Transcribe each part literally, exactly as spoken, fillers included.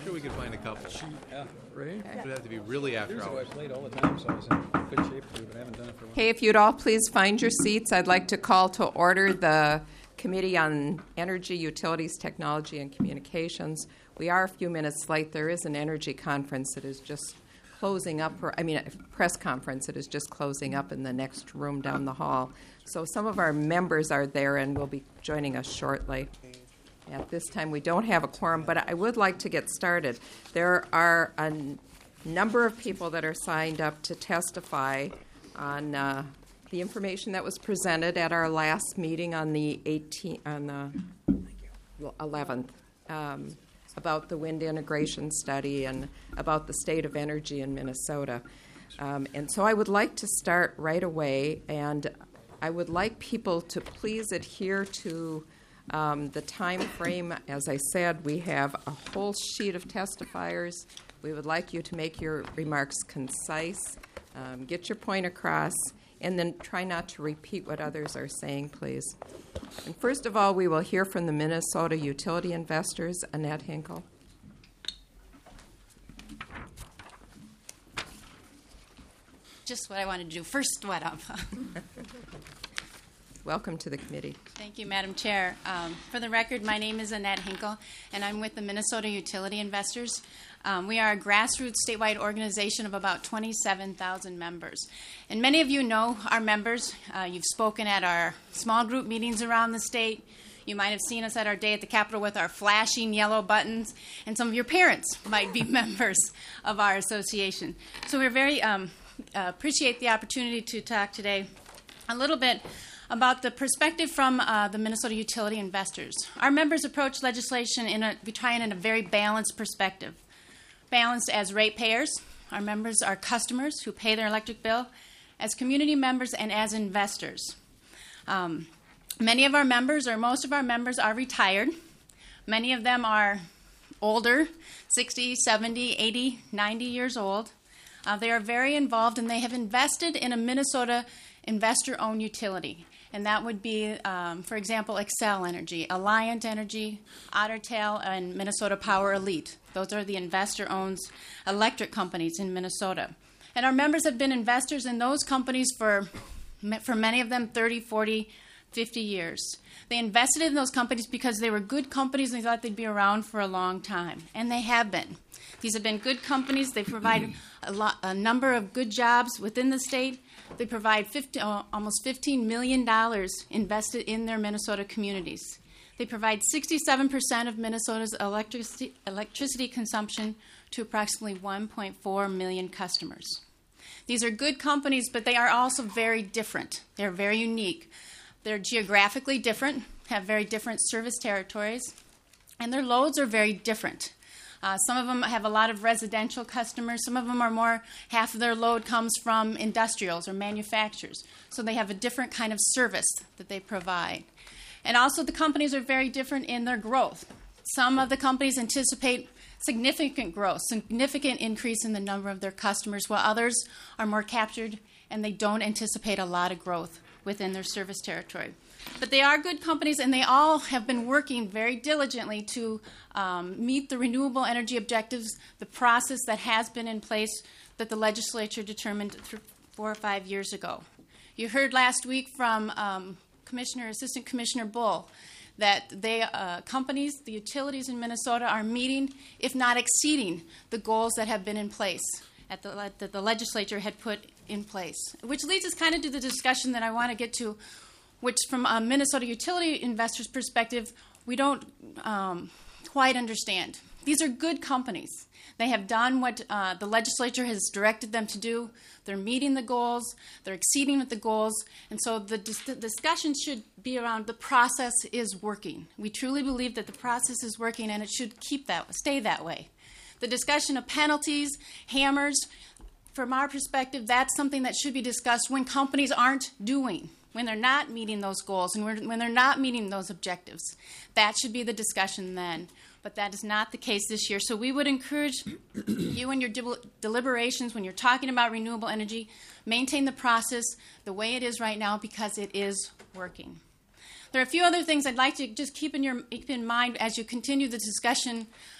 sure we could find a couple. Yeah. Right? It would have to be really after Years ago I hours. played all the time, so I was in good shape too, but I haven't done it for a while. Okay, if you'd all please find your seats, I'd like to call to order the Committee on Energy, Utilities, Technology, and Communications. We are a few minutes late. There is an energy conference that is just closing up, or I mean, a press conference that is just closing up in the next room down the hall. So some of our members are there and will be joining us shortly. At this time, we don't have a quorum, but I would like to get started. There are a n- number of people that are signed up to testify on uh, the information that was presented at our last meeting on the eighteenth, on the eleventh, um, about the wind integration study and about the state of energy in Minnesota. Um, and so I would like to start right away, and I would like people to please adhere to um, the time frame. As I said, we have a whole sheet of testifiers. We would like you to make your remarks concise, um, get your point across, and then try not to repeat what others are saying, please. And first of all, we will hear from the Minnesota utility investors. Annette Hinkle. Just what I wanted to do. First, what up? Welcome to the committee. Thank you, Madam Chair. Um, for the record, my name is Annette Hinkle, and I'm with the Minnesota Utility Investors. Um, we are a grassroots statewide organization of about twenty-seven thousand members. And many of you know our members. Uh, you've spoken at our small group meetings around the state. You might have seen us at our day at the Capitol with our flashing yellow buttons, and some of your parents might be members of our association. So we're very um, uh, appreciate the opportunity to talk today a little bit about the perspective from uh, the Minnesota utility investors. Our members approach legislation in a, we try in a very balanced perspective. Balanced as ratepayers, our members are customers who pay their electric bill, as community members, and as investors. Um, many of our members, or most of our members, are retired. Many of them are older, sixty, seventy, eighty, ninety years old. Uh, they are very involved, and they have invested in a Minnesota investor-owned utility. And that would be, um, for example, Xcel Energy, Alliant Energy, Otter Tail, and Minnesota Power Elite. Those are the investor-owned electric companies in Minnesota. And our members have been investors in those companies for, for many of them, thirty, forty, fifty years. They invested in those companies because they were good companies and they thought they'd be around for a long time. And they have been. These have been good companies. They provide a, lot, a number of good jobs within the state. They provide fifty, uh, almost fifteen million dollars invested in their Minnesota communities. They provide sixty-seven percent of Minnesota's electricity, electricity consumption to approximately one point four million customers. These are good companies, but they are also very different. They're very unique. They're geographically different, have very different service territories, and their loads are very different. Uh, some of them have a lot of residential customers. Some of them are more, half of their load comes from industrials or manufacturers. So they have a different kind of service that they provide. And also the companies are very different in their growth. Some of the companies anticipate significant growth, significant increase in the number of their customers, while others are more captured and they don't anticipate a lot of growth within their service territory. But they are good companies, and they all have been working very diligently to um, meet the renewable energy objectives, the process that has been in place that the legislature determined th- four or five years ago. You heard last week from um, Commissioner, Assistant Commissioner Bull, that they uh, companies, the utilities in Minnesota, are meeting, if not exceeding, the goals that have been in place at the, that the legislature had put in place. Which leads us kind of to the discussion that I want to get to, which from a Minnesota utility investor's perspective, we don't um, quite understand. These are good companies. They have done what uh, the legislature has directed them to do. They're meeting the goals. They're exceeding with the goals. And so the, dis- the discussion should be around the process is working. We truly believe that the process is working, and it should keep that, stay that way. The discussion of penalties, hammers, from our perspective, that's something that should be discussed when companies aren't doing, when they're not meeting those goals and when they're not meeting those objectives. That should be the discussion then. But that is not the case this year. So we would encourage you in your de- deliberations when you're talking about renewable energy, maintain the process the way it is right now because it is working. There are a few other things I'd like to just keep in, your, keep in mind as you continue the discussion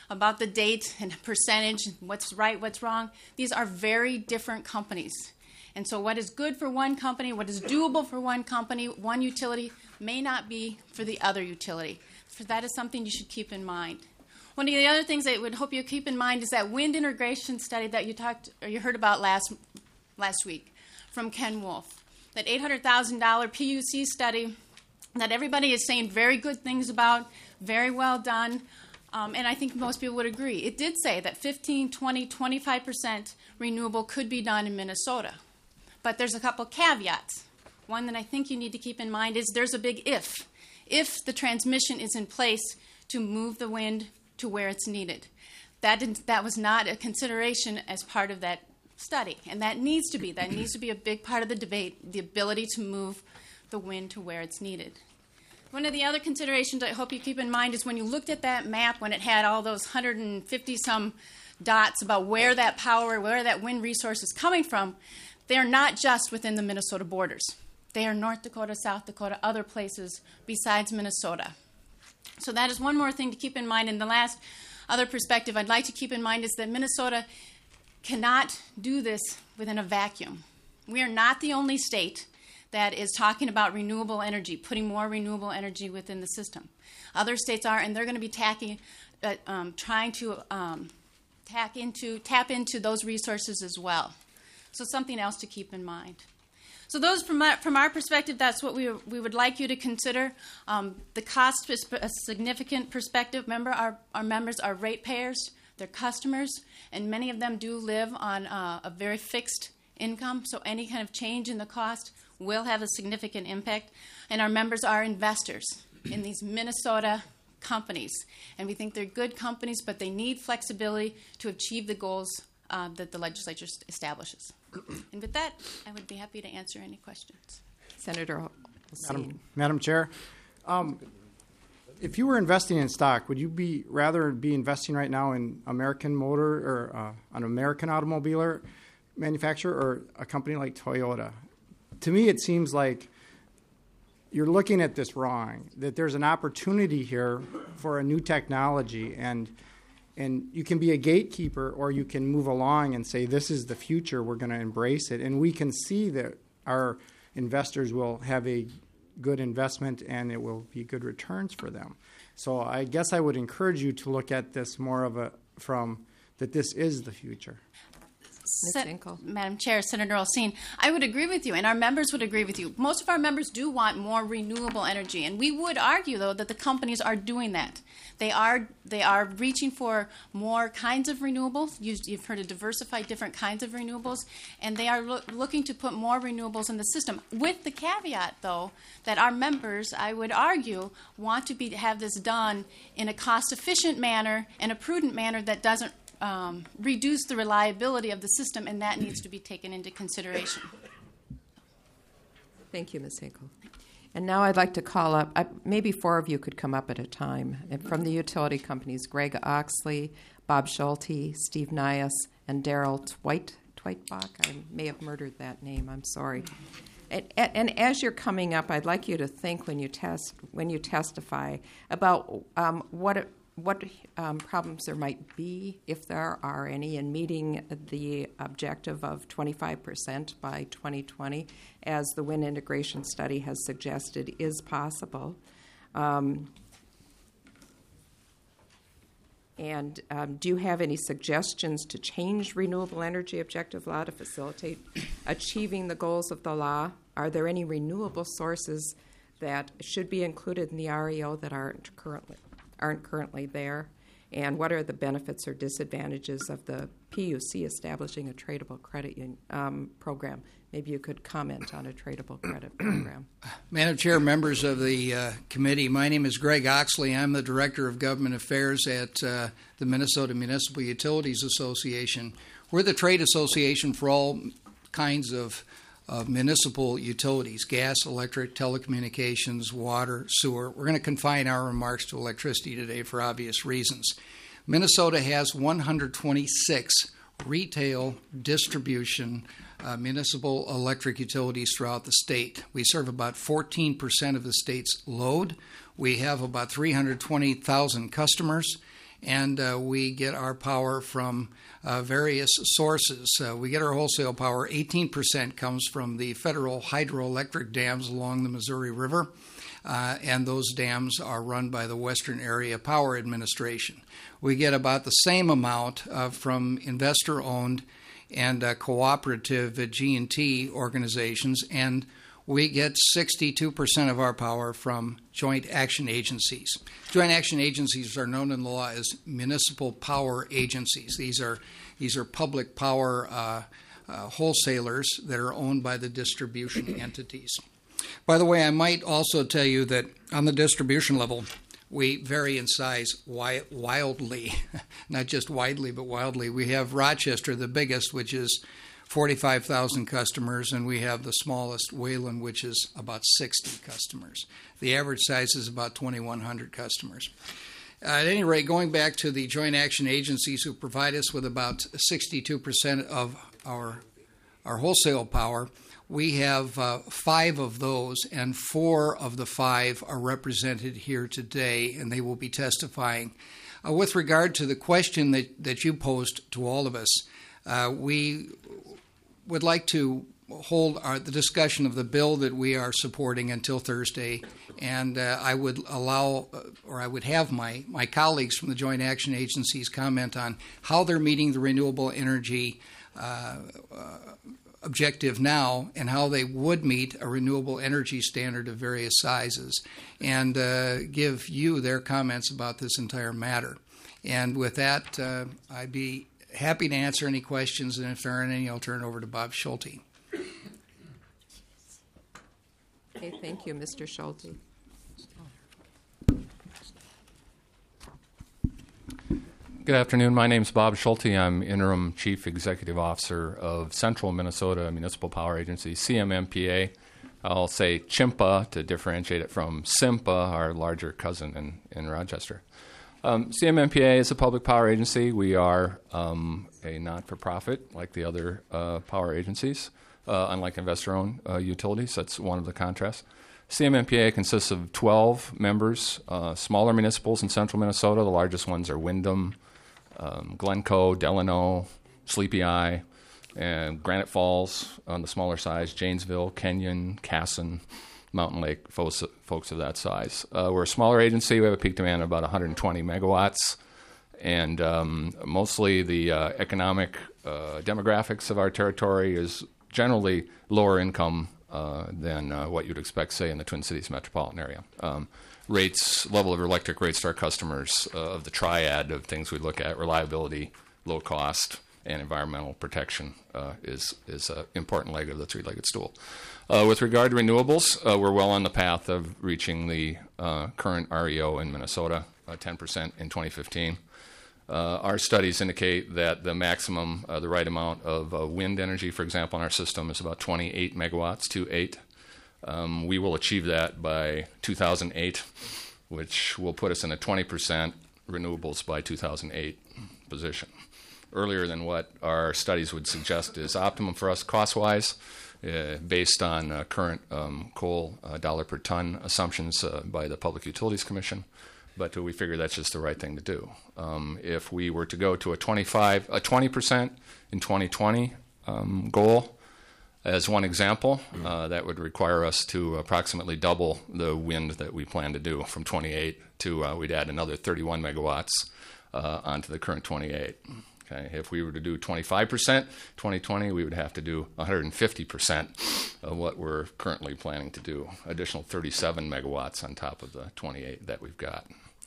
about the date and percentage, what's right, what's wrong. These are very different companies. And so what is good for one company, what is doable for one company, one utility, may not be for the other utility. So that is something you should keep in mind. One of the other things I would hope you keep in mind is that wind integration study that you talked or you heard about last last week from Ken Wolf. That eight hundred thousand dollars P U C study that everybody is saying very good things about, very well done, um, and I think most people would agree. It did say that fifteen, twenty, twenty-five percent renewable could be done in Minnesota. But there's a couple caveats. One that I think you need to keep in mind is there's a big if. If the transmission is in place to move the wind to where it's needed. That didn't, that was not a consideration as part of that study, and that needs to be. That needs to be a big part of the debate, the ability to move the wind to where it's needed. One of the other considerations I hope you keep in mind is when you looked at that map, when it had all those one hundred fifty some dots about where that power, where that wind resource is coming from, they are not just within the Minnesota borders. They are North Dakota, South Dakota, other places besides Minnesota. So that is one more thing to keep in mind. And the last other perspective I'd like to keep in mind is that Minnesota cannot do this within a vacuum. We are not the only state that is talking about renewable energy, putting more renewable energy within the system. Other states are, and they're going to be tacking, uh, um, trying to um, tack into, tap into those resources as well. So something else to keep in mind. So those, from our, from our perspective, that's what we, we would like you to consider. Um, the cost is a significant perspective. Remember, our, our members are ratepayers, they're customers, and many of them do live on uh, a very fixed income, so any kind of change in the cost will have a significant impact. And our members are investors in these Minnesota companies, and we think they're good companies, but they need flexibility to achieve the goals uh, that the legislature establishes. And with that, I would be happy to answer any questions. Senator Olsen. Madam, Madam Chair, um, if you were investing in stock, would you be rather be investing right now in American Motor or uh, an American automobile manufacturer or a company like Toyota? To me, it seems like you're looking at this wrong, that there's an opportunity here for a new technology, and and you can be a gatekeeper or you can move along and say, this is the future, we're going to embrace it. And we can see that our investors will have a good investment and it will be good returns for them. So I guess I would encourage you to look at this more of a from that this is the future. Miz Sen- Hinkle. Madam Chair, Senator Olsen, I would agree with you, and our members would agree with you. Most of our members do want more renewable energy, and we would argue, though, that the companies are doing that. They are they are reaching for more kinds of renewables. You, you've heard of diversify different kinds of renewables, and they are lo- looking to put more renewables in the system, with the caveat, though, that our members, I would argue, want to be have this done in a cost-efficient manner and a prudent manner that doesn't Um, reduce the reliability of the system, and that needs to be taken into consideration. Thank you, Miz Hinkle. And now I'd like to call up, uh, maybe four of you could come up at a time. And from the utility companies, Greg Oxley, Bob Schulte, Steve Nias, and Daryl Tweit, Tweitbach. I may have murdered that name. I'm sorry. And, and as you're coming up, I'd like you to think when you test when you testify about um, what it, what um, problems there might be, if there are any, in meeting the objective of twenty-five percent by twenty twenty, as the wind integration study has suggested is possible. Um, and um, do you have any suggestions to change renewable energy objective law to facilitate achieving the goals of the law? Are there any renewable sources that should be included in the R E O that aren't currently aren't currently there, and what are the benefits or disadvantages of the P U C establishing a tradable credit un- um, program? Maybe you could comment on a tradable credit program. Madam Chair, members of the uh, committee, my name is Greg Oxley. I'm the Director of Government Affairs at uh, the Minnesota Municipal Utilities Association. We're the trade association for all kinds of of municipal utilities, gas, electric, telecommunications, water, sewer. We're going to confine our remarks to electricity today for obvious reasons. Minnesota has one hundred twenty-six retail distribution uh, municipal electric utilities throughout the state. We serve about fourteen percent of the state's load. We have about three hundred twenty thousand customers, and uh, we get our power from uh, various sources. Uh, we get our wholesale power. eighteen percent comes from the federal hydroelectric dams along the Missouri River, uh, and those dams are run by the Western Area Power Administration. We get about the same amount uh, from investor-owned and uh, cooperative uh, G and T organizations, and we get sixty-two percent of our power from joint action agencies. Joint action agencies are known in law as municipal power agencies. These are these are public power uh, uh, wholesalers that are owned by the distribution entities. By the way, I might also tell you that on the distribution level, we vary in size wi- wildly, not just widely, but wildly. We have Rochester, the biggest, which is forty-five thousand customers, and we have the smallest, Wayland, which is about sixty customers. The average size is about twenty-one hundred customers. Uh, at any rate, going back to the joint action agencies who provide us with about sixty-two percent of our, our wholesale power, we have uh, five of those, and four of the five are represented here today, and they will be testifying. Uh, with regard to the question that, that you posed to all of us, uh, we would like to hold our, the discussion of the bill that we are supporting until Thursday, and uh, I would allow, uh, or I would have my, my colleagues from the Joint Action Agencies comment on how they're meeting the renewable energy uh, uh, objective now and how they would meet a renewable energy standard of various sizes, and uh, give you their comments about this entire matter. And with that, uh, I'd be happy to answer any questions, and if there aren't any, I'll turn it over to Bob Schulte. Okay, thank you, Mister Schulte. Good afternoon. My name is Bob Schulte. I'm Interim Chief Executive Officer of Central Minnesota Municipal Power Agency, C M M P A. I'll say CHIMPA to differentiate it from SIMPA, our larger cousin in, in Rochester. Um, C M M P A is a public power agency. We are um, a not-for-profit like the other uh, power agencies, uh, unlike investor-owned uh, utilities. That's one of the contrasts. C M M P A consists of twelve members, uh, smaller municipals in central Minnesota. The largest ones are Windham, um, Glencoe, Delano, Sleepy Eye, and Granite Falls on the smaller size, Janesville, Kenyon, Casson, Mountain Lake, folks, folks of that size. Uh, we're a smaller agency. We have a peak demand of about one hundred twenty megawatts, and um, mostly the uh, economic uh, demographics of our territory is generally lower income uh, than uh, what you'd expect, say, in the Twin Cities metropolitan area. Um, rates, level of electric rates to our customers uh, of the triad of things we look at, reliability, low cost, and environmental protection uh, is is an important leg of the three-legged stool. Uh, with regard to renewables, uh, we're well on the path of reaching the uh, current R E O in Minnesota, uh, ten percent in twenty fifteen. Uh, our studies indicate that the maximum, uh, the right amount of uh, wind energy, for example, in our system is about twenty-eight megawatts, two eight. Um, we will achieve that by two thousand eight, which will put us in a twenty percent renewables by two thousand eight position. Earlier than what our studies would suggest is optimum for us cost-wise, uh, based on uh, current um, coal uh, dollar per ton assumptions uh, by the Public Utilities Commission. But we figure that's just the right thing to do. Um, if we were to go to a twenty-five, a twenty percent in twenty twenty um, goal, as one example, uh, that would require us to approximately double the wind that we plan to do from twenty-eight to uh, we'd add another thirty-one megawatts uh, onto the current twenty-eight. Okay. If we were to do twenty-five percent twenty twenty, we would have to do one hundred fifty percent of what we're currently planning to do, additional thirty-seven megawatts on top of the twenty-eight that we've got.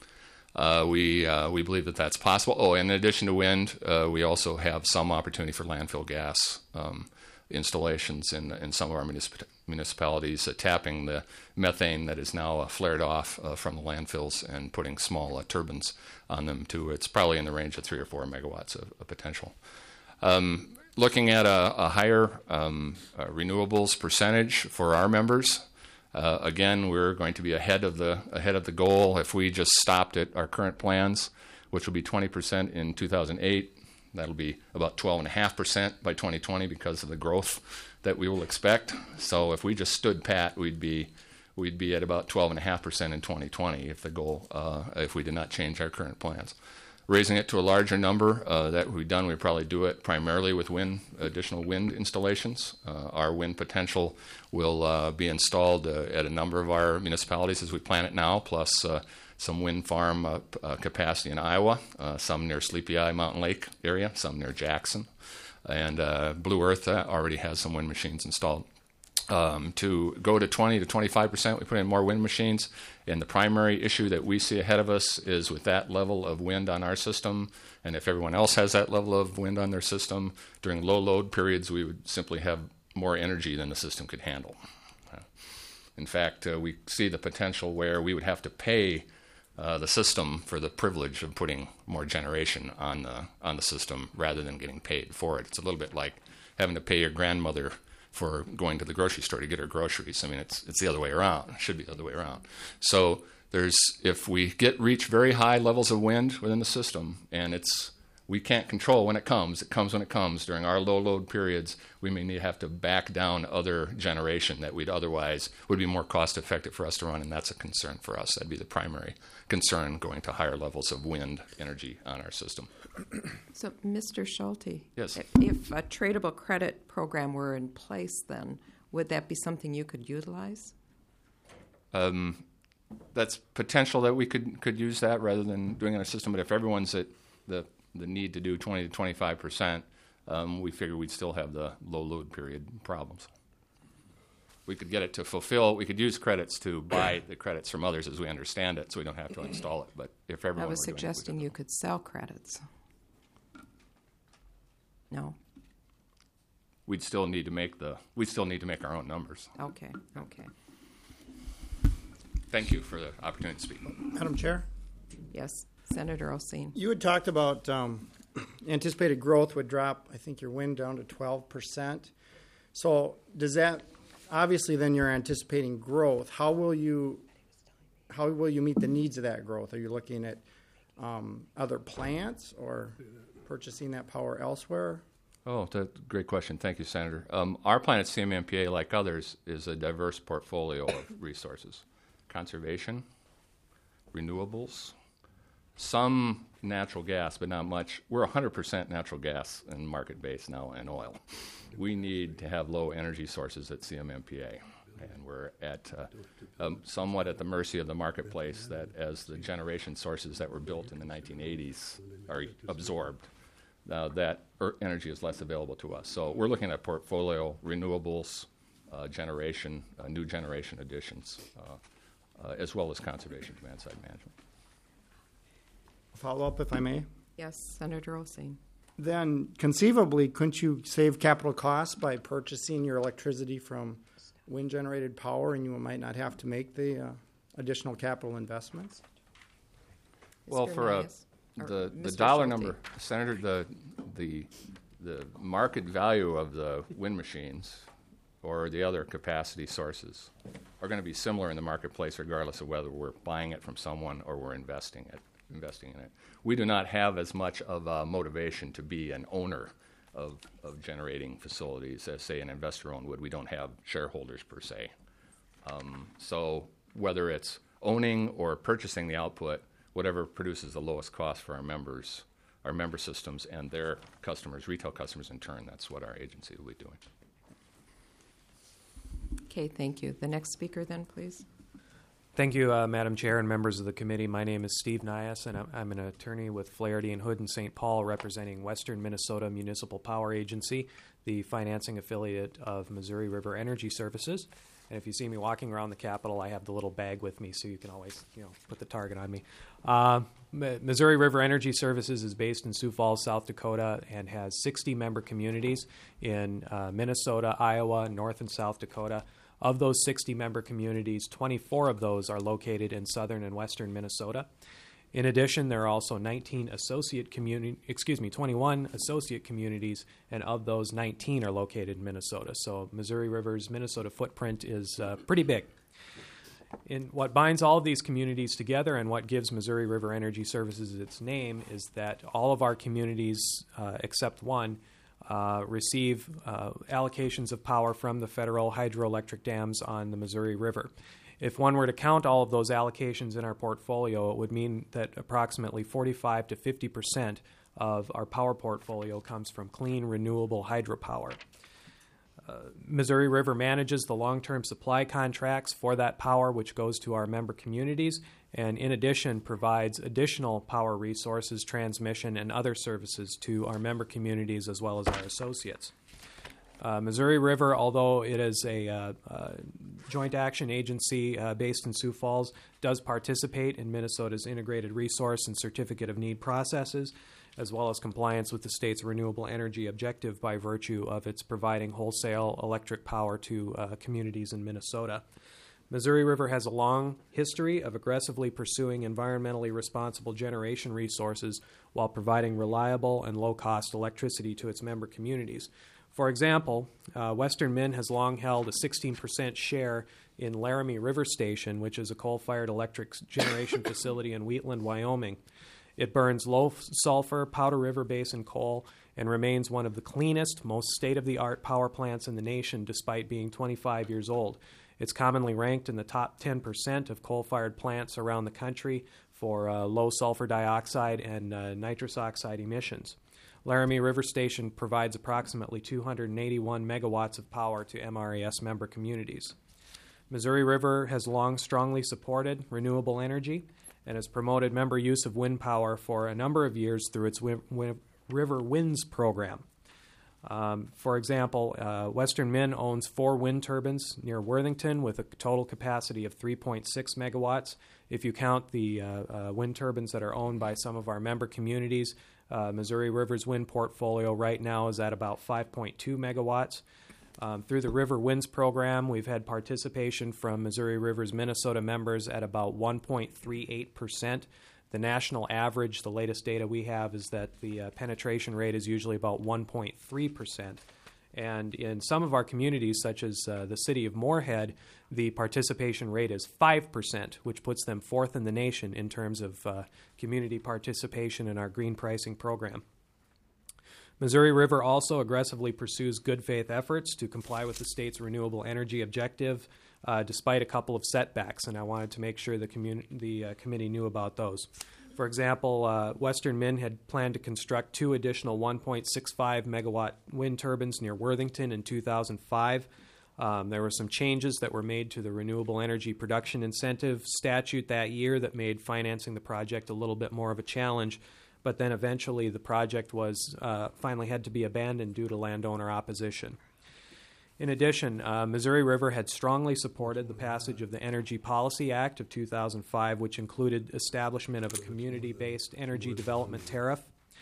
Uh, we uh, we believe that that's possible. Oh, in addition to wind, uh, we also have some opportunity for landfill gas um, installations in in some of our municip- municipalities, uh, tapping the methane that is now uh, flared off uh, from the landfills and putting small uh, turbines on them too. It's probably in the range of three or four megawatts of, of potential. Um, looking at a, a higher um, uh, renewables percentage for our members. Uh, again, we're going to be ahead of the ahead of the goal if we just stopped at our current plans, which will be twenty percent in two thousand eight. That'll be about twelve point five percent by twenty twenty because of the growth that we will expect. So if we just stood pat, we'd be we'd be at about twelve point five percent in twenty twenty if the goal uh, if we did not change our current plans. raising it to a larger number. Uh, that would be done. We'd probably do it primarily with wind, additional wind installations. Uh, our wind potential will uh, be installed uh, at a number of our municipalities as we plan it now, plus uh, some wind farm uh, p- uh, capacity in Iowa, uh, some near Sleepy Eye Mountain Lake area, some near Jackson. And uh, Blue Earth uh, already has some wind machines installed. Um, to go to twenty to twenty-five percent, we put in more wind machines. And the primary issue that we see ahead of us is with that level of wind on our system, and if everyone else has that level of wind on their system, during low load periods, we would simply have more energy than the system could handle. Uh, in fact, uh, we see the potential where we would have to pay uh, the system for the privilege of putting more generation on the on the system rather than getting paid for it. It's a little bit like having to pay your grandmother for going to the grocery store to get her groceries. I mean, it's it's the other way around. It should be the other way around. So there's if we get reach very high levels of wind within the system, and it's we can't control when it comes. It comes when it comes. During our low load periods, we may need to have to back down other generation that we'd otherwise would be more cost effective for us to run, and that's a concern for us. That'd be the primary concern, going to higher levels of wind energy on our system. So, Mister Schulte, Yes. if, if a tradable credit program were in place, then would that be something you could utilize? Um, that's potential that we could could use that rather than doing it in a system. But if everyone's at the the need to do twenty to twenty-five percent, um, we figure we'd still have the low load period problems. We could get it to fulfill. We could use credits to buy the credits from others as we understand it, so we don't have to install it. But if everyone I was were doing it, we suggesting could. you could sell credits. No? We'd still need to make the. We'd still need to make our own numbers. Okay, okay. Thank you for the opportunity to speak. Madam Chair, Yes, Senator Oseen. you had talked about um, anticipated growth would drop, I think, your wind down to twelve percent. So does that, obviously then you're anticipating growth. How will you, how will you meet the needs of that growth? Are you looking at um, other plants or purchasing that power elsewhere? Oh, that's a great question. Thank you, Senator. Um, our plan at C M M P A, like others, is a diverse portfolio of resources. Conservation, renewables, some natural gas, but not much. We're one hundred percent natural gas and market-based now, and oil. We need to have low energy sources at C M M P A, and we're at uh, um, somewhat at the mercy of the marketplace that as the generation sources that were built in the nineteen eighties are absorbed, uh, that er- energy is less available to us. So we're looking at portfolio, renewables, uh, generation, uh, new generation additions, uh, uh, as well as conservation demand-side management. Follow up, if I may. Yes, Senator Oseen. Then conceivably, couldn't you save capital costs by purchasing your electricity from wind-generated power, and you might not have to make the uh, additional capital investments? Well, Mister for a, Elias, or the the Mister dollar Schulte. number, Senator, the the the market value of the wind machines or the other capacity sources are going to be similar in the marketplace, regardless of whether we're buying it from someone or we're investing it. investing in it. We do not have as much of a motivation to be an owner of, of generating facilities as, say, an investor-owned would. We don't have shareholders, per se. Um, so whether it's owning or purchasing the output, whatever produces the lowest cost for our members, our member systems, and their customers, retail customers in turn, that's what our agency will be doing. Okay, thank you. The next speaker then, please. Thank you, uh, Madam Chair and members of the committee. My name is Steve Nias, and I'm, I'm an attorney with Flaherty and Hood in Saint Paul, representing Western Minnesota Municipal Power Agency, the financing affiliate of Missouri River Energy Services. And if you see me walking around the Capitol, I have the little bag with me, so you can always, you know, put the target on me. Uh, M- Missouri River Energy Services is based in Sioux Falls, South Dakota, and has sixty member communities in uh, Minnesota, Iowa, North and South Dakota. Of those sixty member communities, twenty-four of those are located in southern and western Minnesota. In addition, there are also nineteen associate community, excuse me, twenty-one associate communities, and of those, nineteen are located in Minnesota. So Missouri River's Minnesota footprint is uh, pretty big. In what binds all of these communities together and what gives Missouri River Energy Services its name is that all of our communities, uh, except one, Uh, receive uh, allocations of power from the federal hydroelectric dams on the Missouri River. If one were to count all of those allocations in our portfolio, it would mean that approximately forty-five to fifty percent of our power portfolio comes from clean, renewable hydropower. Uh, Missouri River manages the long-term supply contracts for that power, which goes to our member communities, and in addition provides additional power resources, transmission, and other services to our member communities as well as our associates. Uh, Missouri River, although it is a uh, uh, joint action agency uh, based in Sioux Falls, does participate in Minnesota's integrated resource and certificate of need processes, as well as compliance with the state's renewable energy objective by virtue of its providing wholesale electric power to uh, communities in Minnesota. Missouri River has a long history of aggressively pursuing environmentally responsible generation resources while providing reliable and low-cost electricity to its member communities. For example, uh, Western Min has long held a sixteen percent share in Laramie River Station, which is a coal-fired electric generation facility in Wheatland, Wyoming. It burns low-sulfur Powder River Basin coal and remains one of the cleanest, most state-of-the-art power plants in the nation despite being twenty-five years old. It's commonly ranked in the top ten percent of coal-fired plants around the country for uh, low sulfur dioxide and uh, nitrous oxide emissions. Laramie River Station provides approximately two hundred eighty-one megawatts of power to M R A S member communities. Missouri River has long strongly supported renewable energy and has promoted member use of wind power for a number of years through its win- win- River Winds program. Um, for example, uh, Western Min owns four wind turbines near Worthington with a total capacity of three point six megawatts. If you count the uh, uh, wind turbines that are owned by some of our member communities, uh, Missouri River's wind portfolio right now is at about five point two megawatts. Um, through the River Winds program, we've had participation from Missouri River's Minnesota members at about one point three eight percent. The national average, the latest data we have, is that the uh, penetration rate is usually about one point three percent. And in some of our communities, such as uh, the city of Moorhead, the participation rate is five percent, which puts them fourth in the nation in terms of uh, community participation in our green pricing program. Missouri River also aggressively pursues good faith efforts to comply with the state's renewable energy objective, uh, despite a couple of setbacks, and I wanted to make sure the, communi- the uh, committee knew about those. For example, uh, Western Min had planned to construct two additional one point six five megawatt wind turbines near Worthington in two thousand five. Um, there were some changes that were made to the renewable energy production incentive statute that year that made financing the project a little bit more of a challenge. But then eventually the project was uh, finally had to be abandoned due to landowner opposition. In addition, uh, Missouri River had strongly supported the passage of the Energy Policy Act of two thousand five, which included establishment of a community-based energy development tariff.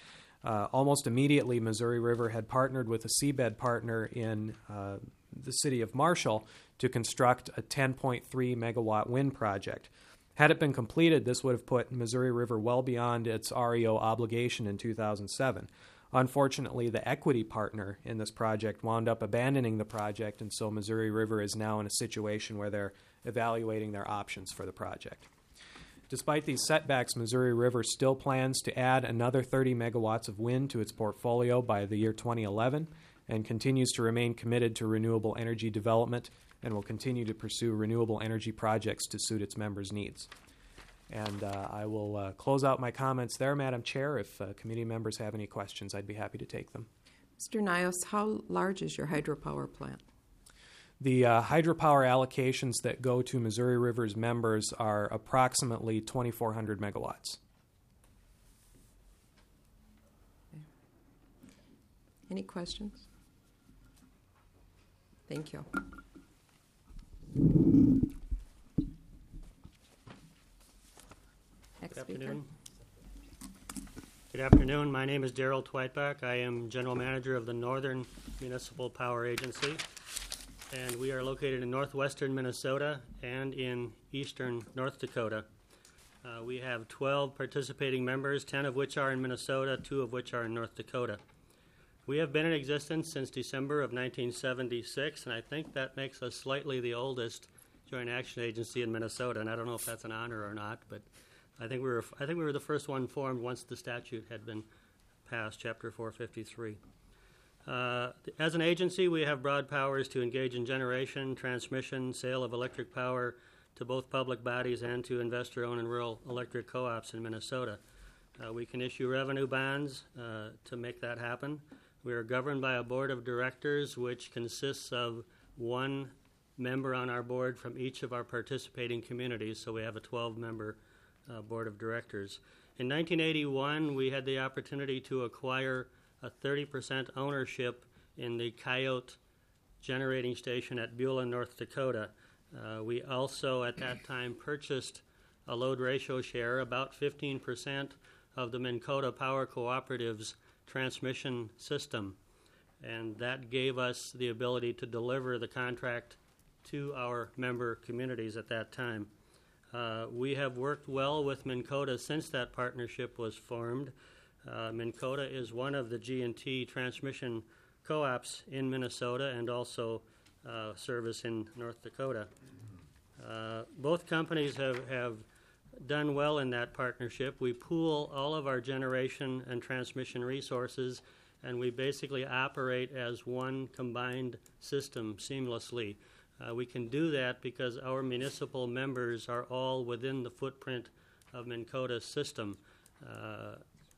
Uh, almost immediately, Missouri River had partnered with a seabed partner in uh, the city of Marshall to construct a ten point three megawatt wind project. Had it been completed, this would have put Missouri River well beyond its R E O obligation in two thousand seven. Unfortunately, the equity partner in this project wound up abandoning the project, and so Missouri River is now in a situation where they're evaluating their options for the project. Despite these setbacks, Missouri River still plans to add another thirty megawatts of wind to its portfolio by the year twenty eleven and continues to remain committed to renewable energy development and will continue to pursue renewable energy projects to suit its members' needs. And uh, I will uh, close out my comments there, Madam Chair. If uh, committee members have any questions, I'd be happy to take them. Mister Nios, how large is your hydropower plant? The uh, hydropower allocations that go to Missouri River's members are approximately twenty-four hundred megawatts. Okay. Any questions? Thank you. Next Good speaker. afternoon. Good afternoon. My name is Daryl Tweitbach. I am General Manager of the Northern Municipal Power Agency, and we are located in northwestern Minnesota and in eastern North Dakota. Uh, we have twelve participating members, ten of which are in Minnesota, two of which are in North Dakota. We have been in existence since December of nineteen seventy-six, and I think that makes us slightly the oldest joint action agency in Minnesota, and I don't know if that's an honor or not, but I think we were I think we were the first one formed once the statute had been passed, Chapter four fifty-three. Uh, as an agency, we have broad powers to engage in generation, transmission, sale of electric power, to both public bodies and to investor-owned and rural electric co-ops in Minnesota. Uh, we can issue revenue bonds uh, to make that happen. We are governed by a board of directors which consists of one member on our board from each of our participating communities, so we have a twelve-member uh, board of directors. In nineteen eighty-one, we had the opportunity to acquire a thirty percent ownership in the Coyote generating station at Beulah, North Dakota. Uh, we also, at that time, purchased a load ratio share, about fifteen percent of the Minn Kota Power Cooperative's transmission system, and that gave us the ability to deliver the contract to our member communities at that time. Uh, we have worked well with Minn Kota since that partnership was formed. Uh, Minn Kota is one of the G and T transmission co-ops in Minnesota and also uh, service in North Dakota. Uh, both companies have, have done well in that partnership. We pool all of our generation and transmission resources, and we basically operate as one combined system seamlessly. Uh, we can do that because our municipal members are all within the footprint of Minn Kota's system. Uh,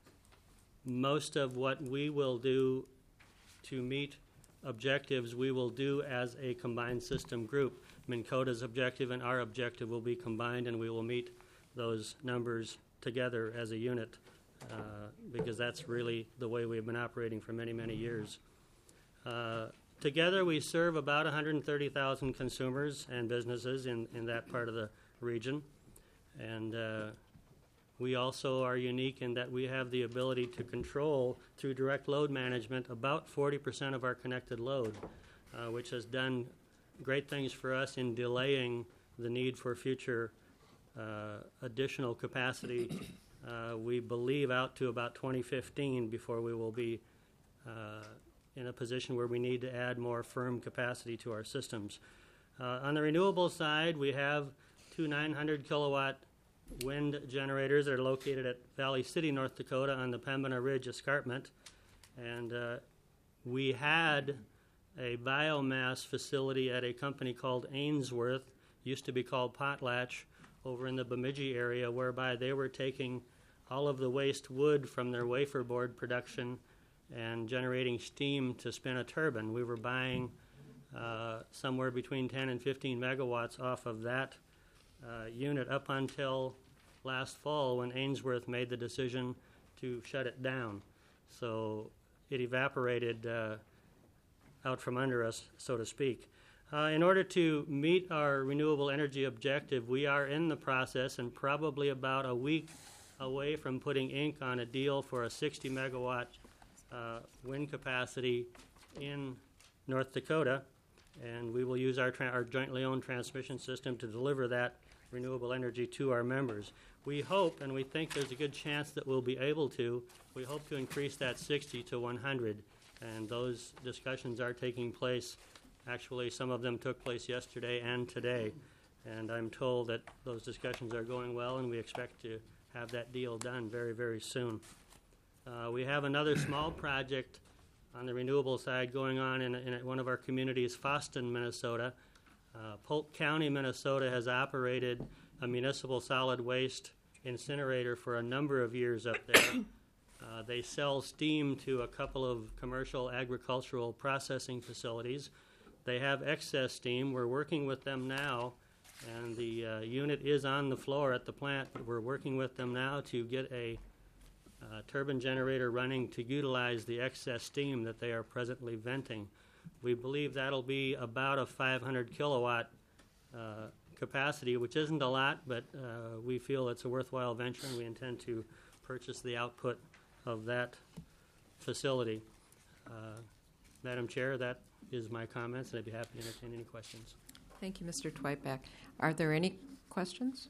most of what we will do to meet objectives, we will do as a combined system group. Minn Kota's objective and our objective will be combined, and we will meet those numbers together as a unit uh, because that's really the way we've been operating for many, many years. Uh, together, we serve about one hundred thirty thousand consumers and businesses in, in that part of the region. And uh, we also are unique in that we have the ability to control, through direct load management, about forty percent of our connected load, uh, which has done great things for us in delaying the need for future uh, additional capacity. Uh, we believe out to about twenty fifteen before we will be uh, in a position where we need to add more firm capacity to our systems. Uh, on the renewable side, we have two nine hundred kilowatt wind generators that are located at Valley City, North Dakota on the Pembina Ridge Escarpment. And uh, we had a biomass facility at a company called Ainsworth, used to be called Potlatch, over in the Bemidji area, whereby they were taking all of the waste wood from their wafer board production and generating steam to spin a turbine. We were buying uh, somewhere between ten and fifteen megawatts off of that uh, unit up until last fall when Ainsworth made the decision to shut it down. So it evaporated uh, out from under us, so to speak. Uh, in order to meet our renewable energy objective, we are in the process and probably about a week away from putting ink on a deal for a sixty megawatt uh, wind capacity in North Dakota, and we will use our, tra- our jointly owned transmission system to deliver that renewable energy to our members. We hope, and we think there's a good chance that we'll be able to, we hope to increase that sixty to one hundred, and those discussions are taking place. Actually, some of them took place yesterday and today, and I'm told that those discussions are going well, and we expect to have that deal done very, very soon. Uh, we have another small project on the renewable side going on in, in one of our communities, Foston, Minnesota. Uh, Polk County, Minnesota has operated a municipal solid waste incinerator for a number of years up there. Uh, they sell steam to a couple of commercial agricultural processing facilities. They have excess steam. We're working with them now, and the uh, unit is on the floor at the plant, but we're working with them now to get a uh, turbine generator running to utilize the excess steam that they are presently venting. We believe that'll be about a five hundred kilowatt uh, capacity, which isn't a lot, but uh, we feel it's a worthwhile venture, and we intend to purchase the output of that facility. Uh, Madam Chair, that is my comments, and I'd be happy to entertain any questions. Thank you, Mister Twyback. Are there any questions?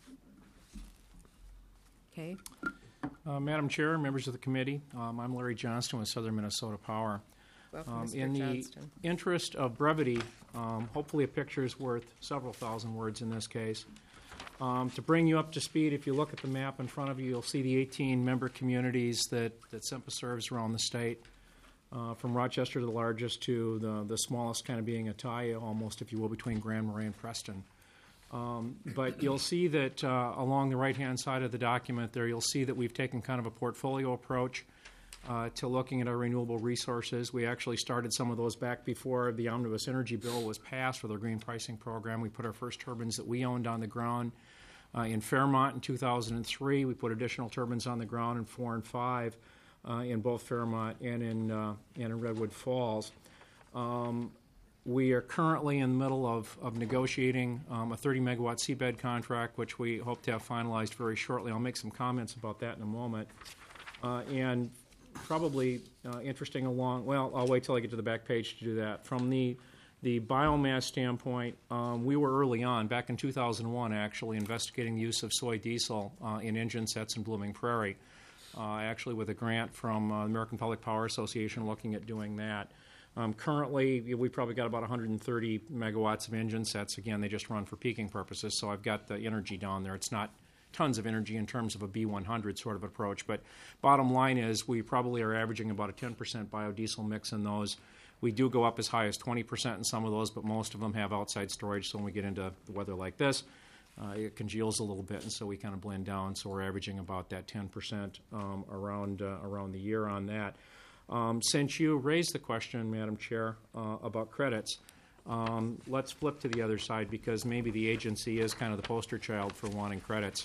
Okay. Uh, Madam Chair, members of the committee, um, I'm Larry Johnston with Southern Minnesota Power. Welcome, Um, Mister in Johnston. the interest of brevity, um, hopefully a picture is worth several thousand words in this case. Um, to bring you up to speed, if you look at the map in front of you, you'll see the eighteen member communities that, that SEMPA serves around the state, uh, from Rochester to the largest to the, the smallest kind of being Ataya, almost, if you will, between Grand Marais and Preston. Um, but you'll see that uh, along the right-hand side of the document there, you'll see that we've taken kind of a portfolio approach uh, to looking at our renewable resources. We actually started some of those back before the Omnibus Energy Bill was passed with our green pricing program. We put our first turbines that we owned on the ground uh, in Fairmont in two thousand three. We put additional turbines on the ground in four and five uh, in both Fairmont and in, uh, and in Redwood Falls. Um, We are currently in the middle of, of negotiating um, a thirty megawatt seabed contract, which we hope to have finalized very shortly. I'll make some comments about that in a moment. Uh, and probably uh, interesting along, well, I'll wait till I get to the back page to do that. From the, the biomass standpoint, um, we were early on, back in two thousand one, actually, investigating the use of soy diesel uh, in engine sets in Blooming Prairie, uh, actually with a grant from uh, the American Public Power Association looking at doing that. Um, currently, we've probably got about one hundred thirty megawatts of engine sets. Again, they just run for peaking purposes, so I've got the energy down there. It's not tons of energy in terms of a B one hundred sort of approach, but bottom line is we probably are averaging about a ten percent biodiesel mix in those. We do go up as high as twenty percent in some of those, but most of them have outside storage, so when we get into the weather like this, uh, it congeals a little bit, and so we kind of blend down, so we're averaging about that ten percent um, around, uh, around the year on that. Um, since you raised the question, Madam Chair, uh, about credits, um, let's flip to the other side because maybe the agency is kind of the poster child for wanting credits.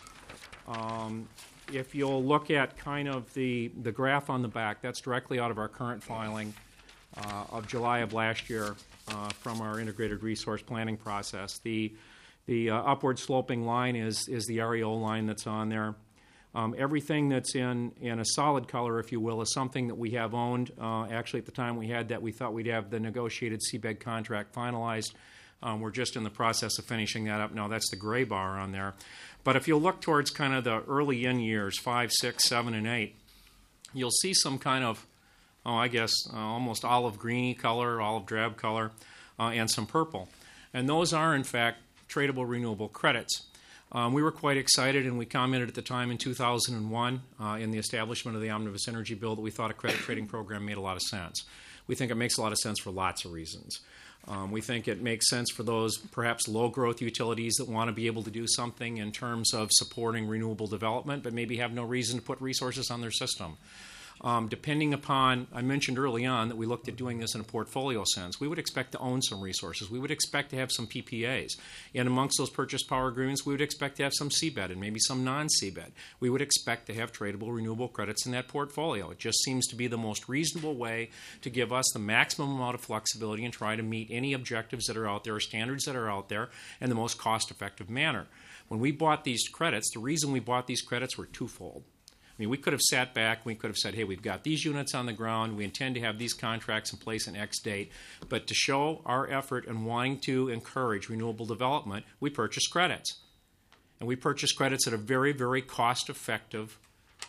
Um, if you'll look at kind of the, the graph on the back, that's directly out of our current filing uh, of July of last year uh, from our integrated resource planning process. The, the uh, upward sloping line is, is the R E O line that's on there. Um, everything that's in, in a solid color, if you will, is something that we have owned. Uh, actually, at the time we had that, we thought we'd have the negotiated seabed contract finalized. Um, we're just in the process of finishing that up now. That's the gray bar on there. But if you look towards kind of the early in years, five, six, seven, and eight, you'll see some kind of, oh, I guess, uh, almost olive greeny color, olive drab color, uh, and some purple. And those are, in fact, tradable renewable credits. Um, we were quite excited, and we commented at the time in two thousand one uh, in the establishment of the Omnibus Energy Bill that we thought a credit trading program made a lot of sense. We think it makes a lot of sense for lots of reasons. Um, we think it makes sense for those perhaps low-growth utilities that want to be able to do something in terms of supporting renewable development, but maybe have no reason to put resources on their system. Um, depending upon, I mentioned early on that we looked at doing this in a portfolio sense. We would expect to own some resources. We would expect to have some P P As. And amongst those purchase power agreements, we would expect to have some seabed and maybe some non-seabed. We would expect to have tradable renewable credits in that portfolio. It just seems to be the most reasonable way to give us the maximum amount of flexibility and try to meet any objectives that are out there or standards that are out there in the most cost-effective manner. When we bought these credits, the reason we bought these credits were twofold. I mean, we could have sat back, we could have said, hey, we've got these units on the ground, we intend to have these contracts in place in X date, but to show our effort in wanting to encourage renewable development, we purchased credits. And we purchased credits at a very, very cost-effective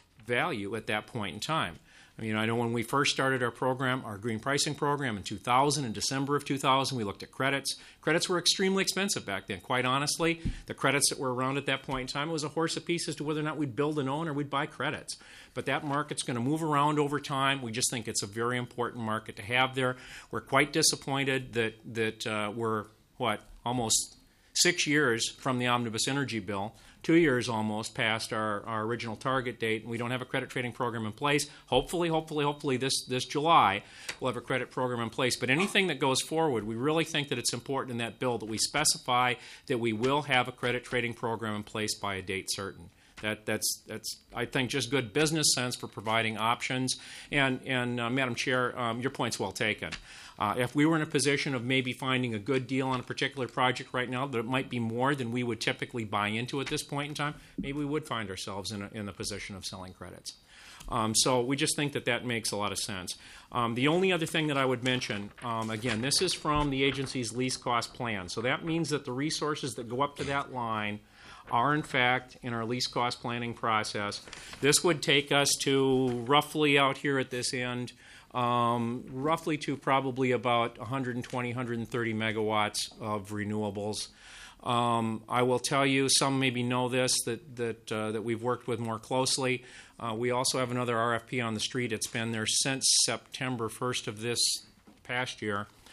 value at that point in time. I mean, I know when we first started our program, our green pricing program in two thousand, in December of two thousand, we looked at credits. Credits were extremely expensive back then. Quite honestly, the credits that were around at that point in time, it was a horse apiece as to whether or not we'd build and own or we'd buy credits. But that market's going to move around over time. We just think it's a very important market to have there. We're quite disappointed that, that uh, we're, what, almost six years from the Omnibus Energy Bill, two years almost past our, our original target date, and we don't have a credit trading program in place. Hopefully, hopefully, hopefully this, this July we'll have a credit program in place. But anything that goes forward, we really think that it's important in that bill that we specify that we will have a credit trading program in place by a date certain. That, that's, that's, I think, just good business sense for providing options. And, and uh, Madam Chair, um, your point's well taken. Uh, if we were in a position of maybe finding a good deal on a particular project right now that it might be more than we would typically buy into at this point in time, maybe we would find ourselves in a, in the position of selling credits. Um, so we just think that that makes a lot of sense. Um, the only other thing that I would mention, um, again, this is from the agency's lease cost plan. So that means that the resources that go up to that line are, in fact, in our lease cost planning process. This would take us to roughly out here at this end, um, roughly to probably about one hundred twenty, one hundred thirty megawatts of renewables. Um, I will tell you, some maybe know this, that that uh, that we've worked with more closely. Uh, we also have another R F P on the street. It's been there since September first of this past year.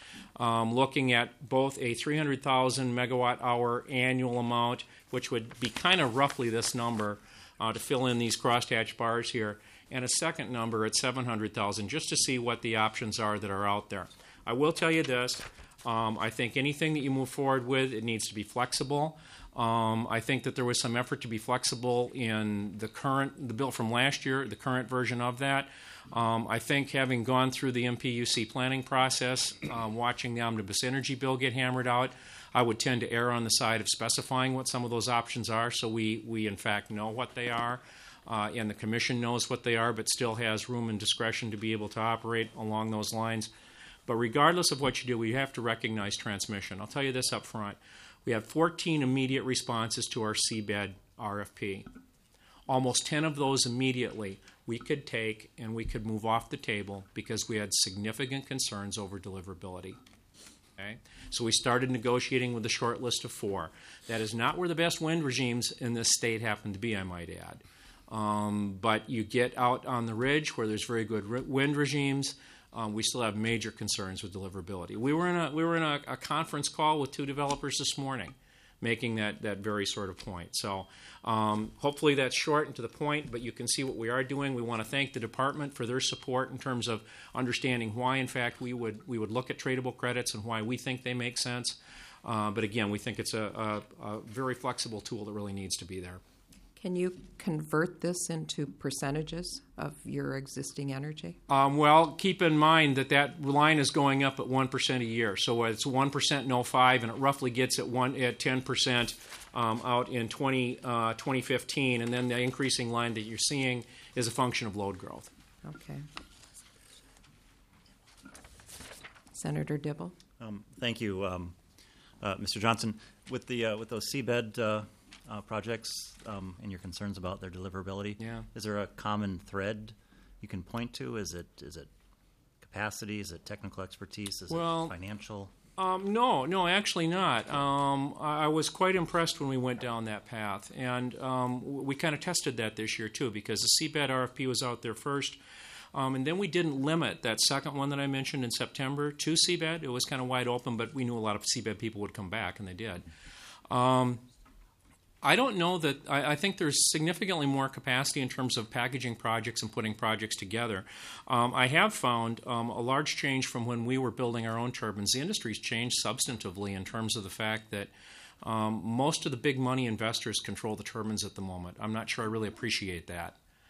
um, looking at both a three hundred thousand megawatt hour annual amount, which would be kind of roughly this number uh, to fill in these crosshatch bars here, and a second number at seven hundred thousand, just to see what the options are that are out there. I will tell you this. Um, I think anything that you move forward with, it needs to be flexible. Um, I think that there was some effort to be flexible in the current, the bill from last year, the current version of that. Um, I think having gone through the M P U C planning process, um, watching the omnibus energy bill get hammered out, I would tend to err on the side of specifying what some of those options are, so we, we in fact know what they are, uh, and the Commission knows what they are, but still has room and discretion to be able to operate along those lines. But regardless of what you do, we have to recognize transmission. I'll tell you this up front. We have fourteen immediate responses to our seabed R F P. Almost ten of those immediately we could take and we could move off the table because we had significant concerns over deliverability. Okay? So we started negotiating with a short list of four. That is not where the best wind regimes in this state happen to be, I might add. Um, but you get out on the ridge where there's very good re- wind regimes. Um, we still have major concerns with deliverability. We were in a we were in a, a conference call with two developers this morning, making that, that very sort of point. So um, hopefully that's short and to the point, but you can see what we are doing. We want to thank the department for their support in terms of understanding why, in fact, we would we would look at tradable credits and why we think they make sense. Uh, but again, we think it's a, a, a very flexible tool that really needs to be there. Can you convert this into percentages of your existing energy? Um, well, keep in mind that that line is going up at one percent a year. So it's one percent in oh five, and it roughly gets at one at ten percent um, out in twenty, uh, twenty fifteen. And then the increasing line that you're seeing is a function of load growth. Okay. Senator Dibble. Um, thank you, um, uh, Mister Johnson. With the uh, with those seabed uh, uh, projects um, and your concerns about their deliverability, yeah. is there a common thread you can point to? Is it is it capacity? Is it technical expertise? Is well, it financial? Um, no, no, actually not. Um, I was quite impressed when we went down that path, and um, we kind of tested that this year too, because the seabed R F P was out there first. Um, and then we didn't limit that second one that I mentioned in September to seabed. It was kind of wide open, but we knew a lot of seabed people would come back, and they did. Um, I don't know that I, I think there's significantly more capacity in terms of packaging projects and putting projects together. Um, I have found um, a large change from when we were building our own turbines. The industry's changed substantively in terms of the fact that um, most of the big money investors control the turbines at the moment. I'm not sure I really appreciate that.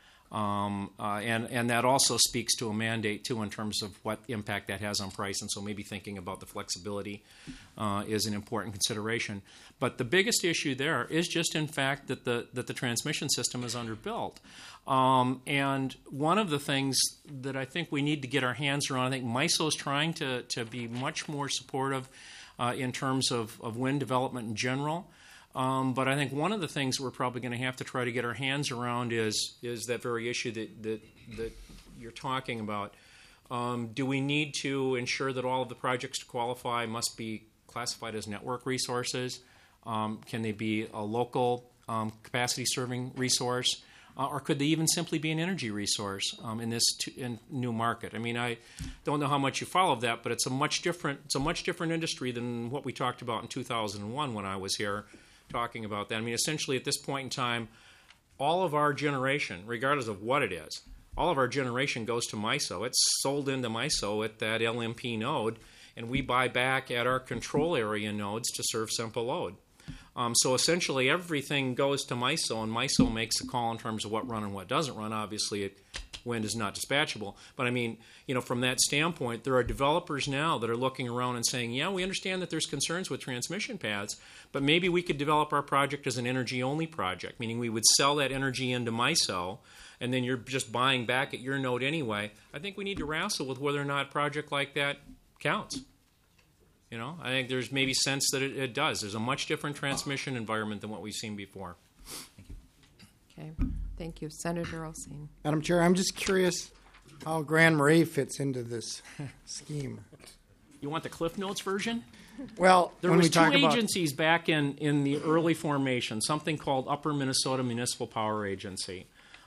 Um, uh, and, and that also speaks to a mandate, too, in terms of what impact that has on price. And so maybe thinking about the flexibility uh, is an important consideration. But the biggest issue there is just, in fact, that the, that the transmission system is underbuilt. Um, and one of the things that I think we need to get our hands around, I think MISO is trying to, to be much more supportive uh, in terms of, of wind development in general. Um, but I think one of the things we're probably going to have to try to get our hands around is is that very issue that that, that you're talking about. Um, do we need to ensure that all of the projects to qualify must be classified as network resources? Um, can they be a local um, capacity serving resource? Uh, or could they even simply be an energy resource um, in this t- in new market? I mean, I don't know how much you follow that, but it's a much different it's a much different industry than what we talked about in two thousand one when I was here talking about that. I mean, essentially at this point in time, all of our generation, regardless of what it is, all of our generation goes to MISO. It's sold into MISO at that L M P node, and we buy back at our control area nodes to serve simple load. Um, so essentially everything goes to MISO, and MISO makes a call in terms of what run and what doesn't run. Obviously, it, wind is not dispatchable. But I mean, you know, from that standpoint, there are developers now that are looking around and saying, yeah, we understand that there's concerns with transmission paths, but maybe we could develop our project as an energy-only project, meaning we would sell that energy into MISO, and then you're just buying back at your node anyway. I think we need to wrestle with whether or not a project like that counts. You know, I think there's maybe sense that it, it does. There's a much different transmission environment than what we've seen before. Thank you. Okay. Thank you. Senator Olsen. Madam Chair, I'm just curious how Grand Marais fits into this scheme. You want the Cliff Notes version? Well, there when was we talk two about agencies back in, in the early formation, something called Upper Minnesota Municipal Power Agency.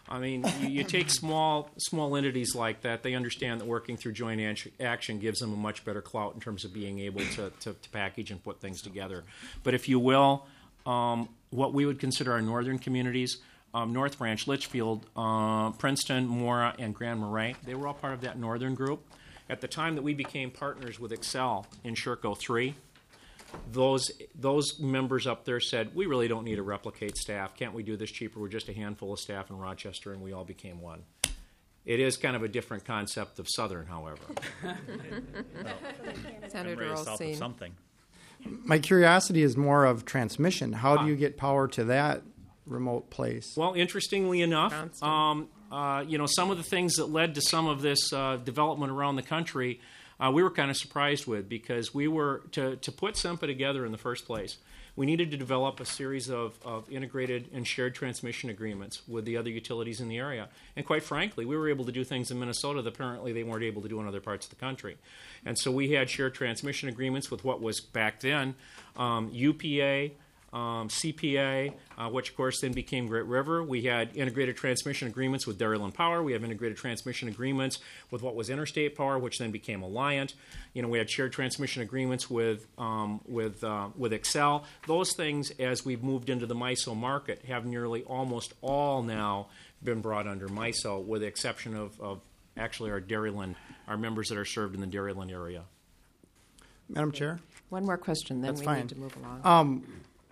I mean, you, you take small small entities like that, they understand that working through joint action, action gives them a much better clout in terms of being able to, to, to package and put things together. But if you will, um, what we would consider our northern communities, um, North Branch, Litchfield, uh, Princeton, Mora, and Grand Marais, they were all part of that northern group. At the time that we became partners with Excel in Sherco three, Those those members up there said, we really don't need to replicate staff. Can't we do this cheaper? We're just a handful of staff in Rochester, and we all became one. It is kind of a different concept of Southern, however. Senator Olsen. Something. My curiosity is more of transmission. How do you get power to that remote place? Well, interestingly enough, um, uh, you know, some of the things that led to some of this uh, development around the country, Uh, we were kind of surprised with, because we were, to, to put SEMPA together in the first place, we needed to develop a series of, of integrated and shared transmission agreements with the other utilities in the area. And quite frankly, we were able to do things in Minnesota that apparently they weren't able to do in other parts of the country. And so we had shared transmission agreements with what was back then um, U P A, Um, C P A, uh, which of course then became Great River. We had integrated transmission agreements with Dairyland Power. We have integrated transmission agreements with what was Interstate Power, which then became Alliant. You know, we had shared transmission agreements with um, with uh, with Excel. Those things, as we've moved into the MISO market, have nearly almost all now been brought under MISO, with the exception of, of actually our Dairyland, our members that are served in the Dairyland area. Madam Chair? One more question, then That's we fine. need to move along. Um,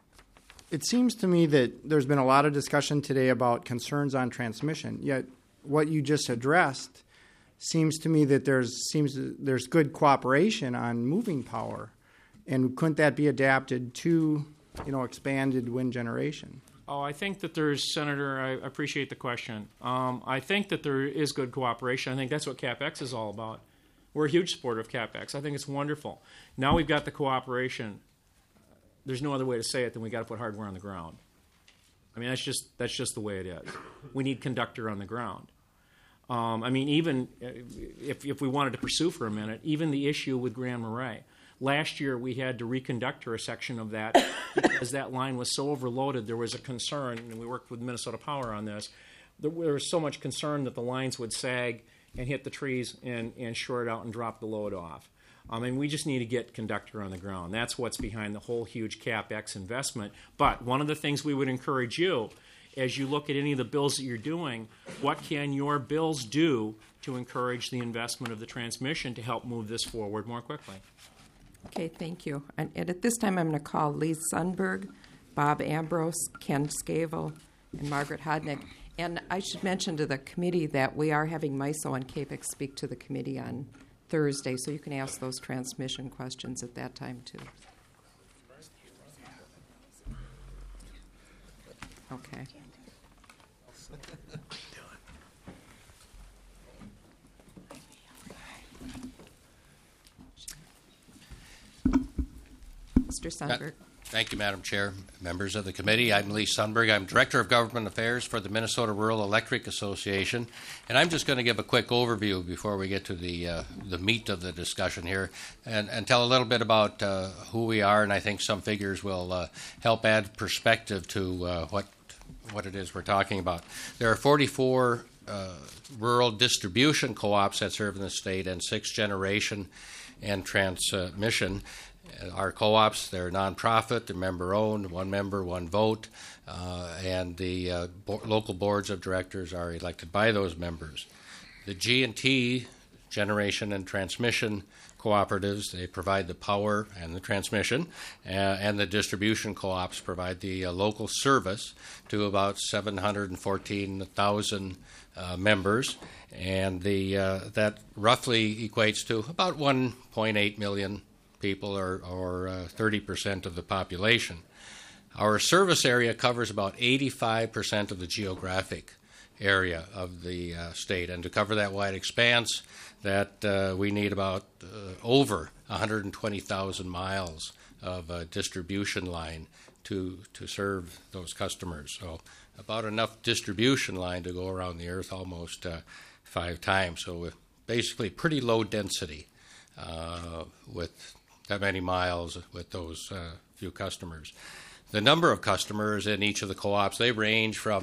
It seems to me that there's been a lot of discussion today about concerns on transmission, yet what you just addressed seems to me that there's seems there's good cooperation on moving power, and couldn't that be adapted to, you know, expanded wind generation? Oh, I think that there's, Senator, I appreciate the question. Um, I think that there is good cooperation. I think that's what CapEx is all about. We're a huge supporter of CapEx. I think it's wonderful. Now we've got the cooperation. There's no other way to say it than we got to put hardware on the ground. I mean, that's just that's just the way it is. We need conductor on the ground. Um, I mean, even if if we wanted to pursue for a minute, even the issue with Grand Marais. Last year, we had to reconductor a section of that because that line was so overloaded. There was a concern, and we worked with Minnesota Power on this. There was so much concern that the lines would sag and hit the trees and, and short out and drop the load off. I mean, we just need to get conductor on the ground. That's what's behind the whole huge CapEx investment. But one of the things we would encourage you, as you look at any of the bills that you're doing, what can your bills do to encourage the investment of the transmission to help move this forward more quickly? Okay, thank you. And, and at this time, I'm going to call Lee Sundberg, Bob Ambrose, Ken Scavell, and Margaret Hodnick. And I should mention to the committee that we are having MISO and C A P E X speak to the committee on Thursday, so you can ask those transmission questions at that time, too. Okay. Mister Sundberg. Thank you, Madam Chair, members of the committee. I'm Lee Sundberg. I'm Director of Government Affairs for the Minnesota Rural Electric Association, and I'm just going to give a quick overview before we get to the uh, the meat of the discussion here, and, and tell a little bit about uh, who we are, and I think some figures will uh, help add perspective to uh, what what it is we're talking about. There are forty-four uh, rural distribution co-ops that serve in the state, and six generation and transmission. Our co-ops, they're nonprofit, they're member-owned, one member, one vote, uh, and the uh, bo- local boards of directors are elected by those members. The G and T, generation and transmission cooperatives, they provide the power and the transmission, uh, and the distribution co-ops provide the uh, local service to about seven hundred fourteen thousand uh, members, and the uh, that roughly equates to about one point eight million people, or, or uh, thirty percent of the population. Our service area covers about eighty-five percent of the geographic area of the uh, state, and to cover that wide expanse, that uh, we need about uh, over one hundred twenty thousand miles of uh, distribution line to to serve those customers. So about enough distribution line to go around the earth almost uh, five times. So basically pretty low density uh, with that many miles with those uh, few customers. The number of customers in each of the co-ops, they range from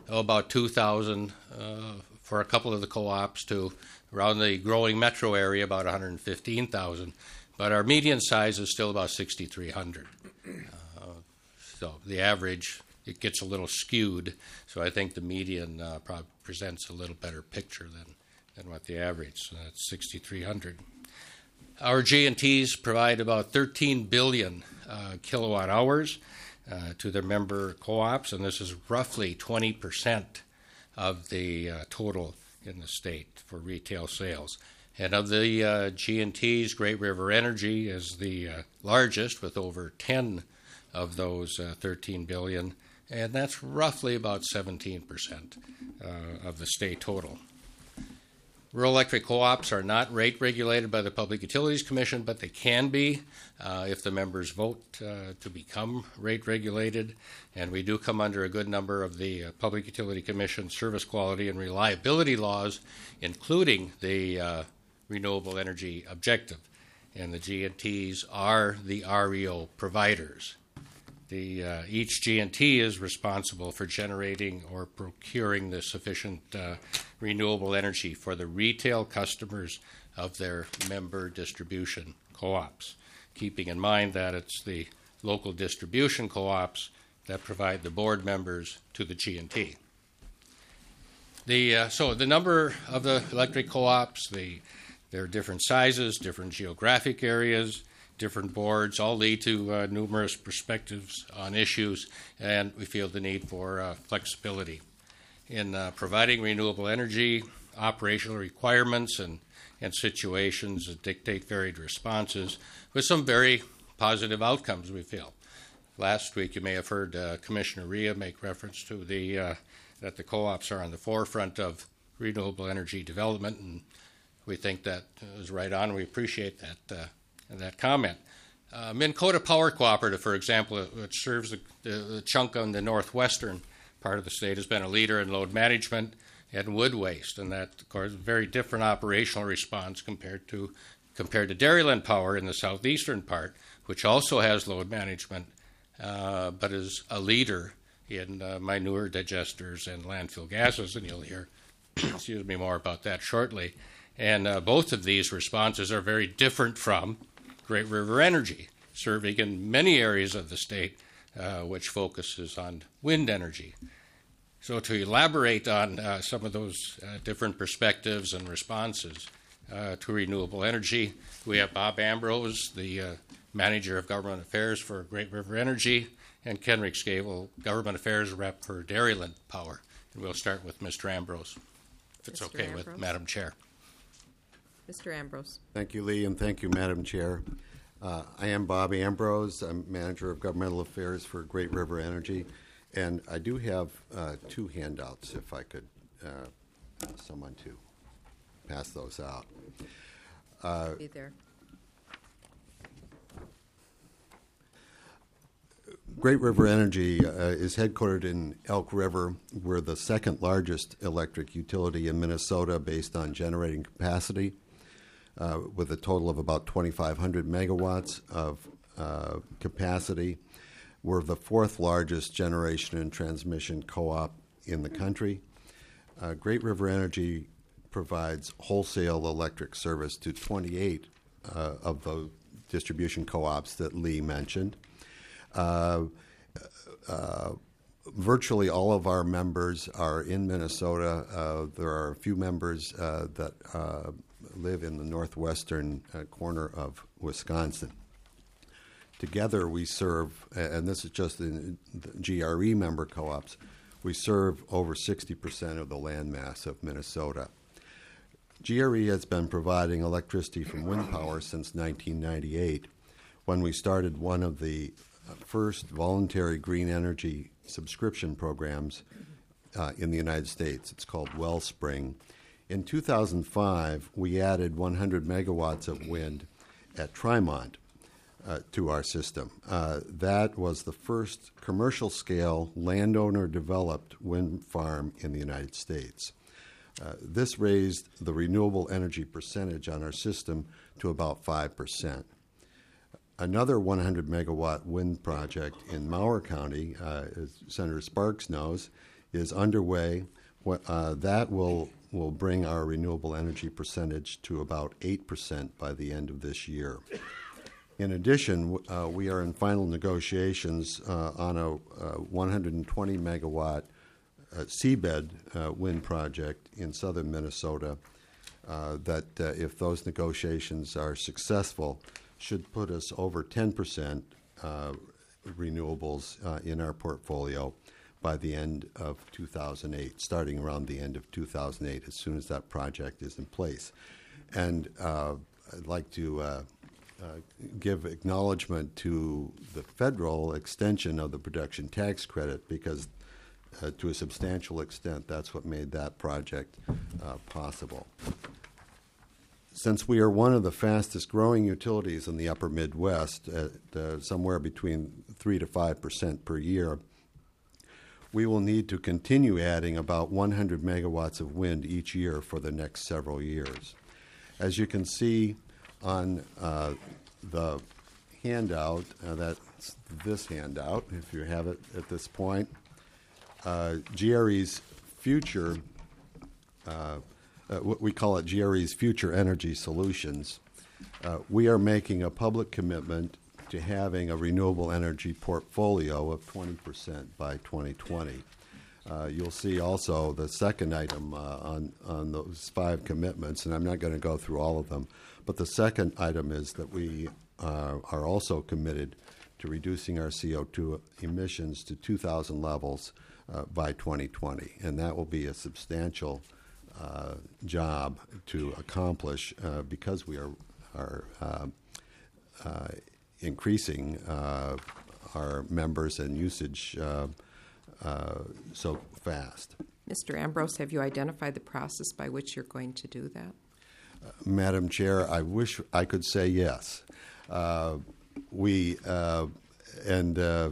oh, about two thousand uh, for a couple of the co-ops to around the growing metro area, about one hundred fifteen thousand. But our median size is still about sixty-three hundred. Uh, so the average, it gets a little skewed. So I think the median uh, probably presents a little better picture than, than what the average, so that's sixty-three hundred. Our G and Ts provide about thirteen billion uh, kilowatt hours uh, to their member co-ops, and this is roughly twenty percent of the uh, total in the state for retail sales. And of the uh, G and Ts, Great River Energy is the uh, largest with over ten of those uh, thirteen billion, and that's roughly about seventeen percent uh, of the state total. Rural electric co-ops are not rate regulated by the Public Utilities Commission, but they can be uh, if the members vote uh, to become rate regulated. And we do come under a good number of the uh, Public Utility Commission service quality and reliability laws, including the uh, renewable energy objective. And the G and Ts are the R E O providers. The, uh, each G and T is responsible for generating or procuring the sufficient uh, renewable energy for the retail customers of their member distribution co-ops, keeping in mind that it's the local distribution co-ops that provide the board members to the G and T. The, uh, so the number of the electric co-ops, the, their different sizes, different geographic areas, different boards, all lead to uh, numerous perspectives on issues, and we feel the need for uh, flexibility. In uh, providing renewable energy, operational requirements and, and situations that dictate varied responses with some very positive outcomes, we feel. Last week you may have heard uh, Commissioner Rhea make reference to the uh, that the co-ops are on the forefront of renewable energy development, and we think that is right on. We appreciate that uh, that comment. Uh, Minn Kota Power Cooperative, for example, which serves the, the, the chunk on the northwestern part of the state, has been a leader in load management and wood waste, and that, of course, is a very different operational response compared to compared to Dairyland Power in the southeastern part, which also has load management, uh, but is a leader in uh, manure digesters and landfill gases, and you'll hear excuse me more about that shortly. And uh, both of these responses are very different from Great River Energy, serving in many areas of the state, uh, which focuses on wind energy. So to elaborate on uh, some of those uh, different perspectives and responses uh, to renewable energy, we have Bob Ambrose, the uh, Manager of Government Affairs for Great River Energy, and Kenrick Scable, Government Affairs Rep for Dairyland Power. And we'll start with Mister Ambrose, if it's Mister okay Ambrose. with Madam Chair. Mister Ambrose. Thank you, Lee, and thank you, Madam Chair. Uh, I am Bob Ambrose. I'm Manager of Governmental Affairs for Great River Energy, and I do have uh, two handouts, if I could uh, ask someone to pass those out. Uh, Be there. Great River Energy uh, is headquartered in Elk River. We're the second largest electric utility in Minnesota based on generating capacity, uh, with a total of about twenty-five hundred megawatts of uh, capacity. We're the fourth largest generation and transmission co-op in the country. Uh, Great River Energy provides wholesale electric service to twenty-eight uh, of the distribution co-ops that Lee mentioned. Uh, uh, virtually all of our members are in Minnesota. Uh, there are a few members uh, that uh, live in the northwestern uh, corner of Wisconsin. Together we serve, and this is just in the G R E member co-ops, we serve over sixty percent of the landmass of Minnesota. G R E has been providing electricity from wind power since nineteen ninety-eight, when we started one of the first voluntary green energy subscription programs uh, in the United States. It's called Wellspring. In two thousand five, we added one hundred megawatts of wind at Trimont uh, to our system. Uh, that was the first commercial-scale, landowner-developed wind farm in the United States. Uh, this raised the renewable energy percentage on our system to about five percent. Another one hundred megawatt wind project in Mower County, uh, as Senator Sparks knows, is underway. What, uh, that will will bring our renewable energy percentage to about eight percent by the end of this year. In addition, uh, we are in final negotiations uh, on a uh, one hundred twenty megawatt uh, seabed uh, wind project in southern Minnesota uh, that, uh, if those negotiations are successful, should put us over ten percent uh, renewables uh, in our portfolio by the end of two thousand eight, starting around the end of two thousand eight, as soon as that project is in place. And uh, I'd like to uh, uh, give acknowledgement to the federal extension of the production tax credit, because uh, to a substantial extent, that's what made that project uh, possible. Since we are one of the fastest growing utilities in the upper Midwest, at uh, somewhere between three to five percent per year, we will need to continue adding about one hundred megawatts of wind each year for the next several years. As you can see on uh, the handout, uh, that's this handout, if you have it at this point, uh, G R E's future, uh, uh, we call it G R E's Future Energy Solutions. Uh, we are making a public commitment to having a renewable energy portfolio of twenty percent by twenty twenty. Uh, you'll see also the second item uh, on, on those five commitments, and I'm not going to go through all of them, but the second item is that we uh, are also committed to reducing our C O two emissions to two thousand levels uh, by twenty twenty, and that will be a substantial uh, job to accomplish uh, because we are, are uh, uh, increasing uh, our members and usage uh, uh, so fast. Mister Ambrose, have you identified the process by which you're going to do that? Uh, Madam Chair, I wish I could say yes. Uh, we, uh, and uh,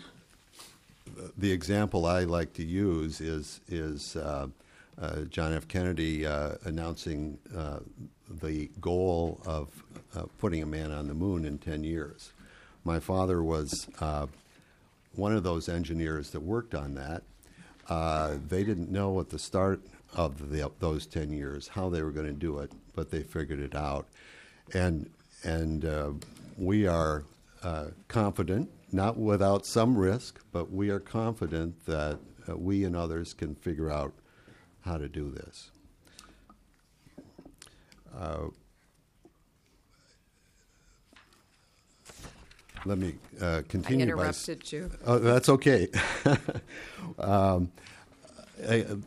the example I like to use is, is uh, uh, John F. Kennedy uh, announcing uh, the goal of uh, putting a man on the moon in ten years. My father was uh, one of those engineers that worked on that. Uh, they didn't know at the start of the, those ten years how they were going to do it, but they figured it out. And, and uh, we are uh, confident, not without some risk, but we are confident that uh, we and others can figure out how to do this. Uh, let me uh, continue. I interrupted by, you. Oh, that's okay. um, I, uh,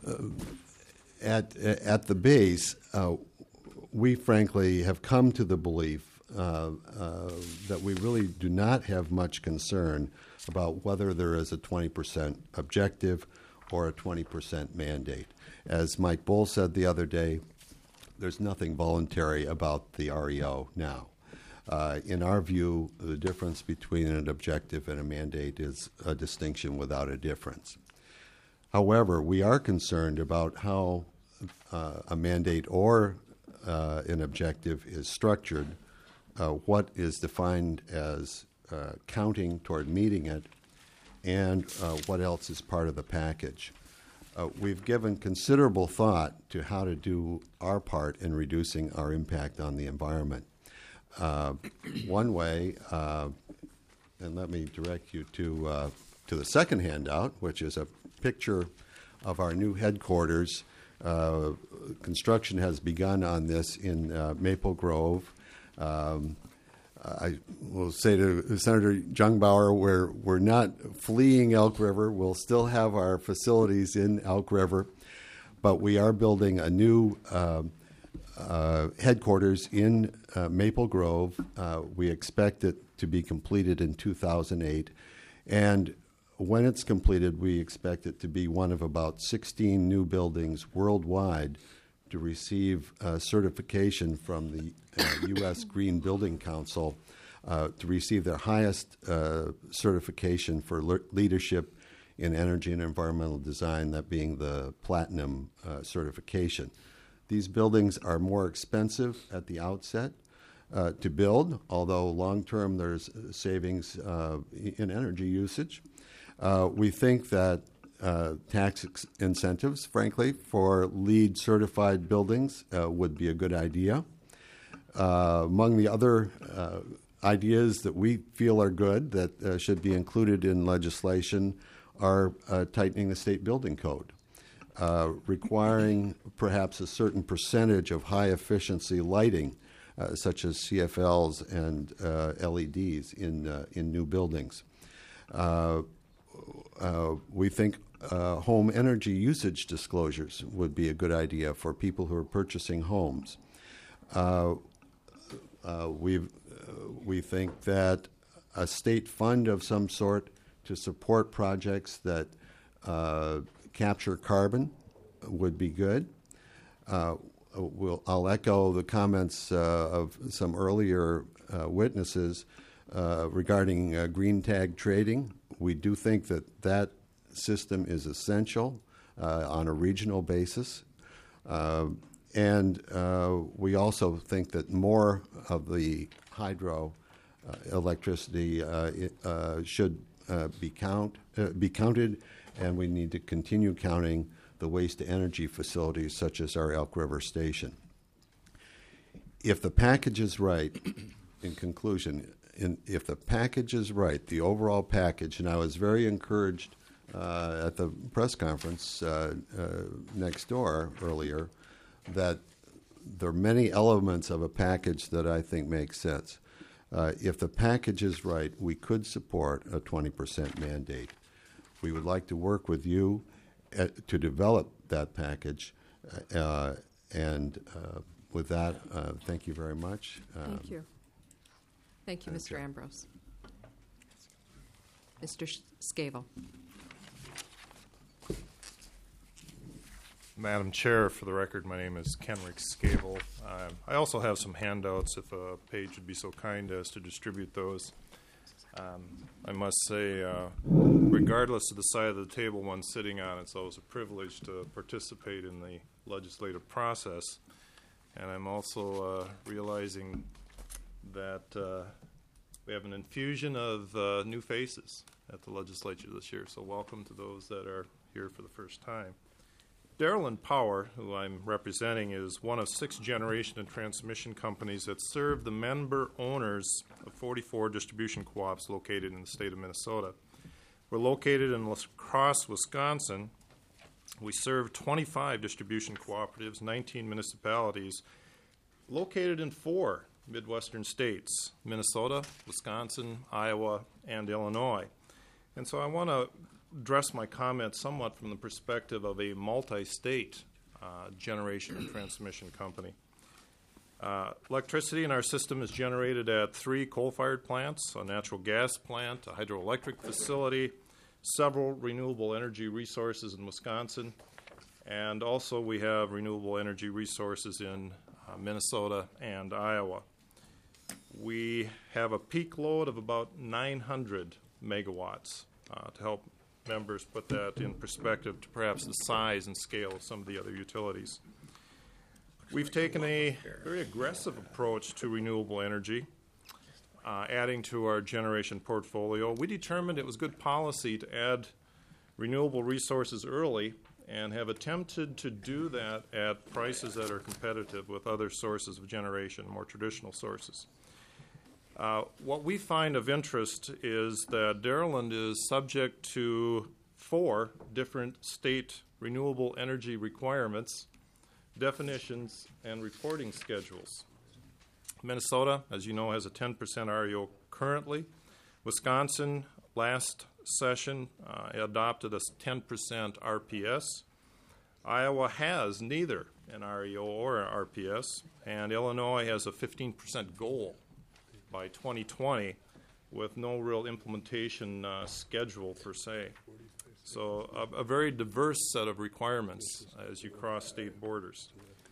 at at the base, uh, we frankly have come to the belief uh, uh, that we really do not have much concern about whether there is a twenty percent objective or a twenty percent mandate. As Mike Bull said the other day, there's nothing voluntary about the R E O now. Uh, in our view, the difference between an objective and a mandate is a distinction without a difference. However, we are concerned about how uh, a mandate or uh, an objective is structured, uh, what is defined as uh, counting toward meeting it, and uh, what else is part of the package. Uh, we've given considerable thought to how to do our part in reducing our impact on the environment. Uh, one way, uh, and let me direct you to uh, to the second handout, which is a picture of our new headquarters. Uh, construction has begun on this in uh, Maple Grove. Um, I will say to Senator Jungbauer, we're, we're not fleeing Elk River. We'll still have our facilities in Elk River, but we are building a new uh, uh, headquarters in uh, Maple Grove. Uh, we expect it to be completed in two thousand eight, and when it's completed, we expect it to be one of about sixteen new buildings worldwide to receive uh, certification from the uh, U S Green Building Council uh, to receive their highest uh, certification for le- leadership in energy and environmental design, that being the platinum uh, certification. These buildings are more expensive at the outset uh, to build, although long-term there's savings uh, in energy usage. Uh, we think that uh, tax ex- incentives, frankly, for LEED certified buildings uh, would be a good idea. Uh, among the other uh, ideas that we feel are good that uh, should be included in legislation are uh, tightening the state building code, uh, requiring perhaps a certain percentage of high efficiency lighting, uh, such as C F Ls and uh, L E Ds in uh, in new buildings. Uh, uh, we think uh, home energy usage disclosures would be a good idea for people who are purchasing homes. Uh, uh, we we think that a state fund of some sort to support projects that uh, capture carbon would be good. Uh, we'll, I'll echo the comments uh, of some earlier uh, witnesses uh, regarding uh, green tag trading. We do think that that system is essential uh, on a regional basis. Uh, and uh, we also think that more of the hydro uh, electricity uh, it, uh, should uh, be count uh, be counted, and we need to continue counting the waste-to-energy facilities such as our Elk River Station. If the package is right, in conclusion, in, if the package is right, the overall package, and I was very encouraged uh, at the press conference uh, uh, next door earlier, that there are many elements of a package that I think make sense. Uh, if the package is right, we could support a twenty percent mandate. We would like to work with you at, to develop that package. Uh, and uh, with that, uh, thank you very much. Um, Thank you. Thank you, Mister Ambrose. Mister Sh- Scavell. Madam Chair, for the record, my name is Kenrick Scavell. Um, I also have some handouts, if a page would be so kind as to distribute those. Um, I must say, uh, regardless of the side of the table one's sitting on, it's always a privilege to participate in the legislative process. And I'm also uh, realizing that uh, we have an infusion of uh, new faces at the legislature this year, so welcome to those that are here for the first time. Darylyn Power, who I'm representing, is one of six generation and transmission companies that serve the member owners of forty-four distribution co-ops located in the state of Minnesota. We're located in La Crosse, Wisconsin. We serve twenty-five distribution cooperatives, nineteen municipalities, located in four Midwestern states, Minnesota, Wisconsin, Iowa, and Illinois. And so I want to address my comments somewhat from the perspective of a multi-state uh, generation and transmission company. Uh, electricity in our system is generated at three coal-fired plants, a natural gas plant, a hydroelectric facility, several renewable energy resources in Wisconsin, and also we have renewable energy resources in uh, Minnesota and Iowa. We have a peak load of about nine hundred megawatts uh, to help members put that in perspective to perhaps the size and scale of some of the other utilities. We've taken a very aggressive approach to renewable energy, uh, adding to our generation portfolio. We determined it was good policy to add renewable resources early and have attempted to do that at prices that are competitive with other sources of generation, more traditional sources. Uh, what we find of interest is that Dairyland is subject to four different state renewable energy requirements, definitions, and reporting schedules. Minnesota, as you know, has a ten percent R E O currently. Wisconsin, last session, uh, adopted a ten percent R P S. Iowa has neither an R E O or an R P S, and Illinois has a fifteen percent goal by twenty twenty with no real implementation uh, schedule per se. So a, a very diverse set of requirements as you cross state borders.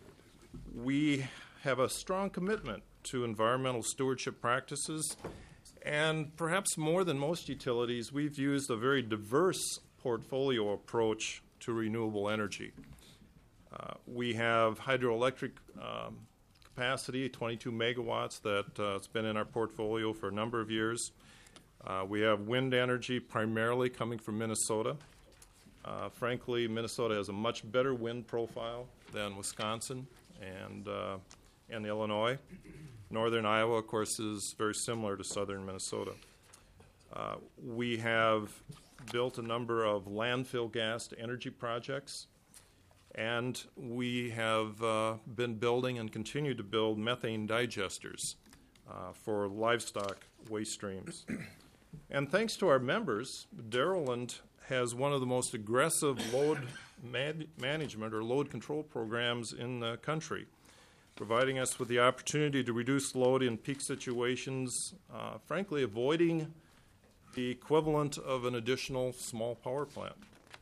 We have a strong commitment to environmental stewardship practices, and perhaps more than most utilities, we've used a very diverse portfolio approach to renewable energy. Uh, we have hydroelectric um, capacity, twenty-two megawatts, that uh, it's been in our portfolio for a number of years. Uh, we have wind energy primarily coming from Minnesota. Uh, frankly, Minnesota has a much better wind profile than Wisconsin and, uh, and Illinois. Northern Iowa, of course, is very similar to southern Minnesota. Uh, we have built a number of landfill gas to energy projects, and we have uh, been building and continue to build methane digesters uh, for livestock waste streams. And thanks to our members, Dairyland has one of the most aggressive load man- management or load control programs in the country, providing us with the opportunity to reduce load in peak situations, uh, frankly, avoiding the equivalent of an additional small power plant.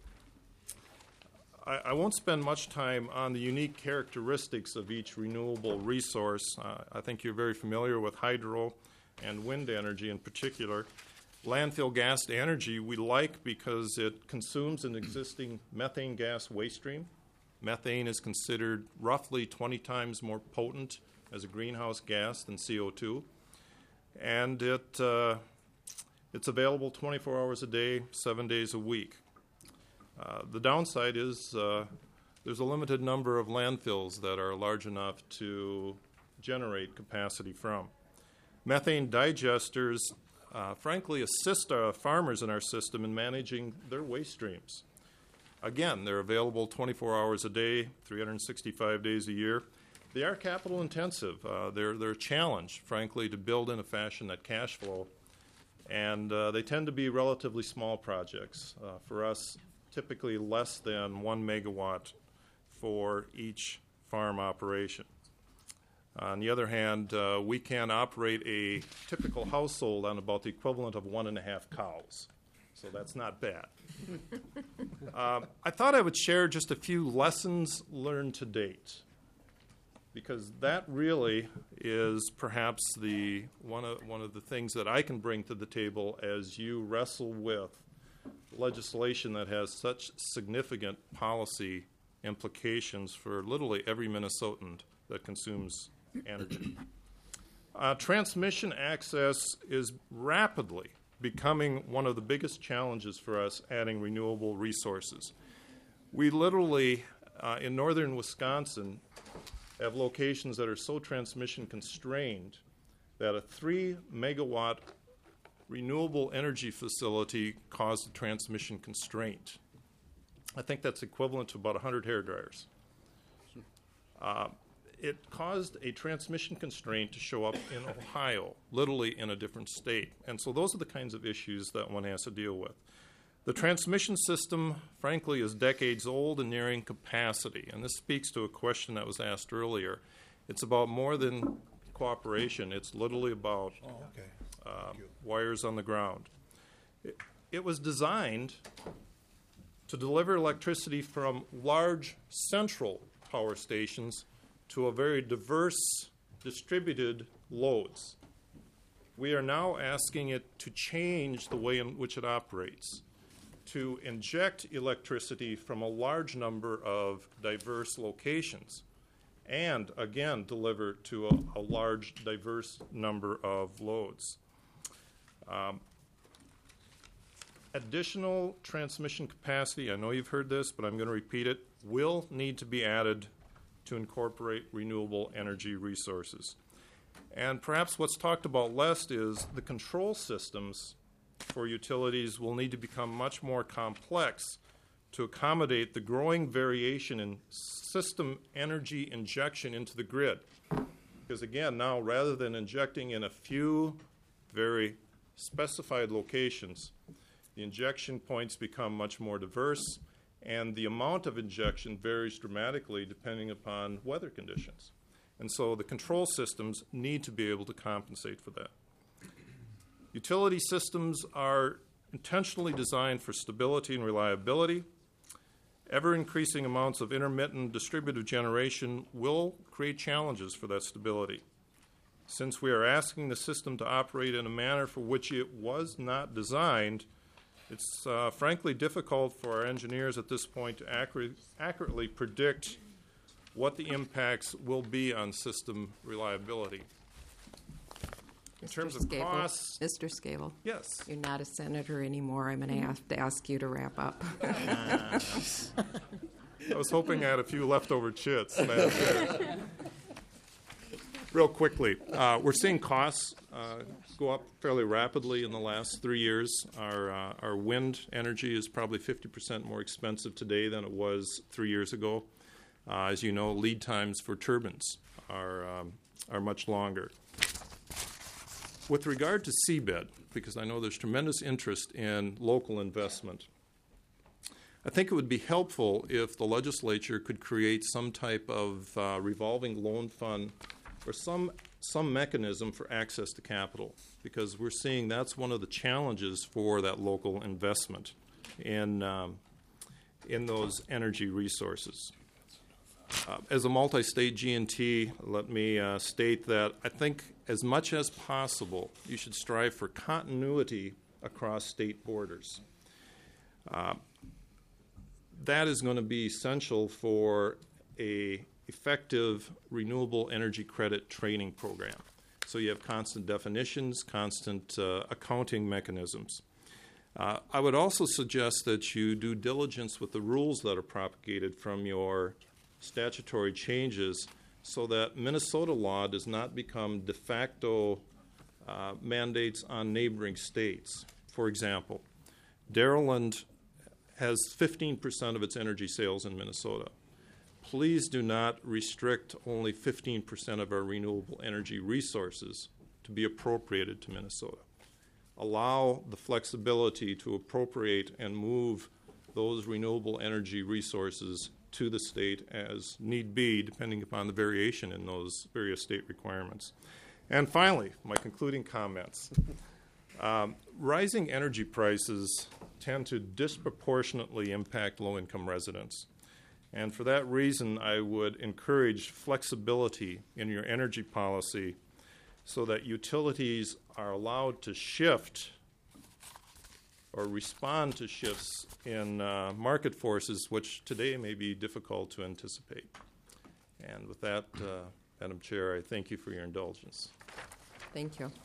I, I won't spend much time on the unique characteristics of each renewable resource. Uh, I think you're very familiar with hydro and wind energy in particular. Landfill gas to energy we like because it consumes an existing methane gas waste stream. Methane is considered roughly twenty times more potent as a greenhouse gas than C O two. And it, uh, it's available twenty-four hours a day, seven days a week. Uh, the downside is uh, there's a limited number of landfills that are large enough to generate capacity from. Methane digesters Uh, frankly, assist our farmers in our system in managing their waste streams. Again, they're available twenty-four hours a day, three hundred sixty-five days a year. They are capital intensive. Uh, they're, they're a challenge, frankly, to build in a fashion that cash flow. And uh, they tend to be relatively small projects. Uh, for us, typically less than one megawatt for each farm operation. On the other hand, uh, we can operate a typical household on about the equivalent of one and a half cows. So that's not bad. uh, I thought I would share just a few lessons learned to date, because that really is perhaps the one of, one of the things that I can bring to the table as you wrestle with legislation that has such significant policy implications for literally every Minnesotan that consumes energy. Uh, transmission access is rapidly becoming one of the biggest challenges for us adding renewable resources. We literally, uh, in northern Wisconsin, have locations that are so transmission constrained that a three megawatt renewable energy facility caused a transmission constraint. I think that's equivalent to about one hundred hair dryers. Uh, It caused a transmission constraint to show up in Ohio, literally in a different state. And so those are the kinds of issues that one has to deal with. The transmission system, frankly, is decades old and nearing capacity. And this speaks to a question that was asked earlier. It's about more than cooperation. It's literally about oh, okay. uh, wires on the ground. It, it was designed to deliver electricity from large central power stations to a very diverse, distributed loads. We are now asking it to change the way in which it operates, to inject electricity from a large number of diverse locations, and again, deliver to a, a large, diverse number of loads. Um, additional transmission capacity, I know you've heard this, but I'm going to repeat it, will need to be added to incorporate renewable energy resources. And perhaps what's talked about less is the control systems for utilities will need to become much more complex to accommodate the growing variation in system energy injection into the grid. Because again, now rather than injecting in a few very specified locations, the injection points become much more diverse, and the amount of injection varies dramatically depending upon weather conditions. And so the control systems need to be able to compensate for that. Utility systems are intentionally designed for stability and reliability. Ever-increasing amounts of intermittent distributed generation will create challenges for that stability. Since we are asking the system to operate in a manner for which it was not designed, it's uh, frankly difficult for our engineers at this point to accurate, accurately predict what the impacts will be on system reliability. In terms of Scable, costs, Mister Scable. Yes. You're not a senator anymore. I'm going to have to ask you to wrap up. I was hoping I had a few leftover chits. Madam Chair. Real quickly, uh, we're seeing costs uh, go up fairly rapidly in the last three years. Our uh, our wind energy is probably fifty percent more expensive today than it was three years ago. Uh, as you know, lead times for turbines are um, are much longer. With regard to seabed, because I know there's tremendous interest in local investment, I think it would be helpful if the legislature could create some type of uh, revolving loan fund or some some mechanism for access to capital, because we're seeing that's one of the challenges for that local investment in um, in those energy resources. Uh, as a multi-state G and T, let me uh, state that I think as much as possible you should strive for continuity across state borders. Uh, that is going to be essential for a effective renewable energy credit training program. So you have constant definitions, constant uh, accounting mechanisms. Uh, I would also suggest that you do diligence with the rules that are propagated from your statutory changes so that Minnesota law does not become de facto uh, mandates on neighboring states. For example, Dairyland has fifteen percent of its energy sales in Minnesota. Please do not restrict only fifteen percent of our renewable energy resources to be appropriated to Minnesota. Allow the flexibility to appropriate and move those renewable energy resources to the state as need be, depending upon the variation in those various state requirements. And finally, my concluding comments. Um, rising energy prices tend to disproportionately impact low-income residents. And for that reason, I would encourage flexibility in your energy policy so that utilities are allowed to shift or respond to shifts in uh, market forces, which today may be difficult to anticipate. And with that, uh, Madam Chair, I thank you for your indulgence. Thank you.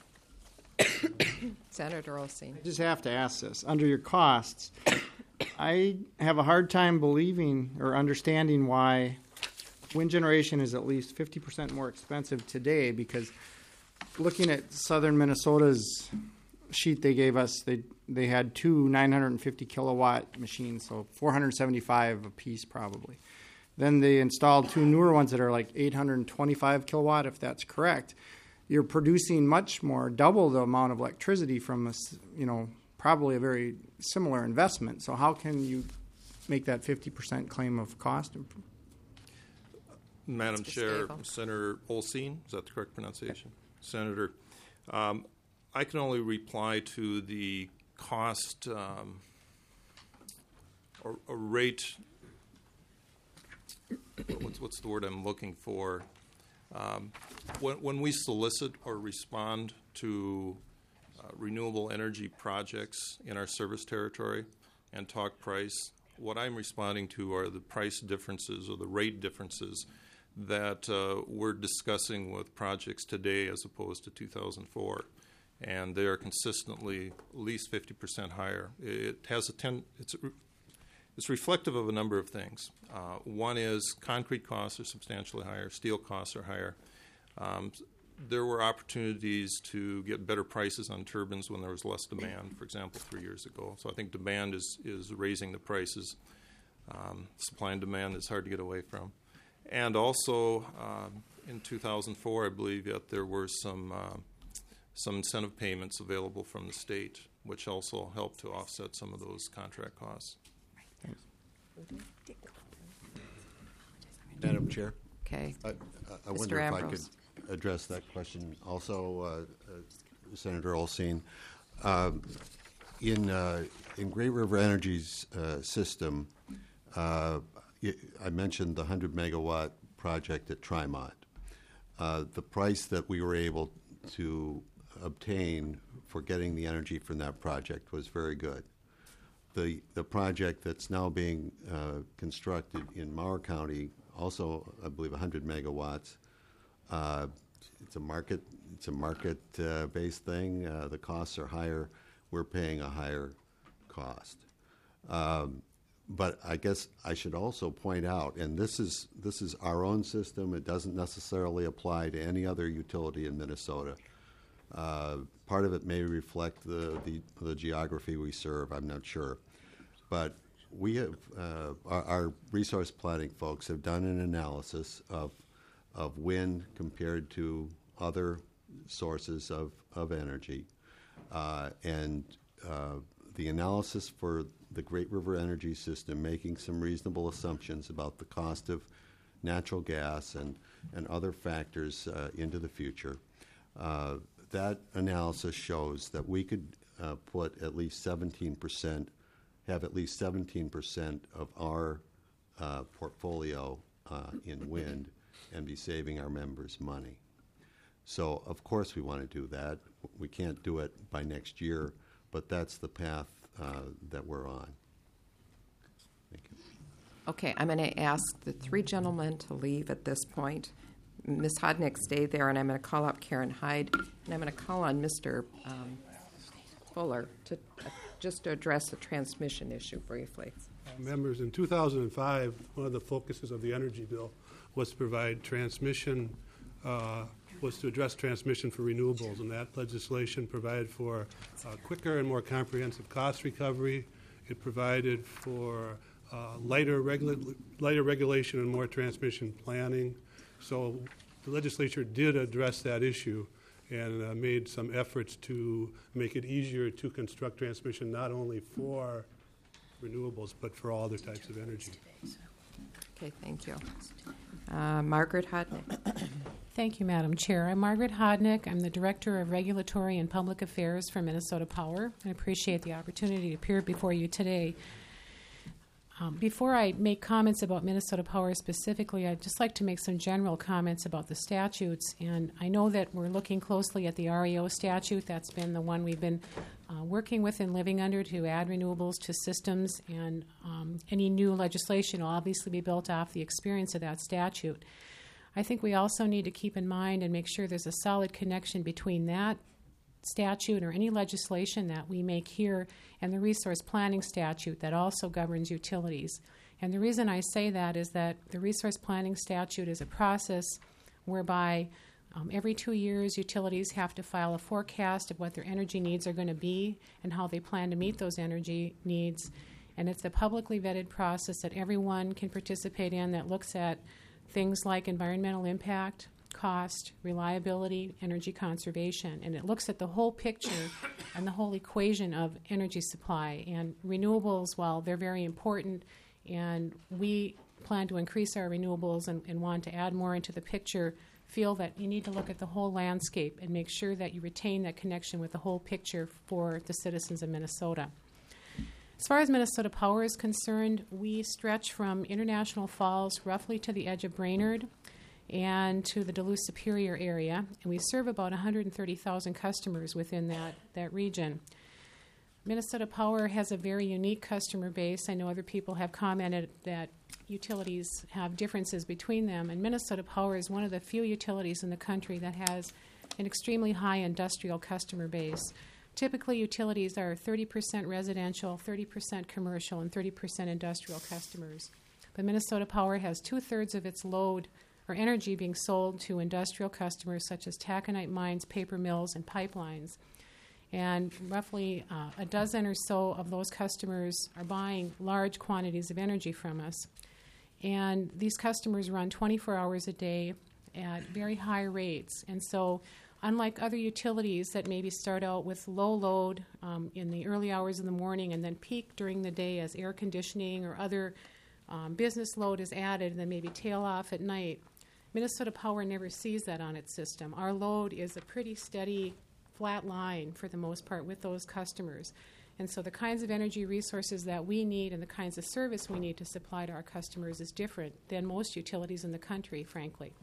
Senator Olsen. I just have to ask this. Under your costs, I have a hard time believing or understanding why wind generation is at least fifty percent more expensive today, because looking at southern Minnesota's sheet they gave us, they they had two nine hundred fifty kilowatt machines, so four hundred seventy-five a piece probably. Then they installed two newer ones that are like eight hundred twenty-five kilowatt, if that's correct. You're producing much more, double the amount of electricity from a, you know, probably a very similar investment. So how can you make that fifty percent claim of cost? Madam Mister Chair, Scavo. Senator Olsen, is that the correct pronunciation? Yep. Senator, um, I can only reply to the cost um, or, or rate. What's, what's the word I'm looking for? Um, when, when we solicit or respond to uh, renewable energy projects in our service territory and talk price, what I'm responding to are the price differences or the rate differences that uh, we're discussing with projects today as opposed to two thousand four. And they are consistently at least fifty percent higher. It has a ten, it's, a, it's reflective of a number of things. Uh, one is concrete costs are substantially higher, steel costs are higher. Um, there were opportunities to get better prices on turbines when there was less demand, for example, three years ago. So I think demand is, is raising the prices. Um, supply and demand is hard to get away from. And also, um, in two thousand four, I believe that there were some uh, some incentive payments available from the state, which also helped to offset some of those contract costs. Thanks. Madam Chair? Okay. I, I, I Mister wonder if I Ambrose. could address that question also, uh, uh, Senator Olsen. Uh, in, uh, in Great River Energy's uh, system, uh, I mentioned the one hundred megawatt project at Trimont. Uh, the price that we were able to obtain for getting the energy from that project was very good. The, the project that's now being uh, constructed in Mower County, also I believe one hundred megawatts, uh, it's a market it's a market uh, based thing. Uh, the costs are higher. We're paying a higher cost. Um, but I guess I should also point out, and this is this is our own system. It doesn't necessarily apply to any other utility in Minnesota. Uh, part of it may reflect the, the the geography we serve. I'm not sure, but we have uh, our, our resource planning folks have done an analysis of of wind compared to other sources of of energy, uh, and uh, the analysis for the Great River Energy System, making some reasonable assumptions about the cost of natural gas and and other factors uh, into the future. Uh, that analysis shows that we could uh, put at least seventeen percent, have at least seventeen percent of our uh, portfolio uh, in wind and be saving our members money. So, of course, we want to do that. We can't do it by next year, but that's the path uh, that we're on. Thank you. Okay, I'm going to ask the three gentlemen to leave at this point. Miz Hodnick, stay there, and I'm going to call up Karen Hyde, and I'm going to call on Mister Um, Fuller to uh, just to address the transmission issue briefly. Members, in two thousand five, one of the focuses of the energy bill was to provide transmission, uh, was to address transmission for renewables, and that legislation provided for uh, quicker and more comprehensive cost recovery. It provided for uh, lighter, regula- lighter regulation and more transmission planning. So the legislature did address that issue and uh, made some efforts to make it easier to construct transmission not only for renewables but for all other types of energy. Okay, thank you. Uh, Margaret Hodnick. Thank you, Madam Chair. I'm Margaret Hodnick. I'm the Director of Regulatory and Public Affairs for Minnesota Power. I appreciate the opportunity to appear before you today. Um, before I make comments about Minnesota Power specifically, I'd just like to make some general comments about the statutes. And I know that we're looking closely at the R E O statute. That's been the one we've been uh, working with and living under to add renewables to systems. And um, any new legislation will obviously be built off the experience of that statute. I think we also need to keep in mind and make sure there's a solid connection between that statute or any legislation that we make here and the resource planning statute that also governs utilities. And the reason I say that is that the resource planning statute is a process whereby um, every two years utilities have to file a forecast of what their energy needs are going to be and how they plan to meet those energy needs. And it's a publicly vetted process that everyone can participate in that looks at things like environmental impact, cost, reliability, energy conservation, and it looks at the whole picture and the whole equation of energy supply. And renewables, while they're very important, and we plan to increase our renewables and, and want to add more into the picture, feel that you need to look at the whole landscape and make sure that you retain that connection with the whole picture for the citizens of Minnesota. As far as Minnesota Power is concerned, we stretch from International Falls roughly to the edge of Brainerd and to the Duluth Superior area, and we serve about one hundred thirty thousand customers within that, that region. Minnesota Power has a very unique customer base. I know other people have commented that utilities have differences between them, and Minnesota Power is one of the few utilities in the country that has an extremely high industrial customer base. Typically, utilities are thirty percent residential, thirty percent commercial, and thirty percent industrial customers. But Minnesota Power has two-thirds of its load or energy being sold to industrial customers such as taconite mines, paper mills, and pipelines. And roughly uh, a dozen or so of those customers are buying large quantities of energy from us. And these customers run twenty-four hours a day at very high rates. And so unlike other utilities that maybe start out with low load um, in the early hours of the morning and then peak during the day as air conditioning or other um, business load is added and then maybe tail off at night, Minnesota Power never sees that on its system. Our load is a pretty steady, flat line for the most part with those customers. And so the kinds of energy resources that we need and the kinds of service we need to supply to our customers is different than most utilities in the country, frankly.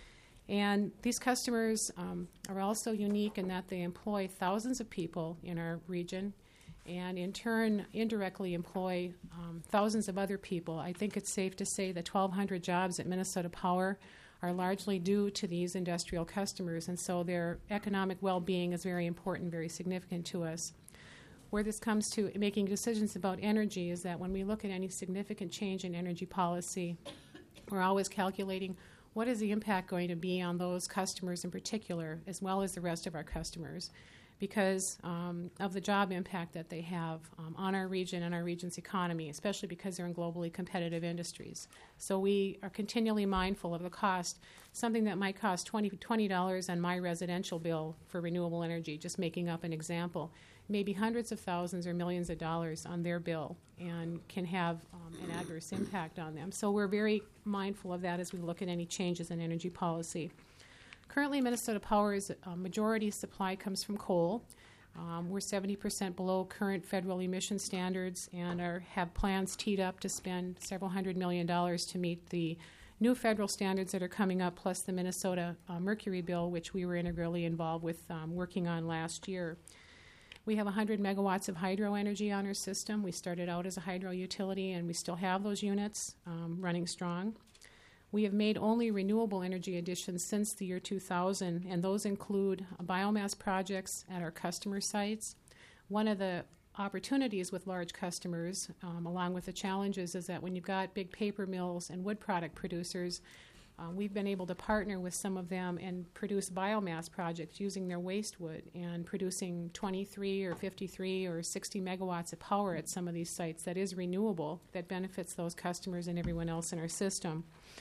And these customers um, are also unique in that they employ thousands of people in our region and in turn indirectly employ um, thousands of other people. I think it's safe to say that twelve hundred jobs at Minnesota Power are largely due to these industrial customers, and so their economic well-being is very important, very significant to us. Where this comes to making decisions about energy is that when we look at any significant change in energy policy, we're always calculating what is the impact going to be on those customers in particular, as well as the rest of our customers, because um, of the job impact that they have um, on our region and our region's economy, especially because they're in globally competitive industries. So we are continually mindful of the cost. Something that might cost twenty dollars on my residential bill for renewable energy, just making up an example, maybe hundreds of thousands or millions of dollars on their bill and can have um, an adverse impact on them. So we're very mindful of that as we look at any changes in energy policy. Currently, Minnesota Power's uh, majority supply comes from coal. Um, we're seventy percent below current federal emission standards and are, have plans teed up to spend several hundred million dollars to meet the new federal standards that are coming up, plus the Minnesota uh, Mercury bill, which we were integrally involved with um, working on last year. We have one hundred megawatts of hydro energy on our system. We started out as a hydro utility, and we still have those units um, running strong. We have made only renewable energy additions since the year two thousand, and those include biomass projects at our customer sites. One of the opportunities with large customers, um, along with the challenges, is that when you've got big paper mills and wood product producers, uh, we've been able to partner with some of them and produce biomass projects using their waste wood and producing twenty-three or fifty-three or sixty megawatts of power at some of these sites that is renewable, that benefits those customers and everyone else in our system.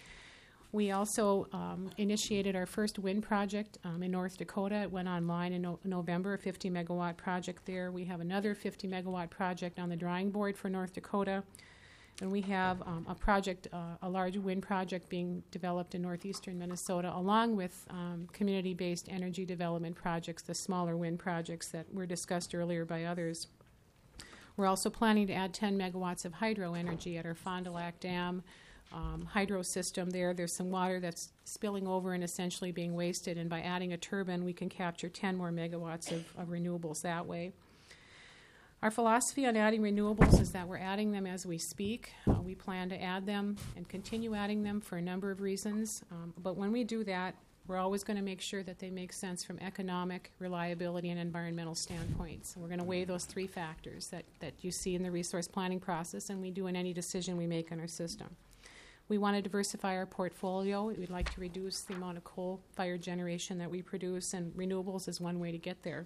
We also um, initiated our first wind project um, in North Dakota. It went online in no- November, a fifty megawatt project there. We have another fifty megawatt project on the drawing board for North Dakota. And we have um, a project, uh, a large wind project being developed in northeastern Minnesota, along with um, community-based energy development projects, the smaller wind projects that were discussed earlier by others. We're also planning to add ten megawatts of hydro energy at our Fond du Lac Dam Um, hydro system there. There's some water that's spilling over and essentially being wasted, and by adding a turbine, we can capture ten more megawatts of, of renewables that way. Our philosophy on adding renewables is that we're adding them as we speak. Uh, we plan to add them and continue adding them for a number of reasons, um, but when we do that, we're always going to make sure that they make sense from economic, reliability, and environmental standpoints. We're going to weigh those three factors that, that you see in the resource planning process, and we do in any decision we make in our system. We want to diversify our portfolio. We'd like to reduce the amount of coal-fired generation that we produce, and renewables is one way to get there.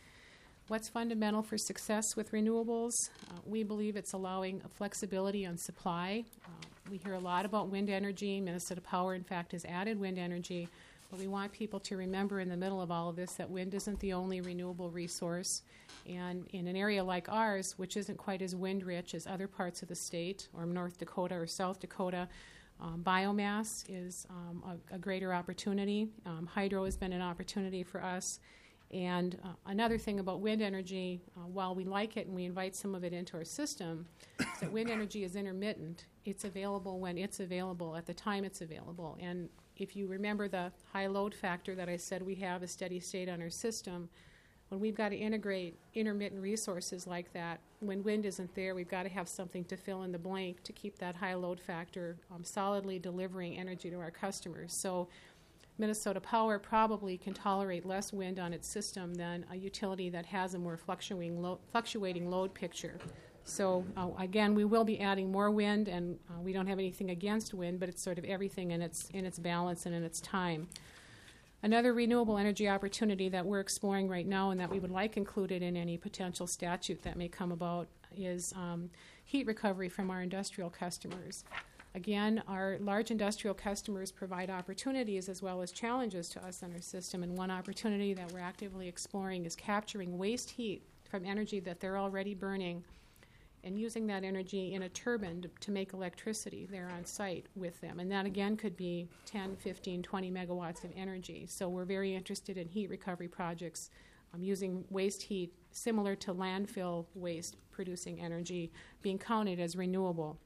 What's fundamental for success with renewables? Uh, we believe it's allowing a flexibility on supply. Uh, we hear a lot about wind energy. Minnesota Power, in fact, has added wind energy, but we want people to remember in the middle of all of this that wind isn't the only renewable resource. And in an area like ours, which isn't quite as wind-rich as other parts of the state, or North Dakota or South Dakota, um, biomass is um, a, a greater opportunity. Um, hydro has been an opportunity for us. And uh, another thing about wind energy, uh, while we like it and we invite some of it into our system, is that wind energy is intermittent. It's available when it's available, at the time it's available. And if you remember the high load factor that I said we have a steady state on our system, when we've got to integrate intermittent resources like that, when wind isn't there, we've got to have something to fill in the blank to keep that high load factor um, solidly delivering energy to our customers. So Minnesota Power probably can tolerate less wind on its system than a utility that has a more fluctuating, lo- fluctuating load picture. So uh, again, we will be adding more wind, and uh, we don't have anything against wind, but it's sort of everything in its in its balance and in its time. Another renewable energy opportunity that we're exploring right now and that we would like included in any potential statute that may come about is um, heat recovery from our industrial customers. Again, our large industrial customers provide opportunities as well as challenges to us in our system, and one opportunity that we're actively exploring is capturing waste heat from energy that they're already burning and using that energy in a turbine to, to make electricity there on site with them. And that, again, could be ten, fifteen, twenty megawatts of energy. So we're very interested in heat recovery projects um, using waste heat similar to landfill waste producing energy being counted as renewable.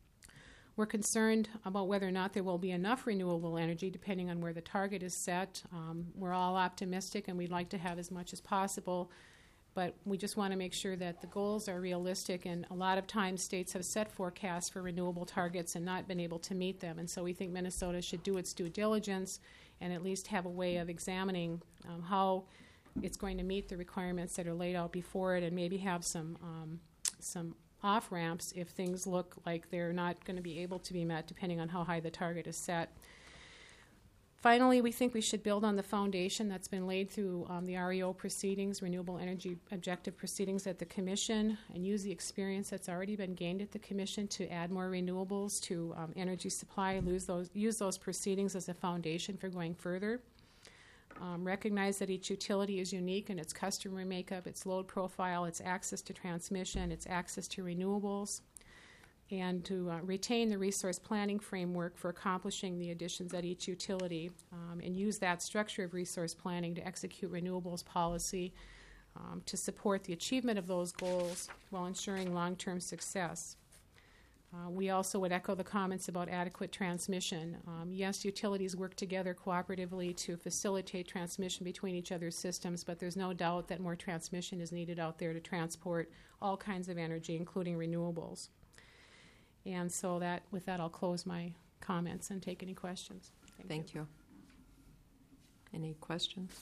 We're concerned about whether or not there will be enough renewable energy depending on where the target is set. Um, we're all optimistic, and we'd like to have as much as possible. but we just want to make sure that the goals are realistic, and a lot of times states have set forecasts for renewable targets and not been able to meet them, and so we think Minnesota should do its due diligence and at least have a way of examining um, how it's going to meet the requirements that are laid out before it, and maybe have some um, some off-ramps if things look like they're not going to be able to be met depending on how high the target is set. Finally, we think we should build on the foundation that's been laid through um, the R E O proceedings, Renewable Energy Objective proceedings at the Commission, and use the experience that's already been gained at the Commission to add more renewables to um, energy supply, lose those, use those proceedings as a foundation for going further. Um, recognize that each utility is unique in its customer makeup, its load profile, its access to transmission, its access to renewables, and to uh, retain the resource planning framework for accomplishing the additions at each utility, um, and use that structure of resource planning to execute renewables policy um, to support the achievement of those goals while ensuring long-term success. Uh, we also would echo the comments about adequate transmission. Um, yes, utilities work together cooperatively to facilitate transmission between each other's systems, but there's no doubt that more transmission is needed out there to transport all kinds of energy, including renewables. And so that, with that, I'll close my comments and take any questions. Thank, Thank you. you. Any questions?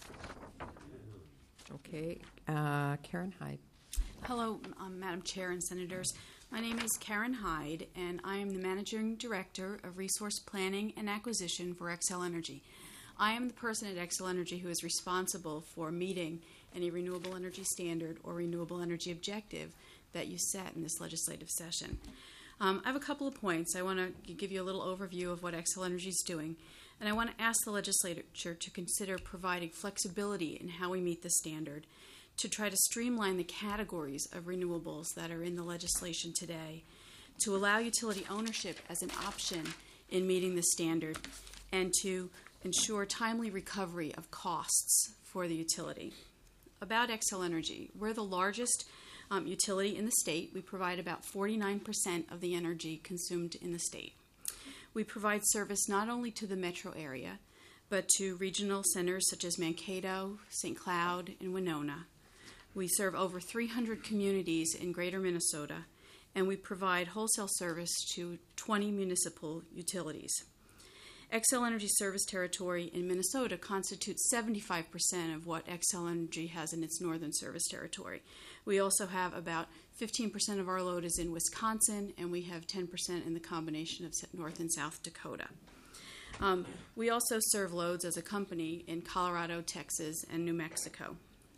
Okay. Uh, Karen Hyde. Hello, um, Madam Chair and Senators. My name is Karen Hyde, and I am the Managing Director of Resource Planning and Acquisition for Xcel Energy. I am the person at Xcel Energy who is responsible for meeting any renewable energy standard or renewable energy objective that you set in this legislative session. Um, I have a couple of points. I want to give you a little overview of what Xcel Energy is doing, and I want to ask the legislature to consider providing flexibility in how we meet the standard, to try to streamline the categories of renewables that are in the legislation today, to allow utility ownership as an option in meeting the standard, and to ensure timely recovery of costs for the utility. About Xcel Energy, we're the largest um, utility in the state. We provide about forty-nine percent of the energy consumed in the state. We provide service not only to the metro area, but to regional centers such as Mankato, Saint Cloud, and Winona. We serve over three hundred communities in greater Minnesota, and we provide wholesale service to twenty municipal utilities. Xcel Energy service territory in Minnesota constitutes seventy-five percent of what Xcel Energy has in its northern service territory. We also have about fifteen percent of our load is in Wisconsin, and we have ten percent in the combination of North and South Dakota. Um, we also serve loads as a company in Colorado, Texas, and New Mexico.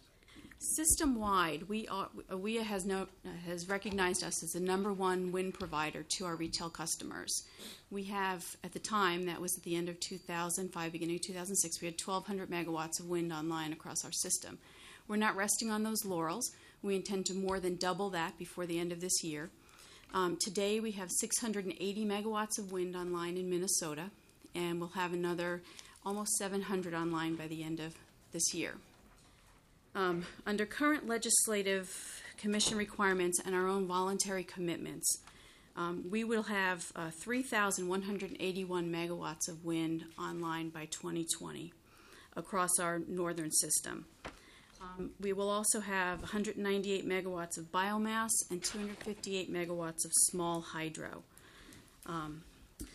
System-wide, we are, W E A has, no, has recognized us as the number one wind provider to our retail customers. We have, at the time, that was at the end of two thousand five, beginning of two thousand six, we had twelve hundred megawatts of wind online across our system. We're not resting on those laurels. We intend to more than double that before the end of this year. Um, today, we have six hundred eighty megawatts of wind online in Minnesota, and we'll have another almost seven hundred online by the end of this year. Um, under current legislative commission requirements and our own voluntary commitments, um, we will have uh, three thousand one hundred eighty-one megawatts of wind online by twenty twenty across our northern system. Um, we will also have one hundred ninety-eight megawatts of biomass and two hundred fifty-eight megawatts of small hydro. Um,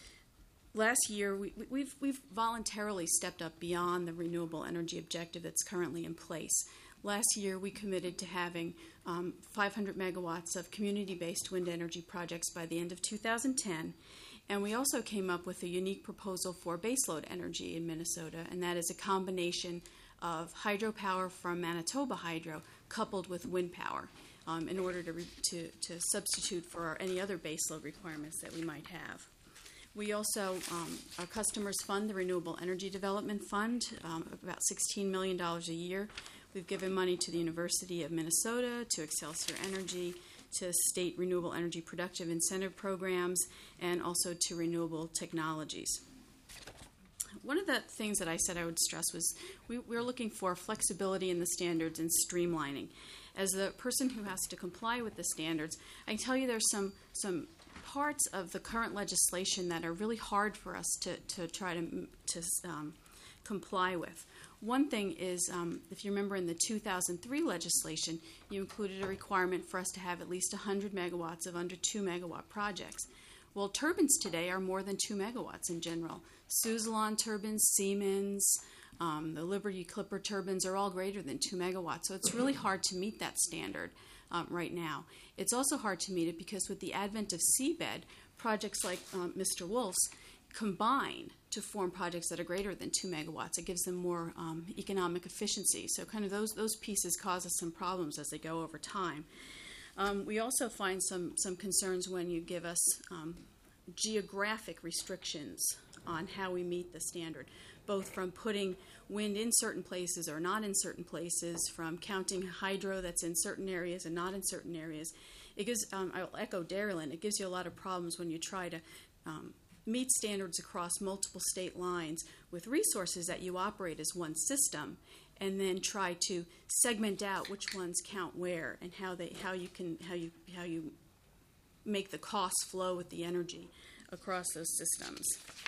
Last year, we, we've, we've voluntarily stepped up beyond the renewable energy objective that's currently in place. Last year, we committed to having um, five hundred megawatts of community-based wind energy projects by the end of two thousand ten, and we also came up with a unique proposal for baseload energy in Minnesota, and that is a combination of hydropower from Manitoba Hydro coupled with wind power um, in order to, re- to, to substitute for our, any other baseload requirements that we might have. We also, um, our customers fund the Renewable Energy Development Fund, um, about sixteen million dollars a year. We've given money to the University of Minnesota, to Excelsior Energy, to state renewable energy productive incentive programs, and also to renewable technologies. One of the things that I said I would stress was we, we're looking for flexibility in the standards and streamlining. As the person who has to comply with the standards, I can tell you there's some some parts of the current legislation that are really hard for us to, to try to, to um, comply with. One thing is, um, if you remember in the two thousand three legislation, you included a requirement for us to have at least one hundred megawatts of under two megawatt projects. Well, turbines today are more than two megawatts in general. Suzlon turbines, Siemens, um, the Liberty Clipper turbines are all greater than two megawatts. So it's really hard to meet that standard um, right now. It's also hard to meet it because with the advent of seabed, projects like um, Mister Wolf's combine to form projects that are greater than two megawatts. It gives them more um, economic efficiency. So kind of those those pieces cause us some problems as they go over time. Um, we also find some some concerns when you give us um, geographic restrictions on how we meet the standard, both from putting wind in certain places or not in certain places, from counting hydro that's in certain areas and not in certain areas. It gives, um, I'll echo Darylyn, it gives you a lot of problems when you try to um, meet standards across multiple state lines with resources that you operate as one system, and then try to segment out which ones count where and how they how you can how you how you make the costs flow with the energy across those systems.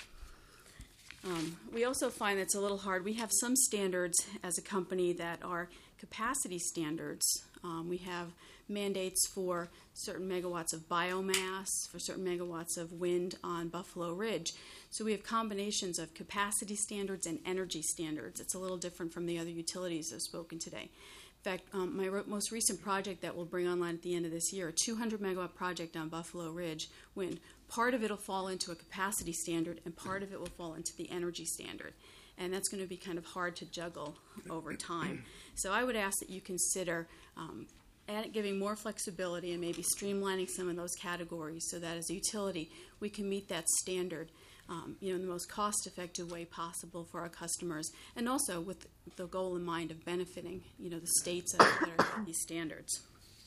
Um, we also find it's a little hard. We have some standards as a company that are capacity standards. Um, we have mandates for certain megawatts of biomass, for certain megawatts of wind on Buffalo Ridge. So we have combinations of capacity standards and energy standards. It's a little different from the other utilities that have spoken today. In fact, um, my ro- most recent project that we'll bring online at the end of this year, a two hundred megawatt project on Buffalo Ridge wind, part of it will fall into a capacity standard and part of it will fall into the energy standard. And that's going to be kind of hard to juggle over time. So I would ask that you consider um, add, giving more flexibility and maybe streamlining some of those categories so that as a utility we can meet that standard um, you know, in the most cost-effective way possible for our customers, and also with the goal in mind of benefiting you know, the states that are, that are these standards.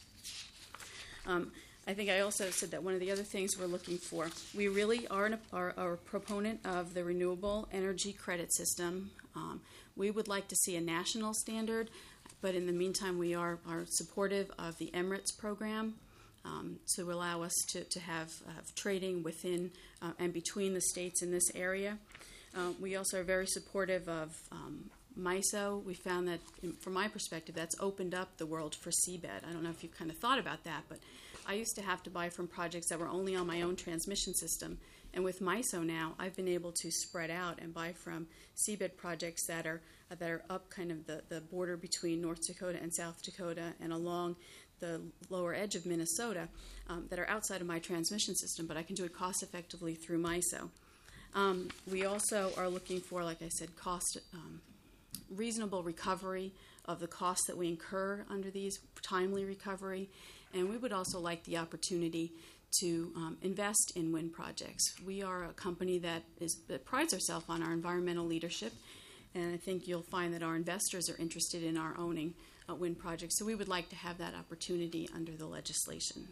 Um, I think I also said that one of the other things we're looking for, we really are, an, are, are a proponent of the renewable energy credit system. Um, we would like to see a national standard, but in the meantime, we are, are supportive of the Emirates program um, to allow us to, to have, have trading within uh, and between the states in this area. Uh, we also are very supportive of um, MISO. We found that, from my perspective, that's opened up the world for seabed. I don't know if you've kind of thought about that, but I used to have to buy from projects that were only on my own transmission system. And with MISO now, I've been able to spread out and buy from seabed projects that are uh, that are up kind of the, the border between North Dakota and South Dakota and along the lower edge of Minnesota um, that are outside of my transmission system, but I can do it cost effectively through MISO. Um, we also are looking for, like I said, cost um, reasonable recovery of the costs that we incur under these, timely recovery, and we would also like the opportunity to um, invest in wind projects. We are a company that is that prides ourselves on our environmental leadership, and I think you'll find that our investors are interested in our owning uh, wind projects, so we would like to have that opportunity under the legislation.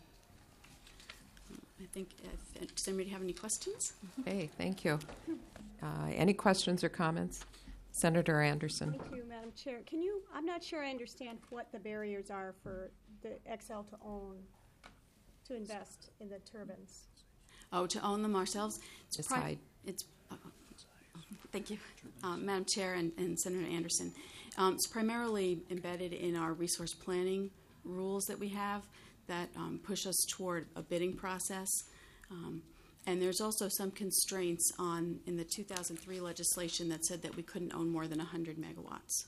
I think, uh, does anybody have any questions? Hey, thank you. Uh, any questions or comments? Senator Anderson. Thank you, Madam Chair. Can you, I'm not sure I understand what the barriers are for the X L to own, to invest in the turbines. Oh, to own them ourselves? It's Decide. Pri- it's, uh, thank you, um, Madam Chair and, and Senator Anderson. Um, it's primarily embedded in our resource planning rules that we have that um, push us toward a bidding process. Um, and there's also some constraints on in the two thousand three legislation that said that we couldn't own more than one hundred megawatts.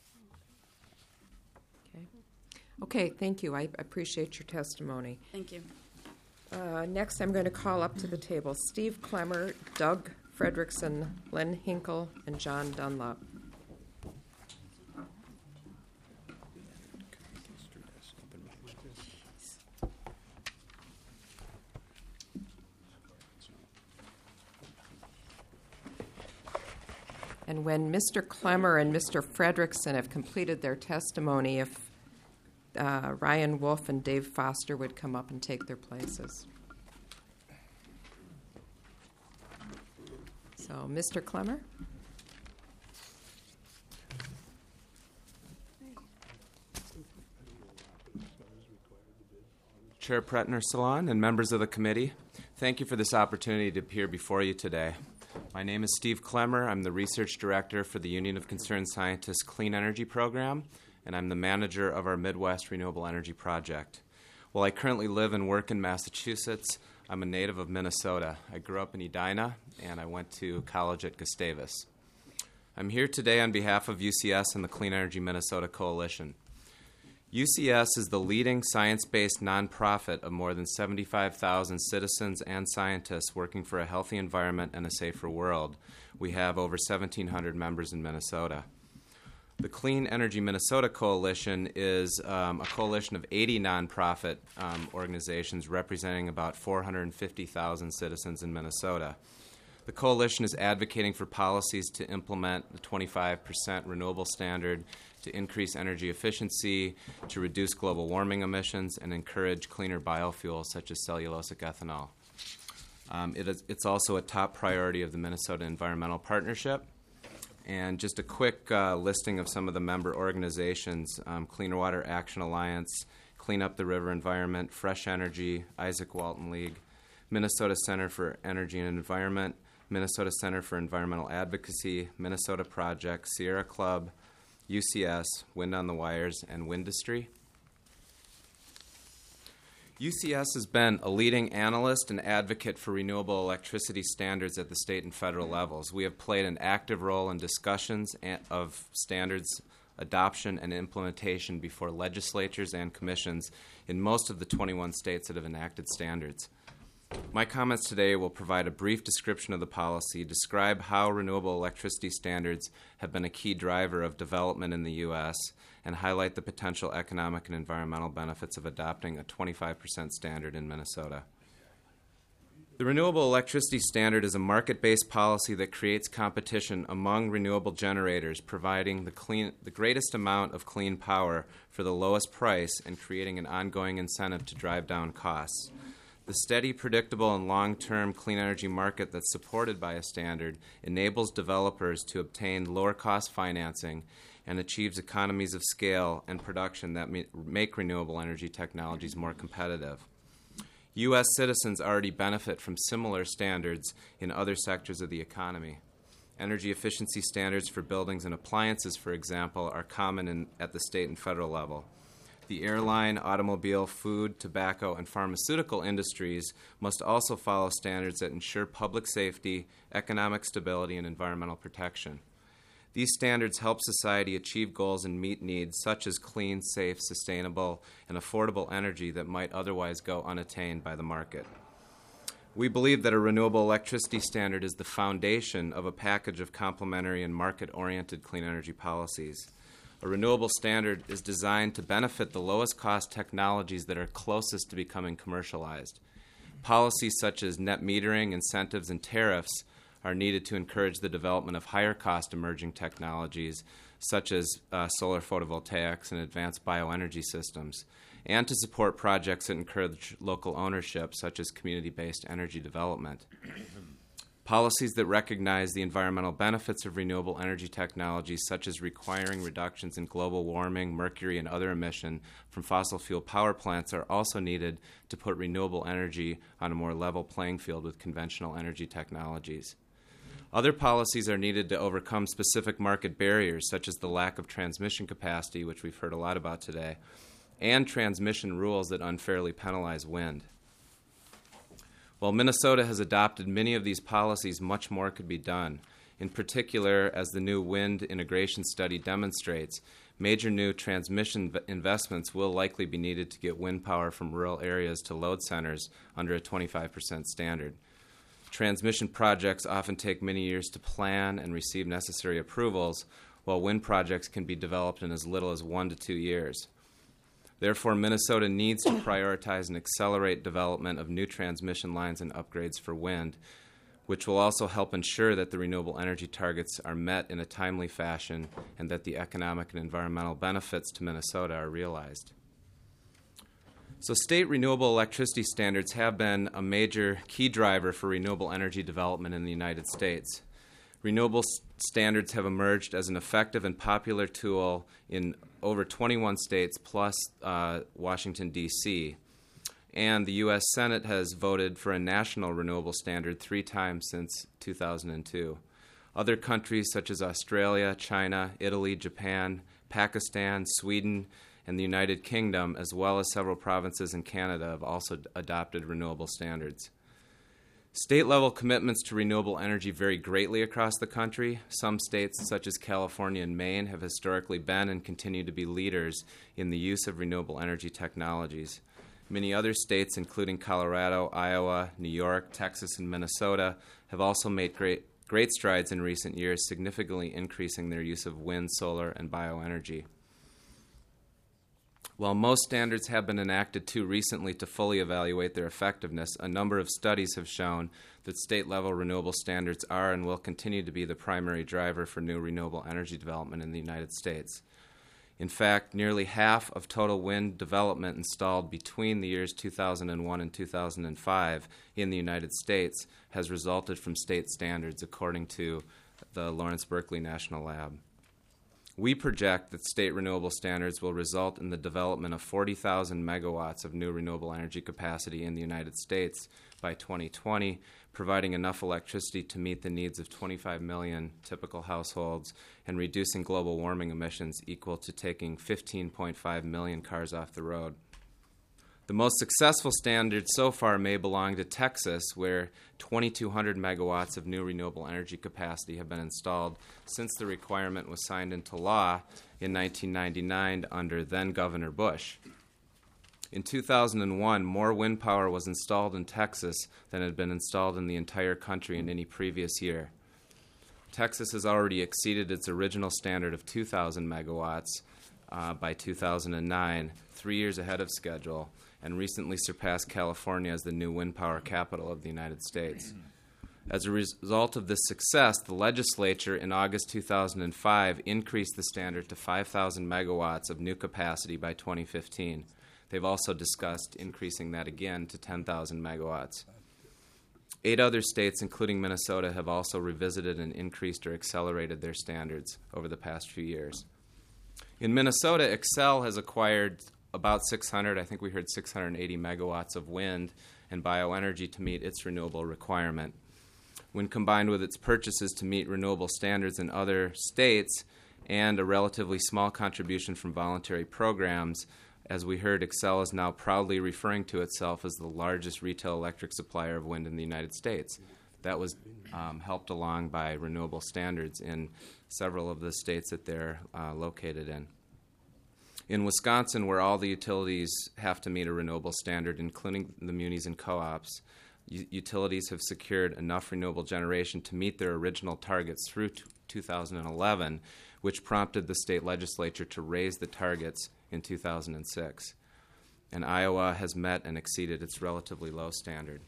Okay. Okay, thank you. I appreciate your testimony. Thank you. Uh, next, I'm going to call up to the table Steve Clemmer, Doug Fredrickson, Len Hinkle, and John Dunlop. And when Mister Clemmer and Mister Fredrickson have completed their testimony, if uh, Ryan Wolf and Dave Foster would come up and take their places. So, Mister Clemmer? Chair Pretner Salon and members of the committee, thank you for this opportunity to appear before you today. My name is Steve Klemmer. I'm the Research Director for the Union of Concerned Scientists Clean Energy Program, and I'm the manager of our Midwest Renewable Energy Project. While I currently live and work in Massachusetts, I'm a native of Minnesota. I grew up in Edina, and I went to college at Gustavus. I'm here today on behalf of U C S and the Clean Energy Minnesota Coalition. U C S is the leading science-based nonprofit of more than seventy-five thousand citizens and scientists working for a healthy environment and a safer world. We have over seventeen hundred members in Minnesota. The Clean Energy Minnesota Coalition is um, a coalition of eighty nonprofit um, organizations representing about four hundred fifty thousand citizens in Minnesota. The coalition is advocating for policies to implement the twenty-five percent renewable standard, to increase energy efficiency, to reduce global warming emissions, and encourage cleaner biofuels such as cellulosic ethanol. Um, it is, it's also a top priority of the Minnesota Environmental Partnership. And just a quick uh, listing of some of the member organizations: um, Clean Water Action Alliance, Clean Up the River Environment, Fresh Energy, Isaac Walton League, Minnesota Center for Energy and Environment, Minnesota Center for Environmental Advocacy, Minnesota Project, Sierra Club, U C S, Wind on the Wires, and Windustry. U C S has been a leading analyst and advocate for renewable electricity standards at the state and federal levels. We have played an active role in discussions of standards adoption and implementation before legislatures and commissions in most of the twenty-one states that have enacted standards. My comments today will provide a brief description of the policy, describe how renewable electricity standards have been a key driver of development in the U S, and highlight the potential economic and environmental benefits of adopting a twenty-five percent standard in Minnesota. The Renewable Electricity Standard is a market-based policy that creates competition among renewable generators, providing the, clean, the greatest amount of clean power for the lowest price and creating an ongoing incentive to drive down costs. The steady, predictable, and long-term clean energy market that's supported by a standard enables developers to obtain lower-cost financing and achieves economies of scale and production that make renewable energy technologies more competitive. U S citizens already benefit from similar standards in other sectors of the economy. Energy efficiency standards for buildings and appliances, for example, are common in, at the state and federal level. The airline, automobile, food, tobacco, and pharmaceutical industries must also follow standards that ensure public safety, economic stability, and environmental protection. These standards help society achieve goals and meet needs such as clean, safe, sustainable, and affordable energy that might otherwise go unattained by the market. We believe that a renewable electricity standard is the foundation of a package of complementary and market-oriented clean energy policies. A renewable standard is designed to benefit the lowest cost technologies that are closest to becoming commercialized. Policies such as net metering, incentives, and tariffs are needed to encourage the development of higher cost emerging technologies such as uh, solar photovoltaics and advanced bioenergy systems, and to support projects that encourage local ownership such as community-based energy development. Policies that recognize the environmental benefits of renewable energy technologies, such as requiring reductions in global warming, mercury, and other emission from fossil fuel power plants, are also needed to put renewable energy on a more level playing field with conventional energy technologies. Other policies are needed to overcome specific market barriers, such as the lack of transmission capacity, which we've heard a lot about today, and transmission rules that unfairly penalize wind. While Minnesota has adopted many of these policies, much more could be done. In particular, as the new wind integration study demonstrates, major new transmission v- investments will likely be needed to get wind power from rural areas to load centers under a twenty-five percent standard. Transmission projects often take many years to plan and receive necessary approvals, while wind projects can be developed in as little as one to two years. Therefore, Minnesota needs to prioritize and accelerate development of new transmission lines and upgrades for wind, which will also help ensure that the renewable energy targets are met in a timely fashion and that the economic and environmental benefits to Minnesota are realized. So state renewable electricity standards have been a major key driver for renewable energy development in the United States. Renewable s- standards have emerged as an effective and popular tool in over twenty-one states plus uh, Washington, D C, and the U S Senate has voted for a national renewable standard three times since two thousand two. Other countries such as Australia, China, Italy, Japan, Pakistan, Sweden, and the United Kingdom, as well as several provinces in Canada, have also adopted renewable standards. State-level commitments to renewable energy vary greatly across the country. Some states, such as California and Maine, have historically been and continue to be leaders in the use of renewable energy technologies. Many other states, including Colorado, Iowa, New York, Texas, and Minnesota, have also made great Great strides in recent years, significantly increasing their use of wind, solar, and bioenergy. While most standards have been enacted too recently to fully evaluate their effectiveness, a number of studies have shown that state-level renewable standards are and will continue to be the primary driver for new renewable energy development in the United States. In fact, nearly half of total wind development installed between the years two thousand one and two thousand five in the United States has resulted from state standards, according to the Lawrence Berkeley National Lab. We project that state renewable standards will result in the development of forty thousand megawatts of new renewable energy capacity in the United States by twenty twenty, providing enough electricity to meet the needs of twenty-five million typical households and reducing global warming emissions equal to taking fifteen point five million cars off the road. The most successful standards so far may belong to Texas, where twenty-two hundred megawatts of new renewable energy capacity have been installed since the requirement was signed into law in nineteen ninety-nine under then-Governor Bush. In two thousand one, more wind power was installed in Texas than had been installed in the entire country in any previous year. Texas has already exceeded its original standard of two thousand megawatts uh, by two thousand nine, three years ahead of schedule, and recently surpassed California as the new wind power capital of the United States. As a result of this success, the legislature in August two thousand five increased the standard to five thousand megawatts of new capacity by twenty fifteen. They've also discussed increasing that again to ten thousand megawatts. Eight other states, including Minnesota, have also revisited and increased or accelerated their standards over the past few years. In Minnesota, Xcel has acquired about six hundred, I think we heard six hundred eighty megawatts of wind and bioenergy to meet its renewable requirement. When combined with its purchases to meet renewable standards in other states and a relatively small contribution from voluntary programs, as we heard, Xcel is now proudly referring to itself as the largest retail electric supplier of wind in the United States. That was um, helped along by renewable standards in several of the states that they're uh, located in. In Wisconsin, where all the utilities have to meet a renewable standard, including the munis and co-ops, u- utilities have secured enough renewable generation to meet their original targets through t- two thousand eleven, which prompted the state legislature to raise the targets in two thousand six. And Iowa has met and exceeded its relatively low standard.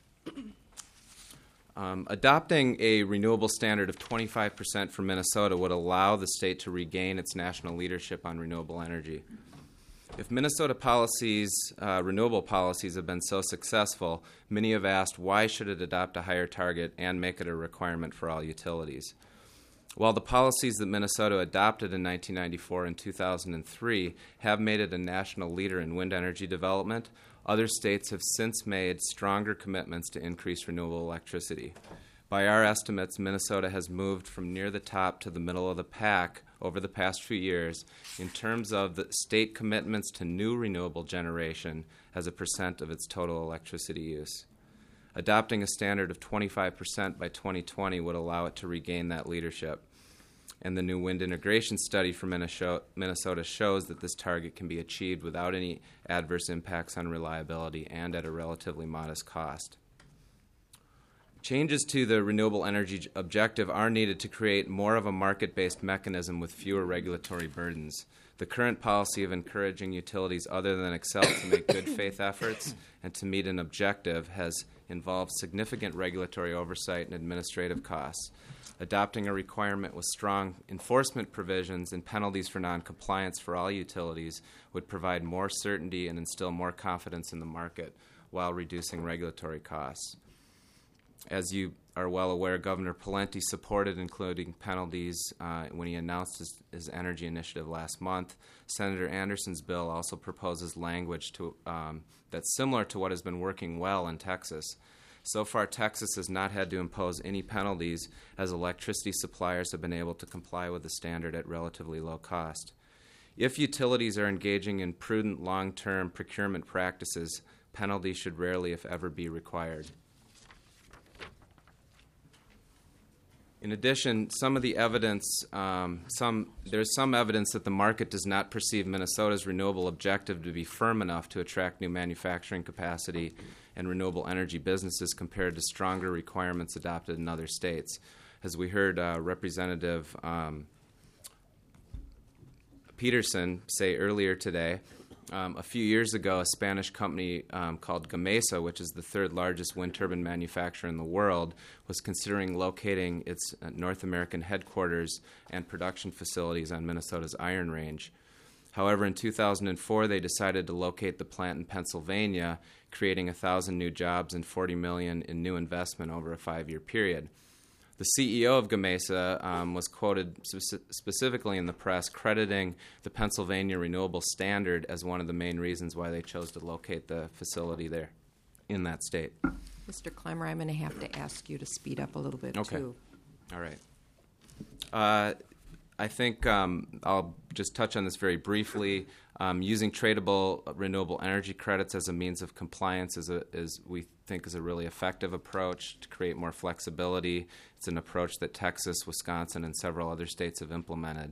Um, adopting a renewable standard of twenty-five percent for Minnesota would allow the state to regain its national leadership on renewable energy. If Minnesota policies, uh, renewable policies have been so successful, many have asked why should it adopt a higher target and make it a requirement for all utilities. While the policies that Minnesota adopted in nineteen ninety-four and two thousand three have made it a national leader in wind energy development, other states have since made stronger commitments to increase renewable electricity. By our estimates, Minnesota has moved from near the top to the middle of the pack over the past few years in terms of the state commitments to new renewable generation as a percent of its total electricity use. Adopting a standard of twenty-five percent by twenty twenty would allow it to regain that leadership. And the new wind integration study from Minnesota shows that this target can be achieved without any adverse impacts on reliability and at a relatively modest cost. Changes to the renewable energy objective are needed to create more of a market-based mechanism with fewer regulatory burdens. The current policy of encouraging utilities other than Xcel to make good faith efforts and to meet an objective has involved significant regulatory oversight and administrative costs. Adopting a requirement with strong enforcement provisions and penalties for noncompliance for all utilities would provide more certainty and instill more confidence in the market while reducing regulatory costs. As you are well aware, Governor Pawlenty supported including penalties uh, when he announced his, his energy initiative last month. Senator Anderson's bill also proposes language to, um, that's similar to what has been working well in Texas. So far, Texas has not had to impose any penalties as electricity suppliers have been able to comply with the standard at relatively low cost. If utilities are engaging in prudent long-term procurement practices, penalties should rarely, if ever, be required. In addition, some of the evidence, um, some, there's some evidence that the market does not perceive Minnesota's renewable objective to be firm enough to attract new manufacturing capacity and renewable energy businesses compared to stronger requirements adopted in other states. As we heard uh, Representative um, Peterson say earlier today, Um, a few years ago, a Spanish company um, called Gamesa, which is the third largest wind turbine manufacturer in the world, was considering locating its uh, North American headquarters and production facilities on Minnesota's Iron Range. However, in two thousand four, they decided to locate the plant in Pennsylvania, creating one thousand new jobs and forty million dollars in new investment over a five-year period. The C E O of Gamesa um, was quoted spe- specifically in the press crediting the Pennsylvania Renewable Standard as one of the main reasons why they chose to locate the facility there in that state. Mister Clemmer, I'm going to have to ask you to speed up a little bit, Okay. too. All right. Uh, I think um, I'll just touch on this very briefly. Um, using tradable renewable energy credits as a means of compliance is, a, is we think is a really effective approach to create more flexibility. It's an approach that Texas, Wisconsin, and several other states have implemented.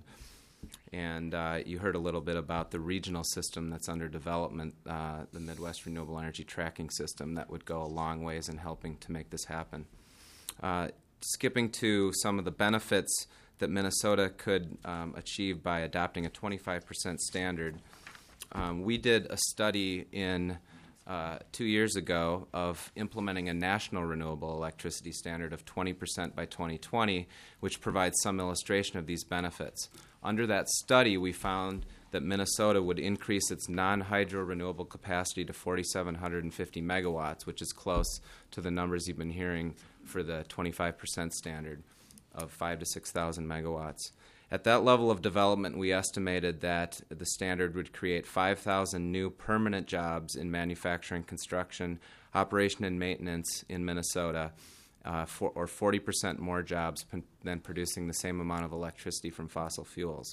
And uh, you heard a little bit about the regional system that's under development, uh, the Midwest Renewable Energy Tracking System, that would go a long ways in helping to make this happen. Uh, skipping to some of the benefits that Minnesota could um, achieve by adopting a twenty-five percent standard. Um, we did a study in uh, two years ago of implementing a national renewable electricity standard of twenty percent by twenty twenty, which provides some illustration of these benefits. Under that study, we found that Minnesota would increase its non-hydro renewable capacity to four thousand seven hundred fifty megawatts, which is close to the numbers you've been hearing for the twenty-five percent standard of five to six thousand megawatts. At that level of development, we estimated that the standard would create five thousand new permanent jobs in manufacturing, construction, operation, and maintenance in Minnesota, uh, for, or forty percent more jobs p- than producing the same amount of electricity from fossil fuels.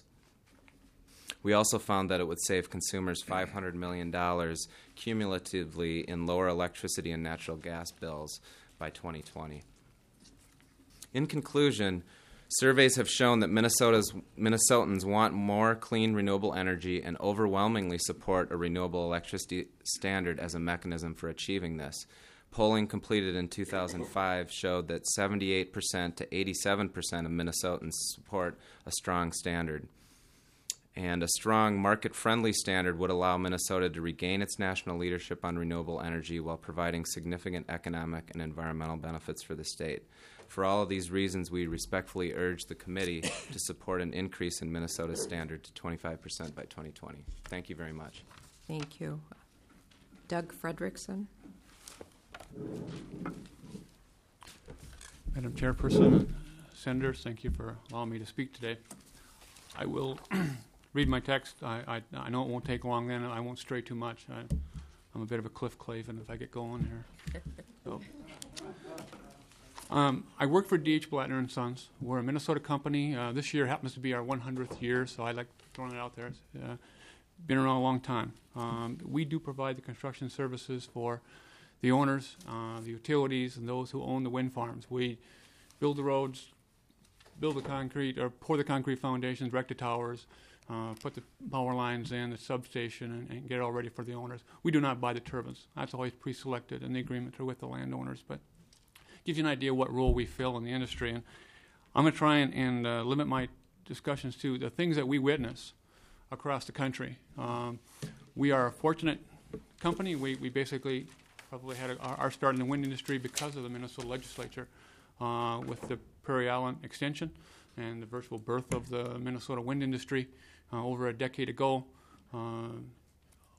We also found that it would save consumers five hundred million dollars cumulatively in lower electricity and natural gas bills by twenty twenty. In conclusion, surveys have shown that Minnesota's, Minnesotans want more clean renewable energy and overwhelmingly support a renewable electricity standard as a mechanism for achieving this. Polling completed in two thousand five showed that seventy-eight percent to eighty-seven percent of Minnesotans support a strong standard. And a strong market-friendly standard would allow Minnesota to regain its national leadership on renewable energy while providing significant economic and environmental benefits for the state. For all of these reasons, we respectfully urge the committee to support an increase in Minnesota's standard to twenty-five percent by twenty twenty. Thank you very much. Thank you. Doug Fredrickson. Madam Chairperson, Senators, thank you for allowing me to speak today. I will read my text. I, I, I know it won't take long then, and I won't stray too much. I, I'm a bit of a Cliff Clavin if I get going here. So, um, I work for D H. Blattner and Sons. We're a Minnesota company. Uh, this year happens to be our one hundredth year, so I like throwing it out there. It's uh, been around a long time. Um, we do provide the construction services for the owners, uh, the utilities, and those who own the wind farms. We build the roads, build the concrete, or pour the concrete foundations, erect the towers, uh, put the power lines in, the substation, and, and get it all ready for the owners. We do not buy the turbines. That's always pre-selected in the agreement with the landowners, but gives you an idea what role we fill in the industry. And I'm going to try and, and uh, limit my discussions to the things that we witness across the country. Um, we are a fortunate company. We, we basically probably had a, our, our start in the wind industry because of the Minnesota legislature uh, with the Prairie Island extension and the virtual birth of the Minnesota wind industry uh, over a decade ago. Uh,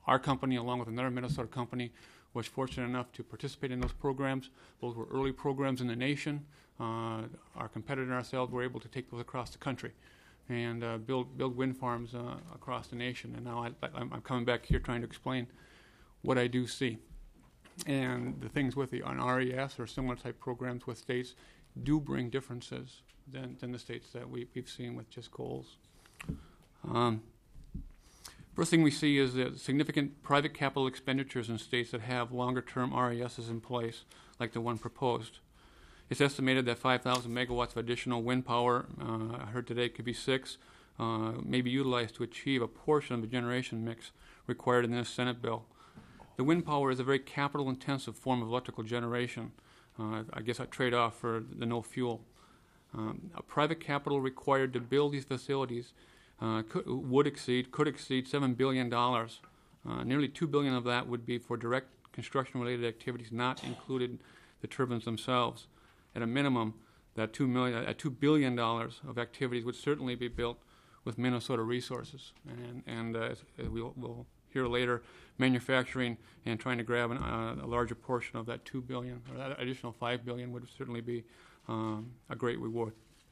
our company, along with another Minnesota company, was fortunate enough to participate in those programs. Those were early programs in the nation. Uh, our competitor and ourselves were able to take those across the country and uh, build build wind farms uh, across the nation. And now I, I'm, I'm coming back here trying to explain what I do see. And the things with the on R E S or similar type programs with states do bring differences than, than the states that we, we've seen with just coals. Um, First thing we see is that significant private capital expenditures in states that have longer-term R E Ss in place, like the one proposed. It's estimated that five thousand megawatts of additional wind power, uh, I heard today could be six, uh, may be utilized to achieve a portion of the generation mix required in this Senate bill. The wind power is a very capital-intensive form of electrical generation. Uh, I guess a trade-off for the no fuel. Um, a private capital required to build these facilities Uh, could, would exceed, could exceed seven billion dollars. Uh, nearly two billion dollars of that would be for direct construction-related activities, not included the turbines themselves. At a minimum, that two million, uh, two billion dollars of activities would certainly be built with Minnesota resources. And, and uh, as, as we'll, we'll hear later, manufacturing and trying to grab an, uh, a larger portion of that two billion dollars, or that additional five billion dollars would certainly be um, a great reward.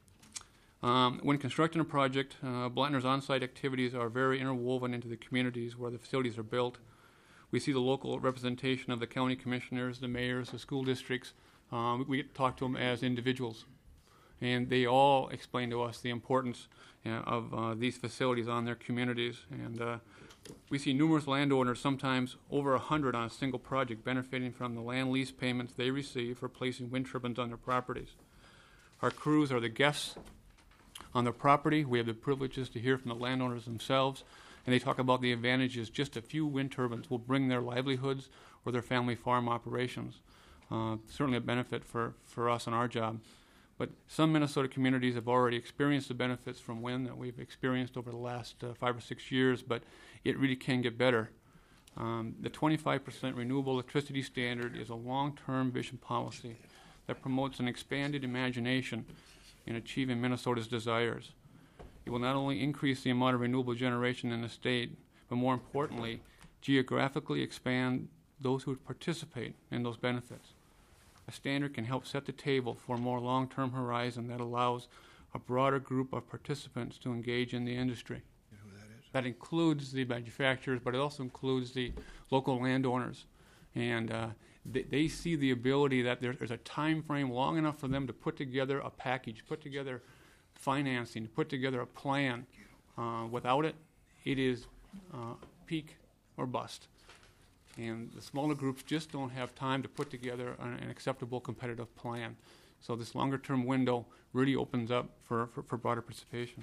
Um, when constructing a project, uh, Blattner's on-site activities are very interwoven into the communities where the facilities are built. We see the local representation of the county commissioners, the mayors, the school districts. Um, we get to talk to them as individuals, and they all explain to us the importance uh, of uh, these facilities on their communities. And uh, we see numerous landowners, sometimes over a hundred on a single project, benefiting from the land lease payments they receive for placing wind turbines on their properties. Our crews are the guests on their property. We have the privileges to hear from the landowners themselves, and they talk about the advantages just a few wind turbines will bring their livelihoods or their family farm operations. Uh, certainly a benefit for, for us and our job. But some Minnesota communities have already experienced the benefits from wind that we've experienced over the last uh, five or six years, but it really can get better. Um, the twenty-five percent renewable electricity standard is a long-term vision policy that promotes an expanded imagination in achieving Minnesota's desires. It will not only increase the amount of renewable generation in the state, but more importantly, geographically expand those who participate in those benefits. A standard can help set the table for a more long-term horizon that allows a broader group of participants to engage in the industry. You know who that is? That includes the manufacturers, but it also includes the local landowners. And uh, they, they see the ability that there, there's a time frame long enough for them to put together a package, put together financing, put together a plan. Uh, without it, it is uh, peak or bust. And the smaller groups just don't have time to put together an, an acceptable competitive plan. So this longer-term window really opens up for, for, for broader participation.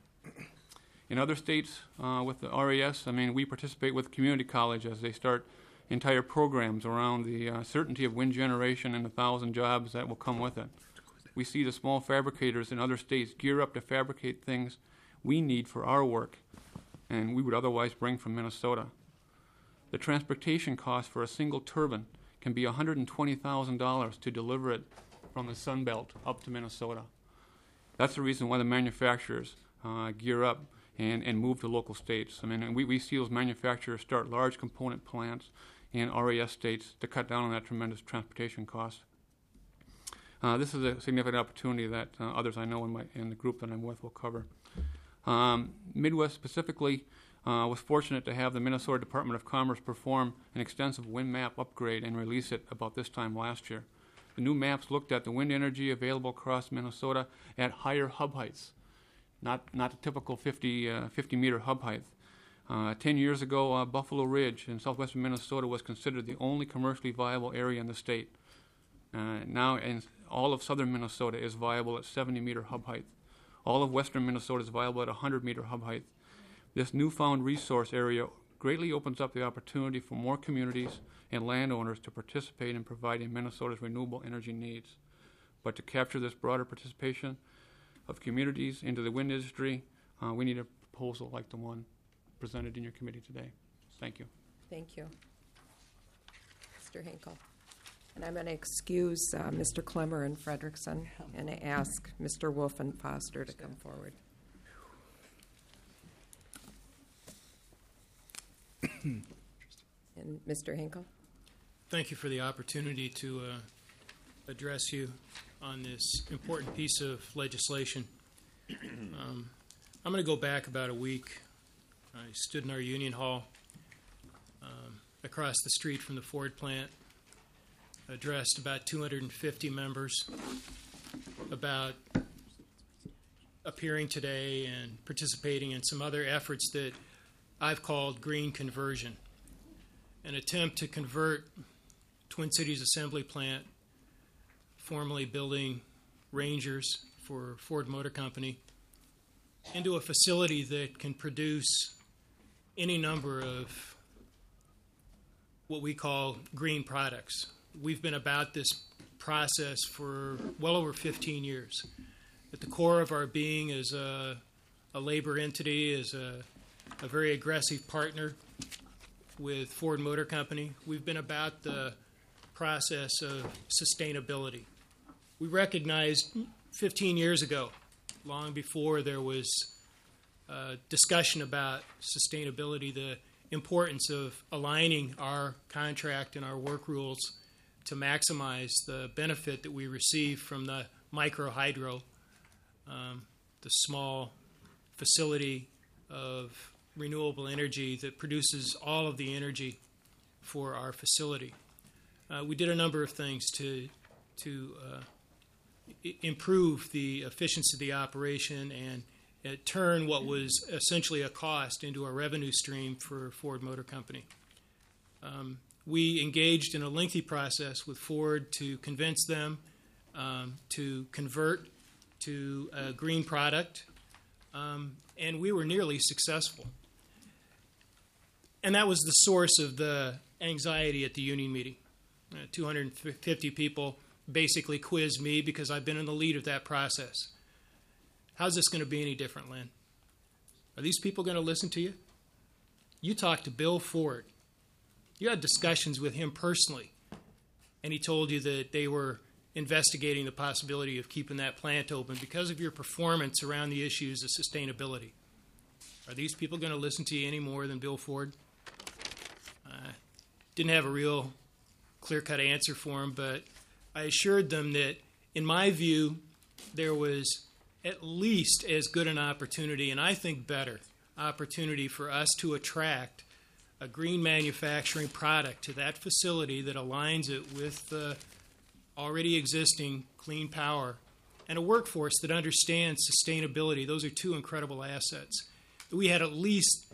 In other states uh, with the R E S, I mean, we participate with community college as they start entire programs around the uh, certainty of wind generation and the thousand jobs that will come with it. We see the small fabricators in other states gear up to fabricate things we need for our work and we would otherwise bring from Minnesota. The transportation cost for a single turbine can be one hundred twenty thousand dollars to deliver it from the Sun Belt up to Minnesota. That's the reason why the manufacturers uh, gear up and, and move to local states. I mean, we, we see those manufacturers start large component plants in R E S states to cut down on that tremendous transportation cost. Uh, this is a significant opportunity that uh, others I know in, my, in the group that I'm with will cover. Um, Midwest specifically uh, was fortunate to have the Minnesota Department of Commerce perform an extensive wind map upgrade and release it about this time last year. The new maps looked at the wind energy available across Minnesota at higher hub heights, not not the typical fifty, uh, fifty meter hub height. Uh, Ten years ago, uh, Buffalo Ridge in southwestern Minnesota was considered the only commercially viable area in the state. Uh, now, in all of southern Minnesota is viable at seventy meter hub height. All of western Minnesota is viable at one hundred meter hub height. This newfound resource area greatly opens up the opportunity for more communities and landowners to participate in providing Minnesota's renewable energy needs. But to capture this broader participation of communities into the wind industry, uh, we need a proposal like the one presented in your committee today. Thank you. Thank you. Mister Hinkle. And I'm going to excuse uh, Mister Klemmer and Frederickson and ask Mister Wolf and Foster to come forward. And Mister Hinkle? Thank you for the opportunity to uh, address you on this important piece of legislation. Um, I'm going to go back about a week. I stood in our union hall um, across the street from the Ford plant, addressed about two hundred fifty members about appearing today and participating in some other efforts that I've called green conversion, an attempt to convert Twin Cities Assembly Plant, formerly building Rangers for Ford Motor Company, into a facility that can produce any number of what we call green products. We've been about this process for well over fifteen years. At the core of our being is a, a labor entity, is a, a very aggressive partner with Ford Motor Company. We've been about the process of sustainability. We recognized fifteen years ago, long before there was uh, discussion about sustainability, the importance of aligning our contract and our work rules to maximize the benefit that we receive from the microhydro, um, the small facility of renewable energy that produces all of the energy for our facility. Uh, we did a number of things to to uh, I- improve the efficiency of the operation and uh, turn what was essentially a cost into a revenue stream for Ford Motor Company. Um, we engaged in a lengthy process with Ford to convince them um, to convert to a green product, um, and we were nearly successful. And that was the source of the anxiety at the union meeting. Uh, two hundred fifty people basically quizzed me because I've been in the lead of that process. How's this going to be any different, Lynn? Are these people going to listen to you? You talked to Bill Ford. You had discussions with him personally, and he told you that they were investigating the possibility of keeping that plant open because of your performance around the issues of sustainability. Are these people going to listen to you any more than Bill Ford? Uh, didn't have a real clear-cut answer for him, but I assured them that, in my view, there was at least as good an opportunity, and I think better, opportunity for us to attract a green manufacturing product to that facility that aligns it with the already existing clean power and a workforce that understands sustainability. Those are two incredible assets. We had at least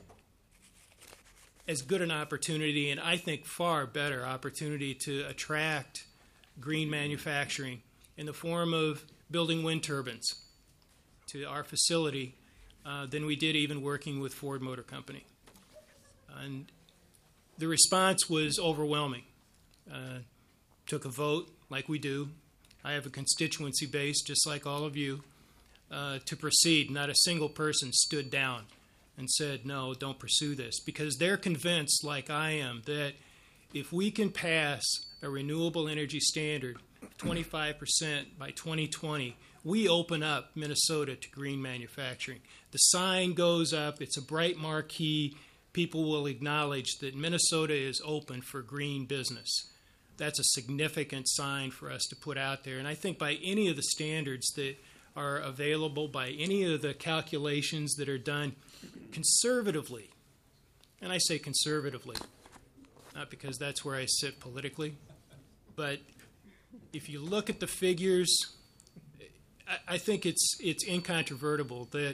as good an opportunity, and I think far better opportunity, to attract green manufacturing in the form of building wind turbines to our facility uh, than we did even working with Ford Motor Company. And the response was overwhelming. Uh, took a vote, like we do. I have a constituency base, just like all of you, uh, to proceed. Not a single person stood down and said, no, don't pursue this, because they're convinced, like I am, that if we can pass a renewable energy standard of twenty-five percent by twenty twenty, we open up Minnesota to green manufacturing. The sign goes up, it's a bright marquee, people will acknowledge that Minnesota is open for green business. That's a significant sign for us to put out there. And I think by any of the standards that are available, by any of the calculations that are done conservatively, and I say conservatively, not because that's where I sit politically, but if you look at the figures, I, I think it's it's incontrovertible that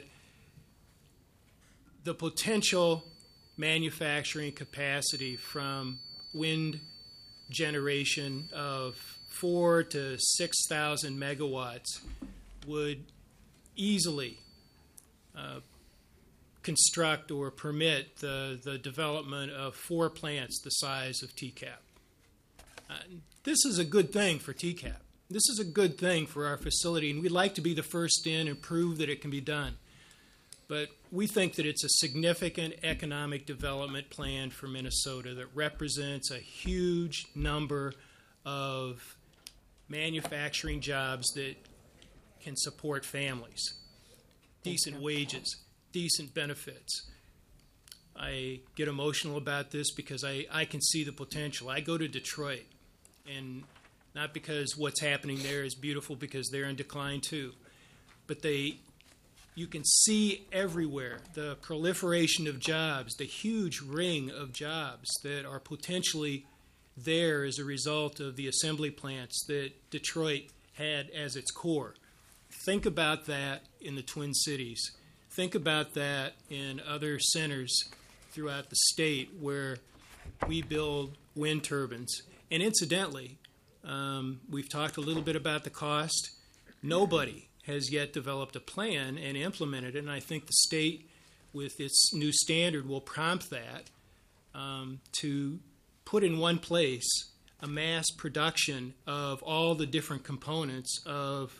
the potential manufacturing capacity from wind generation of four to six thousand megawatts would easily uh, construct or permit the, the development of four plants the size of T CAP. Uh, this is a good thing for T CAP. This is a good thing for our facility, and we'd like to be the first in and prove that it can be done. But we think that it's a significant economic development plan for Minnesota that represents a huge number of manufacturing jobs that can support families, decent wages, decent benefits. I get emotional about this because I, I can see the potential. I go to Detroit, and not because what's happening there is beautiful, because they're in decline too, but they, you can see everywhere the proliferation of jobs, the huge ring of jobs that are potentially there as a result of the assembly plants that Detroit had as its core. Think about that in the Twin Cities. Think about that in other centers throughout the state where we build wind turbines. And incidentally, um, we've talked a little bit about the cost. Nobody has yet developed a plan and implemented it, and I think the state, with its new standard, will prompt that um, to put in one place a mass production of all the different components of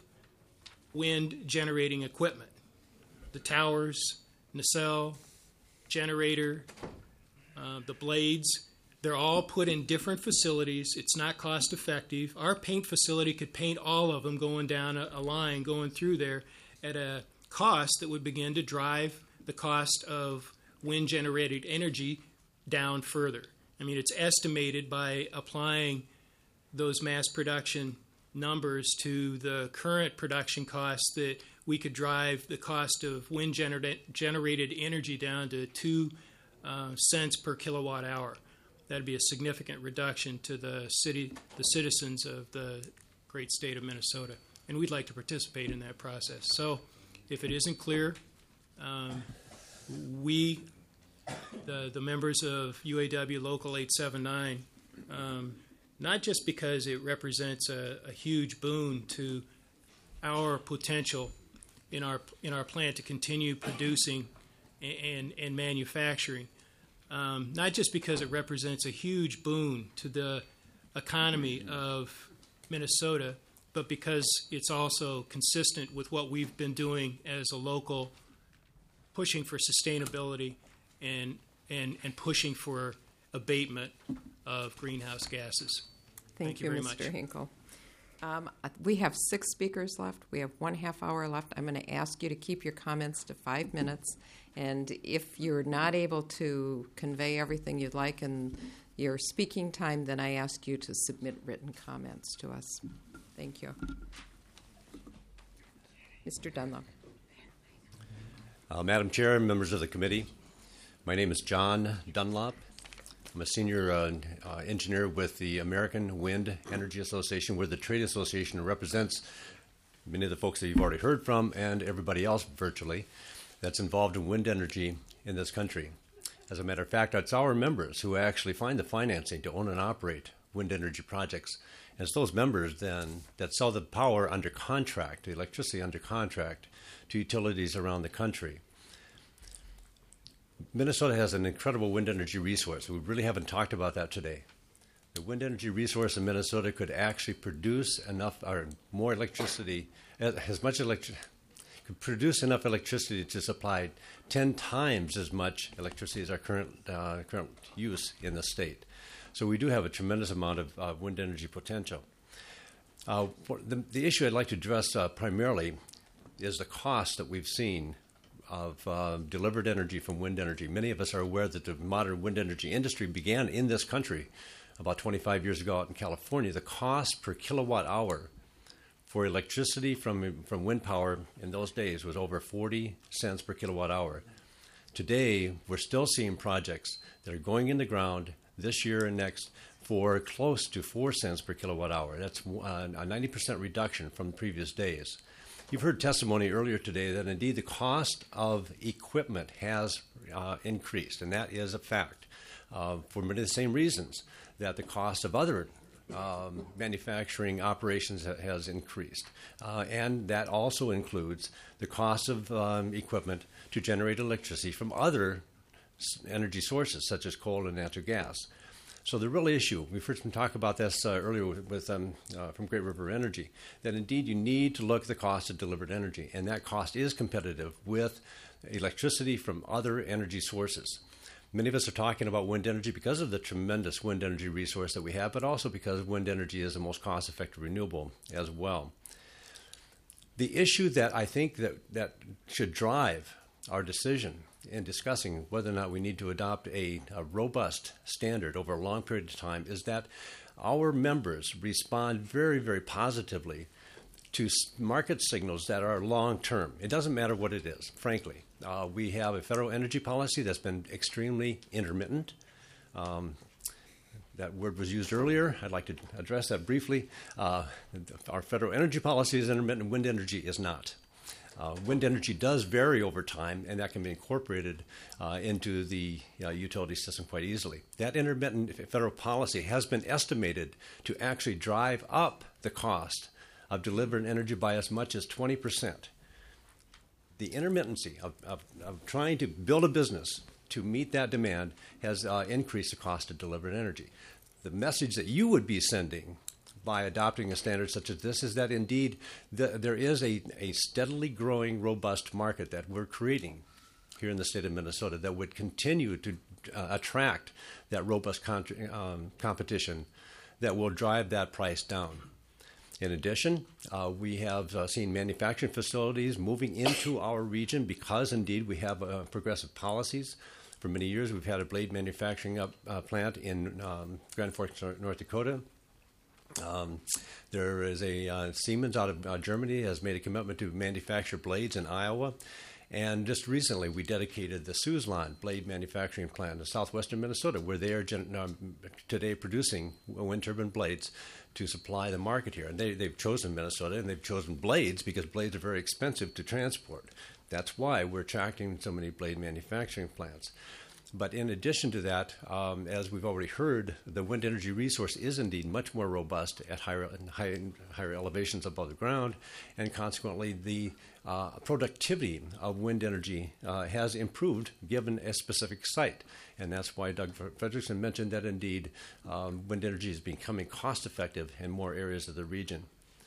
wind generating equipment. The towers, nacelle, generator, uh, the blades, they're all put in different facilities. It's not cost effective. Our paint facility could paint all of them going down a, a line, going through there at a cost that would begin to drive the cost of wind generated energy down further. I mean, it's estimated by applying those mass production numbers to the current production costs that we could drive the cost of wind gener- generated energy down to two uh, cents per kilowatt hour. That'd be a significant reduction to the city, the citizens of the great state of Minnesota, and we'd like to participate in that process. So, if it isn't clear, um, we, the the members of U A W Local eight seventy-nine, um, not just because it represents a, a huge boon to our potential in our in our plant to continue producing and and, and manufacturing. Um, not just because it represents a huge boon to the economy of Minnesota, but because it's also consistent with what we've been doing as a local, pushing for sustainability and and, and pushing for abatement of greenhouse gases. Thank, Thank you very Mister much. Hinkle. Um, we have six speakers left. We have one half hour left. I'm going to ask you to keep your comments to five minutes. And if you're not able to convey everything you'd like in your speaking time, then I ask you to submit written comments to us. Thank you. Mister Dunlop. Uh, Madam Chair, members of the committee, my name is John Dunlop. I'm a senior uh, uh, engineer with the American Wind Energy Association. We're the trade association that represents many of the folks that you've already heard from and everybody else virtually that's involved in wind energy in this country. As a matter of fact, it's our members who actually find the financing to own and operate wind energy projects. And it's those members then that sell the power under contract, the electricity under contract, to utilities around the country. Minnesota has an incredible wind energy resource. We really haven't talked about that today. The wind energy resource in Minnesota could actually produce enough or more electricity, as much electricity, could produce enough electricity to supply ten times as much electricity as our current uh, current use in the state. So we do have a tremendous amount of uh, wind energy potential. Uh, the, the issue I'd like to address uh, primarily is the cost that we've seen of uh, delivered energy from wind energy. Many of us are aware that the modern wind energy industry began in this country about twenty-five years ago out in California. The cost per kilowatt hour for electricity from from wind power in those days was over forty cents per kilowatt hour. Today, we're still seeing projects that are going in the ground this year and next for close to four cents per kilowatt hour. That's uh, a ninety percent reduction from previous days. You've heard testimony earlier today that indeed the cost of equipment has uh, increased, and that is a fact uh, for many of the same reasons that the cost of other um, manufacturing operations ha- has increased. Uh, and that also includes the cost of um, equipment to generate electricity from other s- energy sources, such as coal and natural gas. So the real issue, we've heard some talk about this uh, earlier with, with um, uh, from Great River Energy, that indeed you need to look at the cost of delivered energy, and that cost is competitive with electricity from other energy sources. Many of us are talking about wind energy because of the tremendous wind energy resource that we have, but also because wind energy is the most cost-effective renewable as well. The issue that I think that, that should drive our decision in discussing whether or not we need to adopt a, a robust standard over a long period of time is that our members respond very, very positively to market signals that are long-term. It doesn't matter what it is, frankly. Uh, we have a federal energy policy that's been extremely intermittent. Um, that word was used earlier. I'd like to address that briefly. Uh, our federal energy policy is intermittent. Wind energy is not. Uh, wind energy does vary over time, and that can be incorporated uh, into the uh, utility system quite easily. That intermittent federal policy has been estimated to actually drive up the cost of delivering energy by as much as twenty percent. The intermittency of, of, of trying to build a business to meet that demand has uh, increased the cost of delivering energy. The message that you would be sending by adopting a standard such as this is that indeed the, there is a, a steadily growing, robust market that we're creating here in the state of Minnesota that would continue to uh, attract that robust con- um, competition that will drive that price down. In addition, uh, we have uh, seen manufacturing facilities moving into our region because indeed we have uh, progressive policies. For many years, we've had a blade manufacturing up, uh, plant in um, Grand Forks, North Dakota. Um, there is a uh, Siemens out of uh, Germany has made a commitment to manufacture blades in Iowa. And just recently, we dedicated the Suzlon blade manufacturing plant in southwestern Minnesota, where they are gen- um, today producing wind turbine blades to supply the market here. And they, they've chosen Minnesota, and they've chosen blades because blades are very expensive to transport. That's why we're attracting so many blade manufacturing plants. But in addition to that, um, as we've already heard, the wind energy resource is indeed much more robust at higher, high, higher elevations above the ground, and consequently the uh, productivity of wind energy uh, has improved given a specific site. And that's why Doug Fredrickson mentioned that indeed um, wind energy is becoming cost-effective in more areas of the region.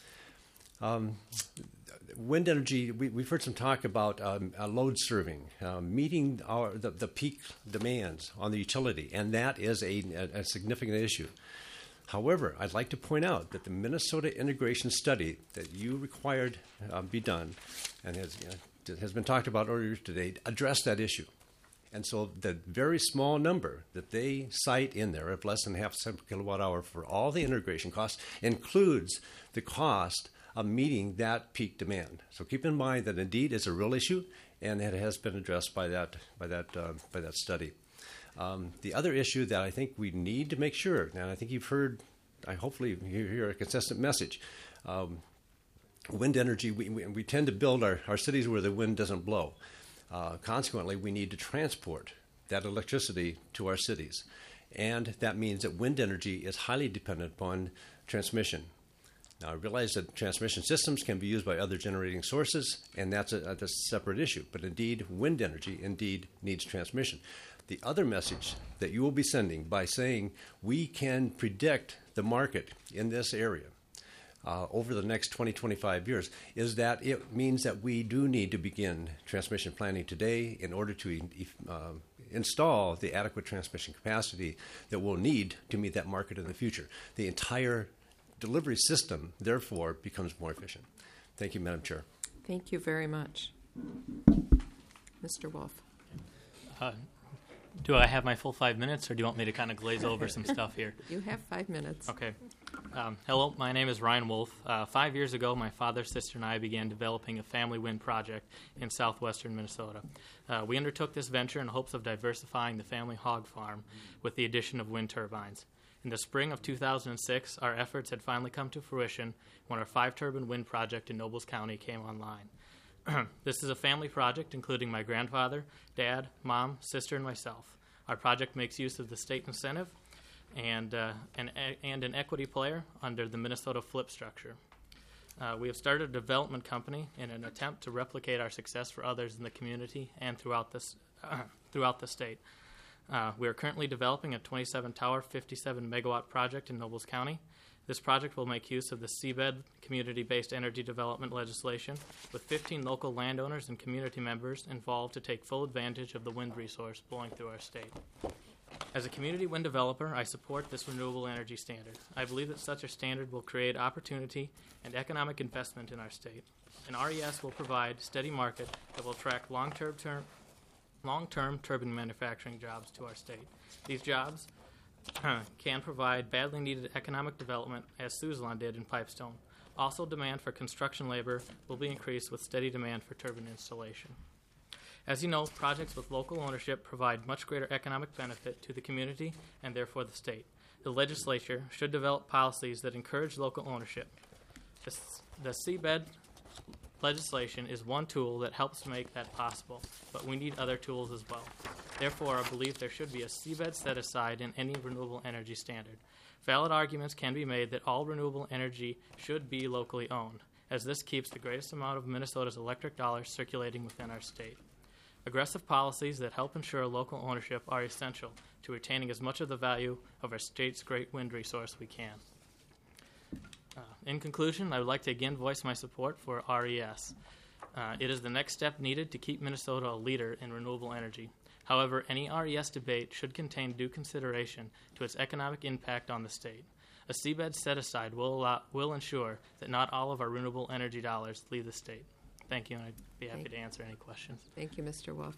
Um, Wind energy, we, we've heard some talk about um, uh, load serving, uh, meeting our, the, the peak demands on the utility, and that is a, a, a significant issue. However, I'd like to point out that the Minnesota integration study that you required uh, be done, and has, uh, has been talked about earlier today, addressed that issue. And so the very small number that they cite in there of less than half a cent per kilowatt hour for all the integration costs includes the cost of meeting that peak demand. So keep in mind that indeed it's a real issue, and it has been addressed by that by that uh, by that study. Um, the other issue that I think we need to make sure, and I think you've heard, I hopefully you hear a consistent message. Um, wind energy, we, we, we tend to build our, our cities where the wind doesn't blow. Uh, consequently, we need to transport that electricity to our cities, and that means that wind energy is highly dependent upon transmission. Now, I realize that transmission systems can be used by other generating sources, and that's a, that's a separate issue. But indeed, wind energy indeed needs transmission. The other message that you will be sending by saying we can predict the market in this area uh, over the next twenty, twenty-five years is that it means that we do need to begin transmission planning today in order to uh, install the adequate transmission capacity that we'll need to meet that market in the future. The entire delivery system, therefore, becomes more efficient. Thank you, Madam Chair. Thank you very much. Mister Wolf. Uh, do I have my full five minutes, or do you want me to kind of glaze over some stuff here? You have five minutes. Okay. Um, hello, my name is Ryan Wolf. Uh, five years ago, my father, sister, and I began developing a family wind project in southwestern Minnesota. Uh, we undertook this venture in hopes of diversifying the family hog farm with the addition of wind turbines. In the spring of two thousand six, our efforts had finally come to fruition when our five-turbine wind project in Nobles County came online. This is a family project including my grandfather, dad, mom, sister, and myself. Our project makes use of the state incentive and, uh, and, and an equity player under the Minnesota flip structure. Uh, we have started a development company in an attempt to replicate our success for others in the community and throughout, this, uh, throughout the state. Uh, we are currently developing a twenty-seven tower, fifty-seven megawatt project in Nobles County. This project will make use of the seabed community-based energy development legislation with fifteen local landowners and community members involved to take full advantage of the wind resource blowing through our state. As a community wind developer, I support this renewable energy standard. I believe that such a standard will create opportunity and economic investment in our state. An R E S will provide steady market that will attract long-term term long-term turbine manufacturing jobs to our state. These jobs can provide badly needed economic development, as Suzlon did in Pipestone. Also, demand for construction labor will be increased with steady demand for turbine installation. As you know, projects with local ownership provide much greater economic benefit to the community and therefore the state. The legislature should develop policies that encourage local ownership. The, the seabed legislation is one tool that helps make that possible, but we need other tools as well. Therefore, I believe there should be a seabed set aside in any renewable energy standard. Valid arguments can be made that all renewable energy should be locally owned, as this keeps the greatest amount of Minnesota's electric dollars circulating within our state. Aggressive policies that help ensure local ownership are essential to retaining as much of the value of our state's great wind resource we can. Uh, in conclusion, I would like to again voice my support for R E S. Uh, it is the next step needed to keep Minnesota a leader in renewable energy. However, any R E S debate should contain due consideration to its economic impact on the state. A seabed set-aside will, allow, will ensure that not all of our renewable energy dollars leave the state. Thank you, and I'd be happy Thank to answer any questions. Thank you, Mister Wolf.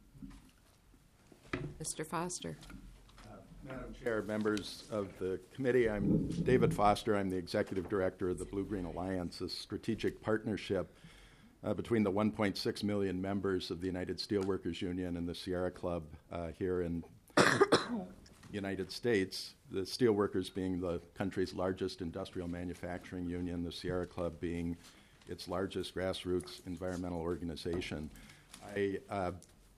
Mister Foster. Madam Chair, members of the committee, I'm David Foster. I'm the Executive Director of the Blue Green Alliance, a strategic partnership uh, between the one point six million members of the United Steelworkers Union and the Sierra Club uh, here in the United States, the steelworkers being the country's largest industrial manufacturing union, the Sierra Club being its largest grassroots environmental organization. I uh,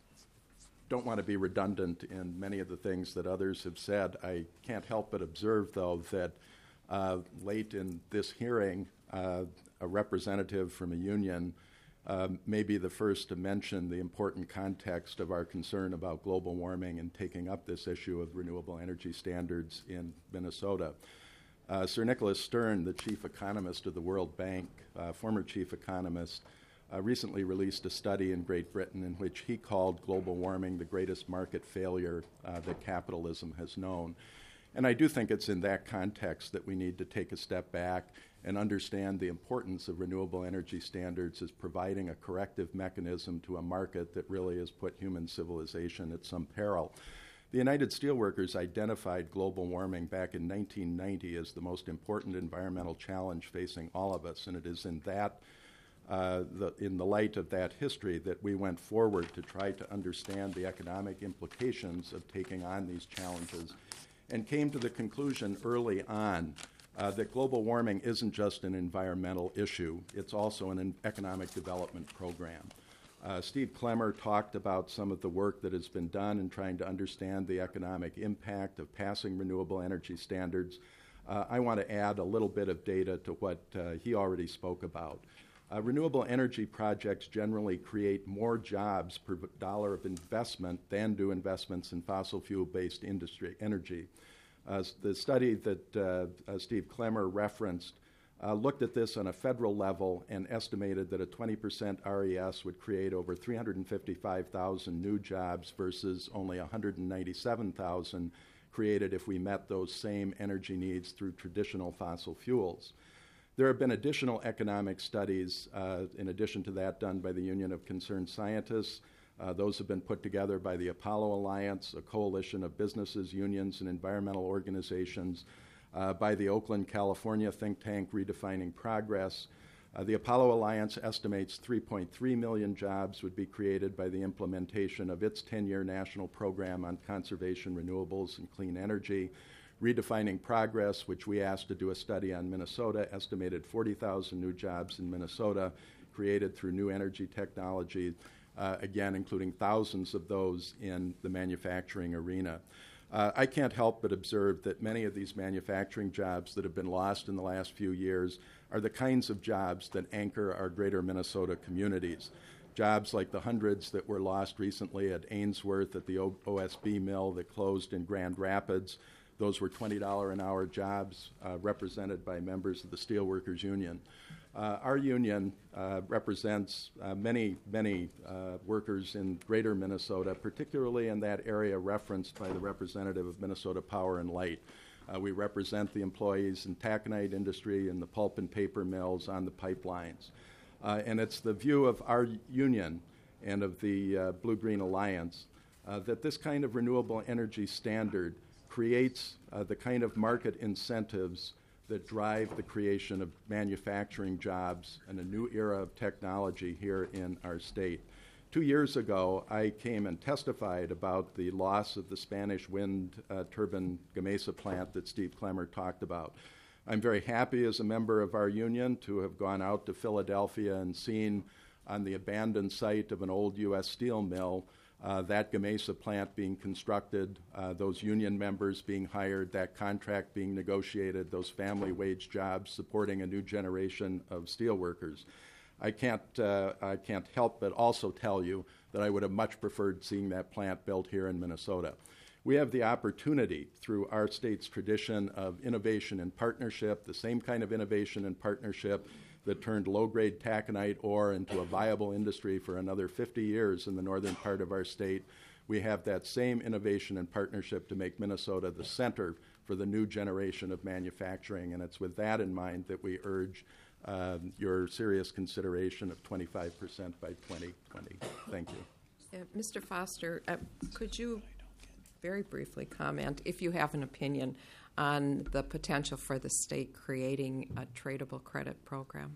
don't want to be redundant in many of the things that others have said. I can't help but observe, though, that uh, late in this hearing, uh, a representative from a union uh, may be the first to mention the important context of our concern about global warming and taking up this issue of renewable energy standards in Minnesota. Uh, Sir Nicholas Stern, the chief economist of the World Bank, uh, former chief economist, uh, recently released a study in Great Britain in which he called global warming the greatest market failure uh, that capitalism has known. And I do think it's in that context that we need to take a step back and understand the importance of renewable energy standards as providing a corrective mechanism to a market that really has put human civilization at some peril. The United Steelworkers identified global warming back in nineteen ninety as the most important environmental challenge facing all of us, and it is in that, uh, the, in the light of that history, that we went forward to try to understand the economic implications of taking on these challenges, and came to the conclusion early on uh, that global warming isn't just an environmental issue; it's also an economic development program. Uh, Steve Klemmer talked about some of the work that has been done in trying to understand the economic impact of passing renewable energy standards. Uh, I want to add a little bit of data to what uh, he already spoke about. Uh, renewable energy projects generally create more jobs per dollar of investment than do investments in fossil fuel-based industry energy. Uh, the study that uh, uh, Steve Klemmer referenced Uh, looked at this on a federal level and estimated that a twenty percent R E S would create over three hundred fifty-five thousand new jobs versus only one hundred ninety-seven thousand created if we met those same energy needs through traditional fossil fuels. There have been additional economic studies, uh, in addition to that, done by the Union of Concerned Scientists. Uh, those have been put together by the Apollo Alliance, a coalition of businesses, unions, and environmental organizations, Uh, by the Oakland, California think tank Redefining Progress. Uh, the Apollo Alliance estimates three point three million jobs would be created by the implementation of its ten-year national program on conservation, renewables, and clean energy. Redefining Progress, which we asked to do a study on Minnesota, estimated forty thousand new jobs in Minnesota created through new energy technology, uh, again, including thousands of those in the manufacturing arena. Uh, I can't help but observe that many of these manufacturing jobs that have been lost in the last few years are the kinds of jobs that anchor our greater Minnesota communities. Jobs like the hundreds that were lost recently at Ainsworth at the O S B mill that closed in Grand Rapids. Those were twenty dollars an hour jobs uh, represented by members of the Steelworkers Union. Uh, our union uh, represents uh, many, many uh, workers in greater Minnesota, particularly in that area referenced by the representative of Minnesota Power and Light. Uh, we represent the employees in taconite industry and the pulp and paper mills on the pipelines. Uh, and it's the view of our union and of the uh, Blue-Green Alliance, uh, that this kind of renewable energy standard creates uh, the kind of market incentives that drive the creation of manufacturing jobs and a new era of technology here in our state. Two years ago, I came and testified about the loss of the Spanish wind uh, turbine Gamesa plant that Steve Clemmer talked about. I'm very happy as a member of our union to have gone out to Philadelphia and seen on the abandoned site of an old U S steel mill uh, that Gamesa plant being constructed, uh, those union members being hired, that contract being negotiated, those family wage jobs supporting a new generation of steelworkers. I can't, uh, I can't help but also tell you that I would have much preferred seeing that plant built here in Minnesota. We have the opportunity through our state's tradition of innovation and partnership, the same kind of innovation and partnership that turned low-grade taconite ore into a viable industry for another fifty years in the northern part of our state. We have that same innovation and partnership to make Minnesota the center for the new generation of manufacturing, and it's with that in mind that we urge um, your serious consideration of twenty-five percent by twenty twenty. Thank you. Uh, Mister Foster, uh, could you very briefly comment, if you have an opinion, on the potential for the state creating a tradable credit program?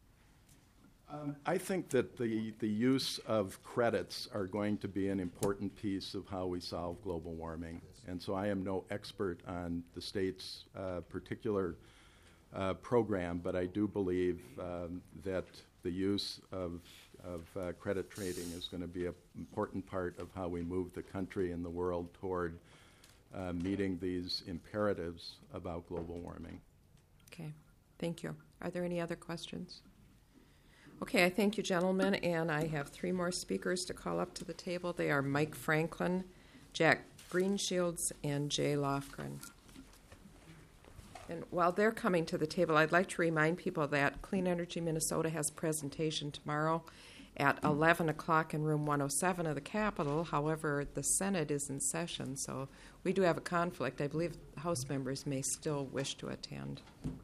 Um, I think that the, the use of credits are going to be an important piece of how we solve global warming. And so I am no expert on the state's uh, particular uh, program, but I do believe um, that the use of, of uh, credit trading is going to be an important part of how we move the country and the world toward Uh, meeting these imperatives about global warming. Okay, thank you. Are there any other questions? Okay, I thank you, gentlemen, and I have three more speakers to call up to the table. They are Mike Franklin, Jack Greenshields, and Jay Lofgren. And while they're coming to the table, I'd like to remind people that Clean Energy Minnesota has a presentation tomorrow at eleven o'clock in room one oh seven of the Capitol. However, the Senate is in session, so we do have a conflict. I believe House members may still wish to attend.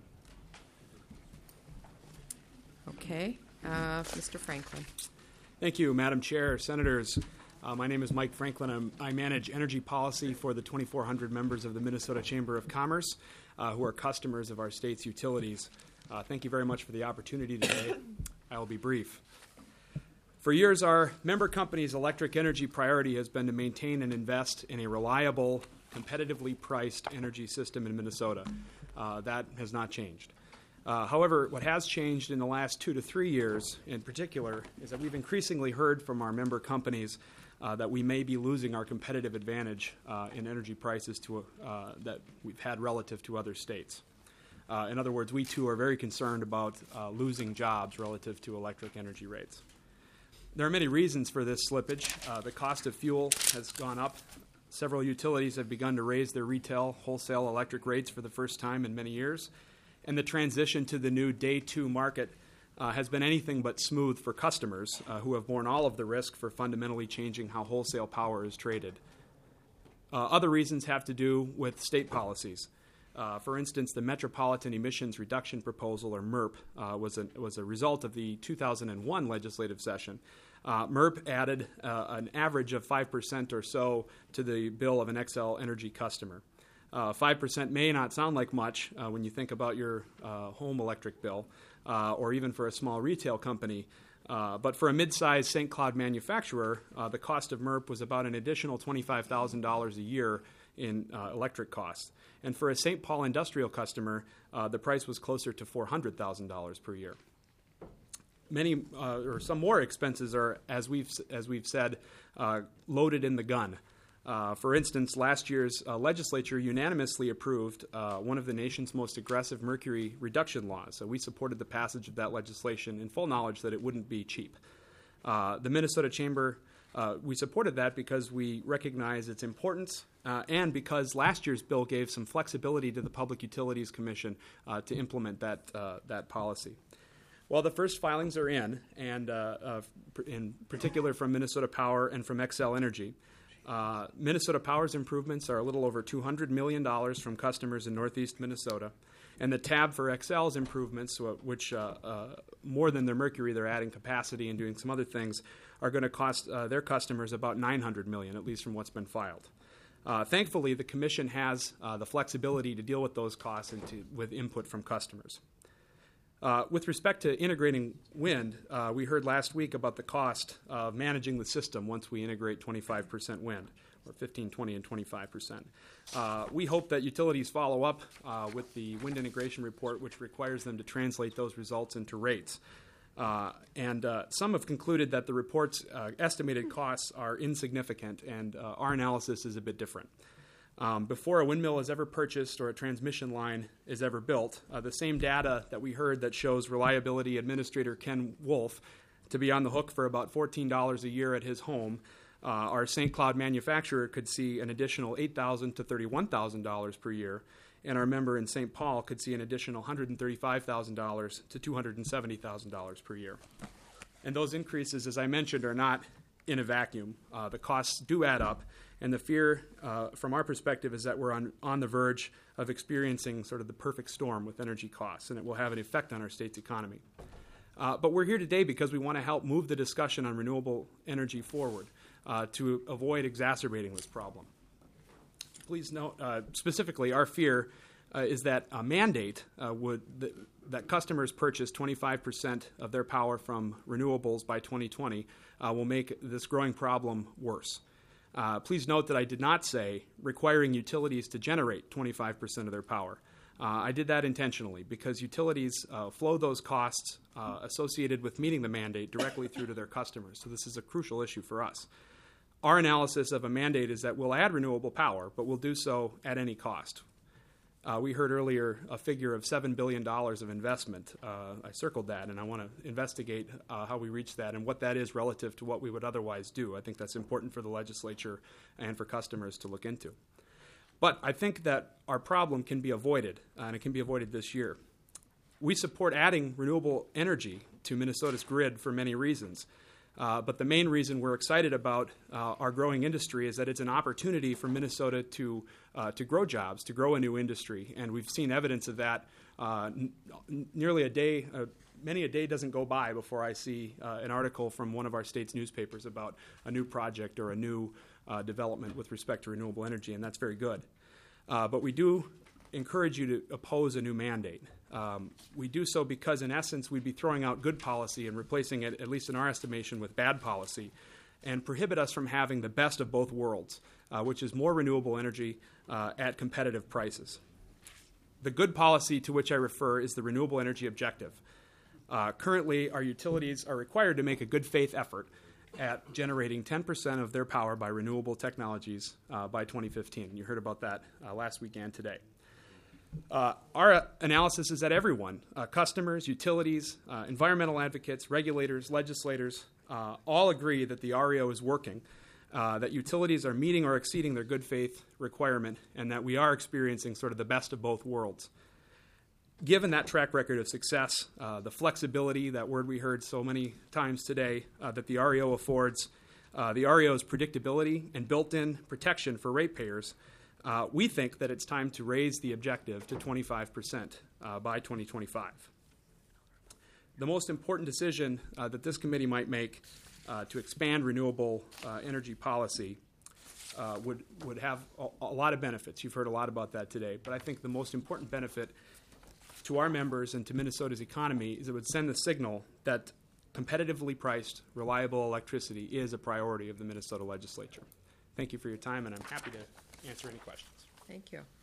Okay, uh, Mister Franklin. Thank you, Madam Chair, Senators. Uh, my name is Mike Franklin. I'm, I manage energy policy for the twenty-four hundred members of the Minnesota Chamber of Commerce uh, who are customers of our state's utilities. Uh, thank you very much for the opportunity today. I will be brief. For years, our member company's electric energy priority has been to maintain and invest in a reliable, competitively priced energy system in Minnesota. Uh, that has not changed. Uh, however, what has changed in the last two to three years in particular is that we've increasingly heard from our member companies uh, that we may be losing our competitive advantage uh, in energy prices to, uh, that we've had relative to other states. Uh, in other words, we too are very concerned about uh, losing jobs relative to electric energy rates. There are many reasons for this slippage. Uh, the cost of fuel has gone up. Several utilities have begun to raise their retail wholesale electric rates for the first time in many years. And the transition to the new day two market uh, has been anything but smooth for customers uh, who have borne all of the risk for fundamentally changing how wholesale power is traded. Uh, other reasons have to do with state policies. Uh, for instance, the Metropolitan Emissions Reduction Proposal, or MERP, uh, was, a, was a result of the two thousand one legislative session. Uh, MERP added uh, an average of five percent or so to the bill of an Xcel Energy customer. Uh, five percent may not sound like much uh, when you think about your uh, home electric bill, uh, or even for a small retail company. Uh, but for a mid-sized Saint Cloud manufacturer, uh, the cost of MERP was about an additional twenty-five thousand dollars a year in uh, electric costs. And for a Saint Paul industrial customer, uh, the price was closer to four hundred thousand dollars per year. Many uh, or some more expenses are, as we've as we've said, uh, loaded in the gun. Uh, for instance, last year's uh, legislature unanimously approved uh, one of the nation's most aggressive mercury reduction laws. So we supported the passage of that legislation in full knowledge that it wouldn't be cheap. Uh, the Minnesota Chamber, uh, we supported that because we recognize its importance uh, and because last year's bill gave some flexibility to the Public Utilities Commission uh, to implement that, uh, that policy. Well, the first filings are in, and uh, uh, in particular from Minnesota Power and from Xcel Energy. Uh, Minnesota Power's improvements are a little over two hundred million dollars from customers in northeast Minnesota. And the tab for Xcel's improvements, which uh, uh, more than their mercury, they're adding capacity and doing some other things, are going to cost uh, their customers about nine hundred million dollars, at least from what's been filed. Uh, thankfully, the Commission has uh, the flexibility to deal with those costs and to, with input from customers. Uh, with respect to integrating wind, uh, we heard last week about the cost of managing the system once we integrate twenty-five percent wind, or fifteen, twenty, and twenty-five percent. Uh, we hope that utilities follow up uh, with the wind integration report, which requires them to translate those results into rates. Uh, and uh, some have concluded that the report's uh, estimated costs are insignificant, and uh, our analysis is a bit different. Um, before a windmill is ever purchased or a transmission line is ever built, uh, the same data that we heard that shows reliability administrator Ken Wolf to be on the hook for about fourteen dollars a year at his home, uh, our Saint Cloud manufacturer could see an additional eight thousand dollars to thirty-one thousand dollars per year, and our member in Saint Paul could see an additional one hundred thirty-five thousand dollars to two hundred seventy thousand dollars per year. And those increases, as I mentioned, are not in a vacuum. Uh, the costs do add up, and the fear uh, from our perspective is that we're on, on the verge of experiencing sort of the perfect storm with energy costs, and it will have an effect on our state's economy. Uh, but we're here today because we want to help move the discussion on renewable energy forward uh, to avoid exacerbating this problem. Please note, uh, specifically, our fear uh, is that a mandate uh, would th- that customers purchase twenty-five percent of their power from renewables by twenty twenty uh, will make this growing problem worse. Uh, please note that I did not say requiring utilities to generate twenty-five percent of their power. Uh, I did that intentionally because utilities uh, flow those costs uh, associated with meeting the mandate directly through to their customers. So this is a crucial issue for us. Our analysis of a mandate is that we'll add renewable power, but we'll do so at any cost. Uh, we heard earlier a figure of seven billion dollars of investment. Uh, I circled that, and I want to investigate uh, how we reach that and what that is relative to what we would otherwise do. I think that's important for the legislature and for customers to look into. But I think that our problem can be avoided, uh, and it can be avoided this year. We support adding renewable energy to Minnesota's grid for many reasons. Uh, but the main reason we're excited about uh, our growing industry is that it's an opportunity for Minnesota to uh, to grow jobs, to grow a new industry, and we've seen evidence of that. Uh, n- nearly a day, uh, many a day doesn't go by before I see uh, an article from one of our state's newspapers about a new project or a new uh, development with respect to renewable energy, and that's very good. Uh, but we do encourage you to oppose a new mandate. Um, we do so because, in essence, we'd be throwing out good policy and replacing it, at least in our estimation, with bad policy, and prohibit us from having the best of both worlds, uh, which is more renewable energy uh, at competitive prices. The good policy to which I refer is the renewable energy objective. Uh, currently, our utilities are required to make a good faith effort at generating ten percent of their power by renewable technologies uh, by twenty fifteen. You heard about that uh, last week and today. Uh, our analysis is that everyone, uh, customers, utilities, uh, environmental advocates, regulators, legislators, uh, all agree that the R E O is working, uh, that utilities are meeting or exceeding their good faith requirement, and that we are experiencing sort of the best of both worlds. Given that track record of success, uh, the flexibility, that word we heard so many times today, uh, that the R E O affords, uh, the R E O's predictability and built-in protection for ratepayers, Uh, we think that it's time to raise the objective to twenty-five percent uh, by twenty twenty-five. The most important decision uh, that this committee might make uh, to expand renewable uh, energy policy uh, would, would have a, a lot of benefits. You've heard a lot about that today. But I think the most important benefit to our members and to Minnesota's economy is it would send the signal that competitively priced, reliable electricity is a priority of the Minnesota legislature. Thank you for your time, and I'm happy to answer any questions. Thank you.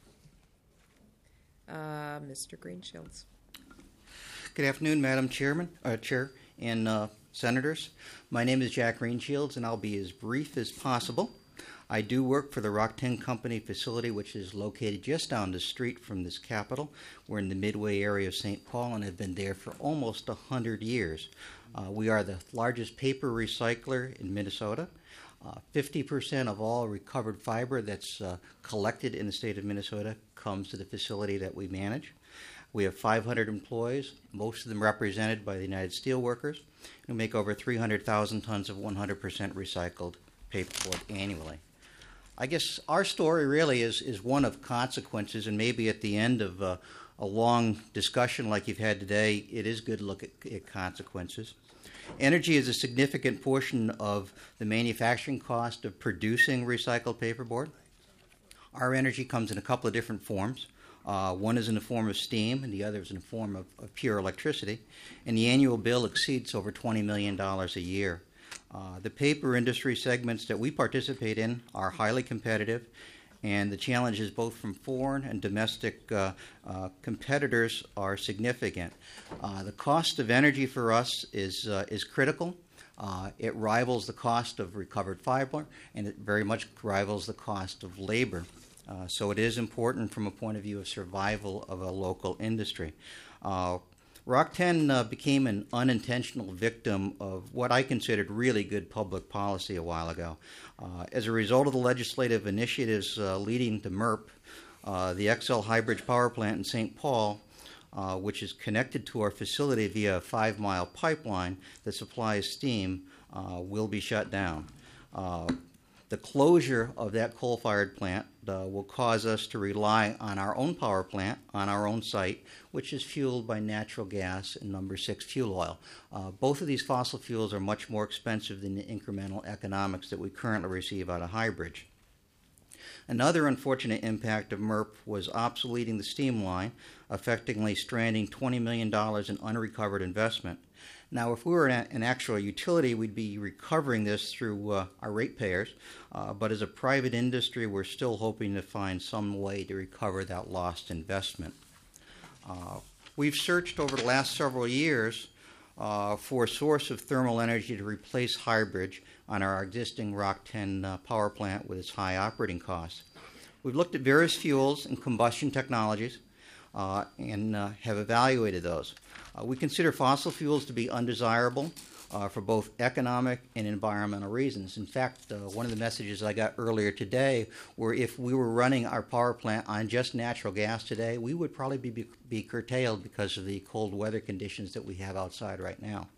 Uh, Mister Greenshields. Good afternoon, Madam Chairman, uh, Chair, and uh, Senators. My name is Jack Greenshields, and I'll be as brief as possible. I do work for the Rockton Company facility, which is located just down the street from this Capitol. We're in the Midway area of Saint Paul and have been there for almost one hundred years. Uh, we are the largest paper recycler in Minnesota. Uh, fifty percent of all recovered fiber that's uh, collected in the state of Minnesota comes to the facility that we manage. We have five hundred employees, most of them represented by the United Steelworkers, who make over three hundred thousand tons of one hundred percent recycled paperboard annually. I guess our story really is, is one of consequences, and maybe at the end of uh, a long discussion like you've had today, it is good to look at, at consequences. Energy is a significant portion of the manufacturing cost of producing recycled paperboard. Our energy comes in a couple of different forms. Uh, one is in the form of steam, and the other is in the form of, of pure electricity. And the annual bill exceeds over twenty million dollars a year. Uh, the paper industry segments that we participate in are highly competitive, and the challenges both from foreign and domestic uh, uh, competitors are significant. Uh, the cost of energy for us is, uh, is critical. Uh, it rivals the cost of recovered fiber, and it very much rivals the cost of labor. Uh, so it is important from a point of view of survival of a local industry. Uh, Rock ten uh, became an unintentional victim of what I considered really good public policy a while ago. Uh, as a result of the legislative initiatives uh, leading to MERP, uh, the Xcel Highbridge Power Plant in Saint Paul, uh, which is connected to our facility via a five-mile pipeline that supplies steam, uh, will be shut down. Uh, The closure of that coal-fired plant uh, will cause us to rely on our own power plant on our own site, which is fueled by natural gas and number six fuel oil. Uh, both of these fossil fuels are much more expensive than the incremental economics that we currently receive out of Highbridge. Another unfortunate impact of MERP was obsoleting the steam line, effectively stranding twenty million dollars in unrecovered investment. Now, if we were an actual utility, we'd be recovering this through uh, our ratepayers, uh, but as a private industry, we're still hoping to find some way to recover that lost investment. Uh, we've searched over the last several years uh, for a source of thermal energy to replace Highbridge on our existing Rock ten uh, power plant with its high operating costs. We've looked at various fuels and combustion technologies uh, and uh, have evaluated those. Uh, we consider fossil fuels to be undesirable uh, for both economic and environmental reasons. In fact, uh, one of the messages I got earlier today were if we were running our power plant on just natural gas today, we would probably be, be curtailed because of the cold weather conditions that we have outside right now.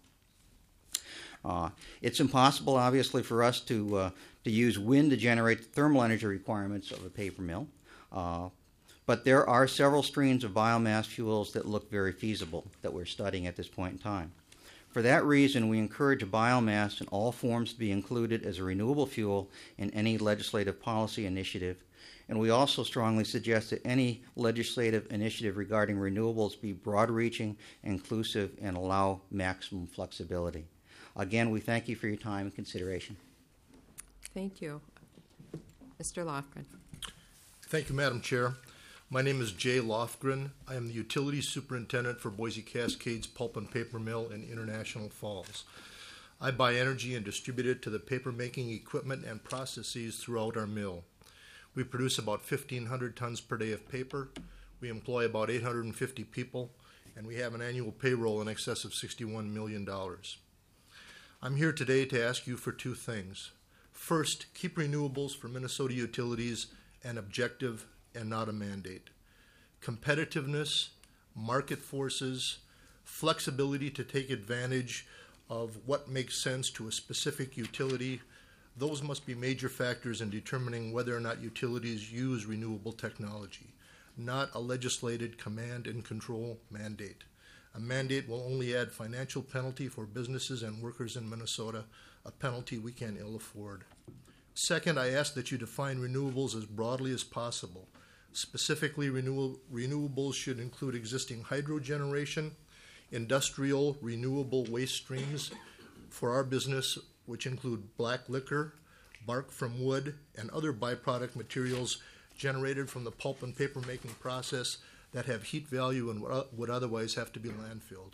Uh, it's impossible, obviously, for us to, uh, to use wind to generate the thermal energy requirements of a paper mill. Uh, But there are several streams of biomass fuels that look very feasible that we're studying at this point in time. For that reason, we encourage biomass in all forms to be included as a renewable fuel in any legislative policy initiative. And we also strongly suggest that any legislative initiative regarding renewables be broad-reaching, inclusive, and allow maximum flexibility. Again, we thank you for your time and consideration. Thank you. Mister Lofgren. Thank you, Madam Chair. My name is Jay Lofgren. I am the Utilities Superintendent for Boise Cascades Pulp and Paper Mill in International Falls. I buy energy and distribute it to the paper-making equipment and processes throughout our mill. We produce about fifteen hundred tons per day of paper. We employ about eight hundred fifty people, and we have an annual payroll in excess of sixty-one million dollars. I'm here today to ask you for two things. First, keep renewables for Minnesota utilities an objective and not a mandate. Competitiveness, market forces, flexibility to take advantage of what makes sense to a specific utility, those must be major factors in determining whether or not utilities use renewable technology, not a legislated command and control mandate. A mandate will only add financial penalty for businesses and workers in Minnesota, a penalty we can ill afford. Second, I ask that you define renewables as broadly as possible. Specifically, renew- renewables should include existing hydro generation, industrial renewable waste streams for our business, which include black liquor, bark from wood, and other byproduct materials generated from the pulp and paper making process that have heat value and would otherwise have to be landfilled.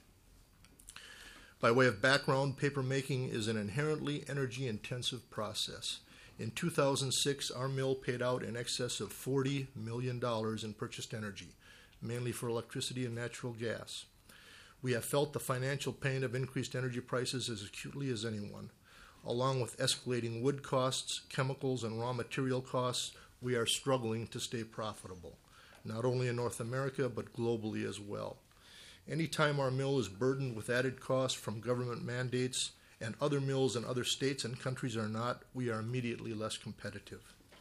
By way of background, paper making is an inherently energy-intensive process. In two thousand six, our mill paid out in excess of forty million dollars in purchased energy, mainly for electricity and natural gas. We have felt the financial pain of increased energy prices as acutely as anyone. Along with escalating wood costs, chemicals, and raw material costs, we are struggling to stay profitable, not only in North America, but globally as well. Anytime our mill is burdened with added costs from government mandates, and other mills in other states and countries are not, we are immediately less competitive.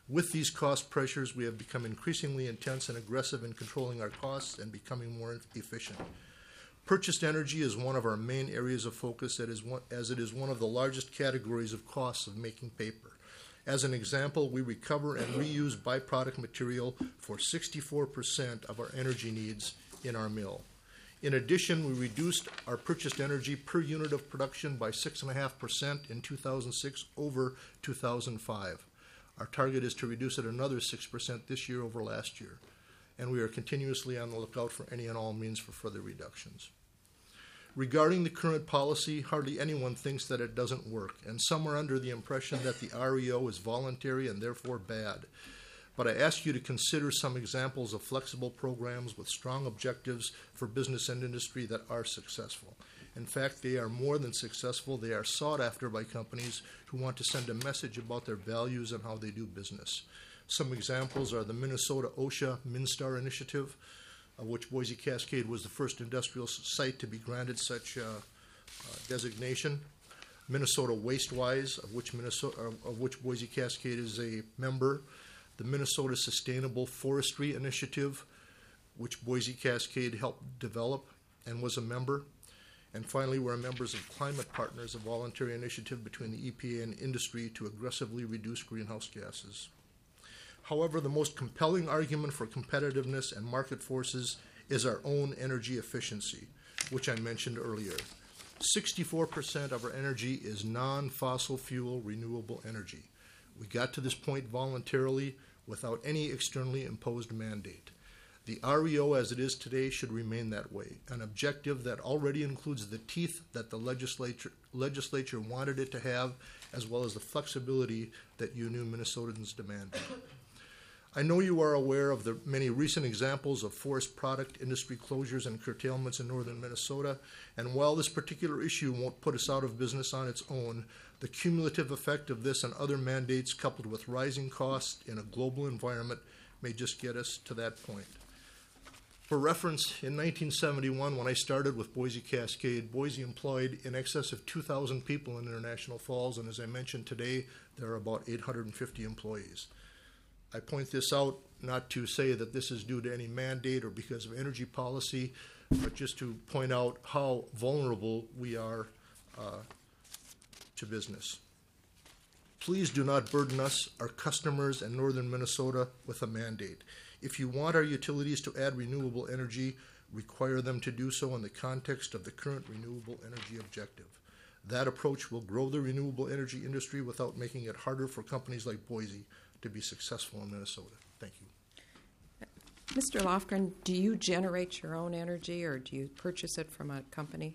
With these cost pressures, we have become increasingly intense and aggressive in controlling our costs and becoming more efficient. Purchased energy is one of our main areas of focus, that is one, as it is one of the largest categories of costs of making paper. As an example, we recover and reuse byproduct material for sixty-four percent of our energy needs in our mill. In addition, we reduced our purchased energy per unit of production by six point five percent in two thousand six over two thousand five. Our target is to reduce it another six percent this year over last year, and we are continuously on the lookout for any and all means for further reductions. Regarding the current policy, hardly anyone thinks that it doesn't work, and some are under the impression that the R E O is voluntary and therefore bad. But I ask you to consider some examples of flexible programs with strong objectives for business and industry that are successful. In fact, they are more than successful. They are sought after by companies who want to send a message about their values and how they do business. Some examples are the Minnesota OSHA MinStar initiative, of which Boise Cascade was the first industrial site to be granted such uh, uh, designation. Minnesota WasteWise, of which Minnesota, of which Boise Cascade is a member. The Minnesota Sustainable Forestry Initiative, which Boise Cascade helped develop and was a member. And finally, we're members of Climate Partners, a voluntary initiative between the E P A and industry to aggressively reduce greenhouse gases. However, the most compelling argument for competitiveness and market forces is our own energy efficiency, which I mentioned earlier. sixty-four percent of our energy is non-fossil fuel renewable energy. We got to this point voluntarily without any externally imposed mandate. The R E O as it is today should remain that way, an objective that already includes the teeth that the legislature, legislature wanted it to have, as well as the flexibility that you new Minnesotans demanded. I know you are aware of the many recent examples of forest product industry closures and curtailments in northern Minnesota, and while this particular issue won't put us out of business on its own, the cumulative effect of this and other mandates coupled with rising costs in a global environment may just get us to that point. For reference, in nineteen seventy-one, when I started with Boise Cascade, Boise employed in excess of two thousand people in International Falls, and as I mentioned today, there are about eight hundred fifty employees. I point this out not to say that this is due to any mandate or because of energy policy, but just to point out how vulnerable we are uh, to business. Please do not burden us, our customers, and northern Minnesota with a mandate. If you want our utilities to add renewable energy, require them to do so in the context of the current renewable energy objective. That approach will grow the renewable energy industry without making it harder for companies like Boise to be successful in Minnesota. Thank you. Mister Lofgren, do you generate your own energy or do you purchase it from a company?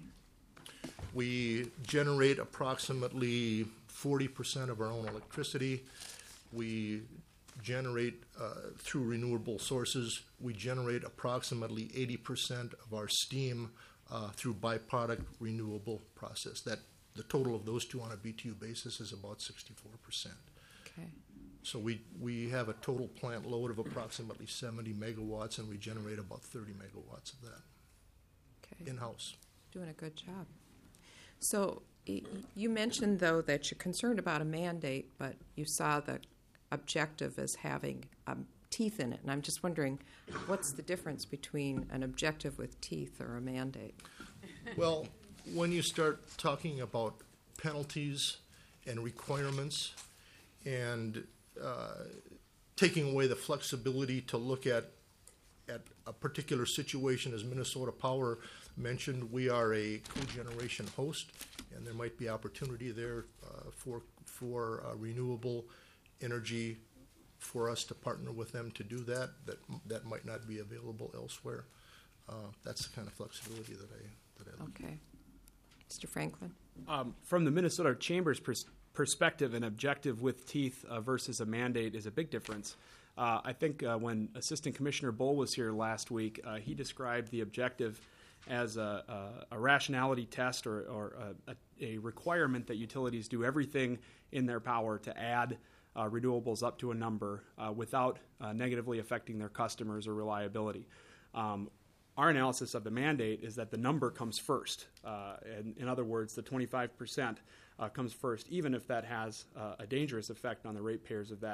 We generate approximately forty percent of our own electricity. We generate uh, through renewable sources. We generate approximately eighty percent of our steam uh, through byproduct renewable process. That the total of those two on a B T U basis is about sixty-four percent. Okay. So we, we have a total plant load of approximately seventy megawatts, and we generate about thirty megawatts of that Okay. in-house. Doing a good job. So y- you mentioned, though, that you're concerned about a mandate, but you saw the objective as having um, teeth in it. And I'm just wondering, what's the difference between an objective with teeth or a mandate? Well, when you start talking about penalties and requirements and uh, taking away the flexibility to look at at a particular situation, as Minnesota Power mentioned, we are a cogeneration host, and there might be opportunity there uh, for for uh, renewable energy for us to partner with them to do that. That that might not be available elsewhere. Uh, that's the kind of flexibility that I that I. Okay, Mister Franklin. Um, from the Minnesota Chamber's pers- perspective, an objective with teeth uh, versus a mandate is a big difference. Uh, I think uh, when Assistant Commissioner Bull was here last week, uh, he described the objective as a, a, a rationality test or, or a, a requirement that utilities do everything in their power to add uh, renewables up to a number uh, without uh, negatively affecting their customers or reliability. Um, Our analysis of the mandate is that the number comes first. Uh, in, in other words, the twenty-five percent uh, comes first, even if that has uh, a dangerous effect on the ratepayers of that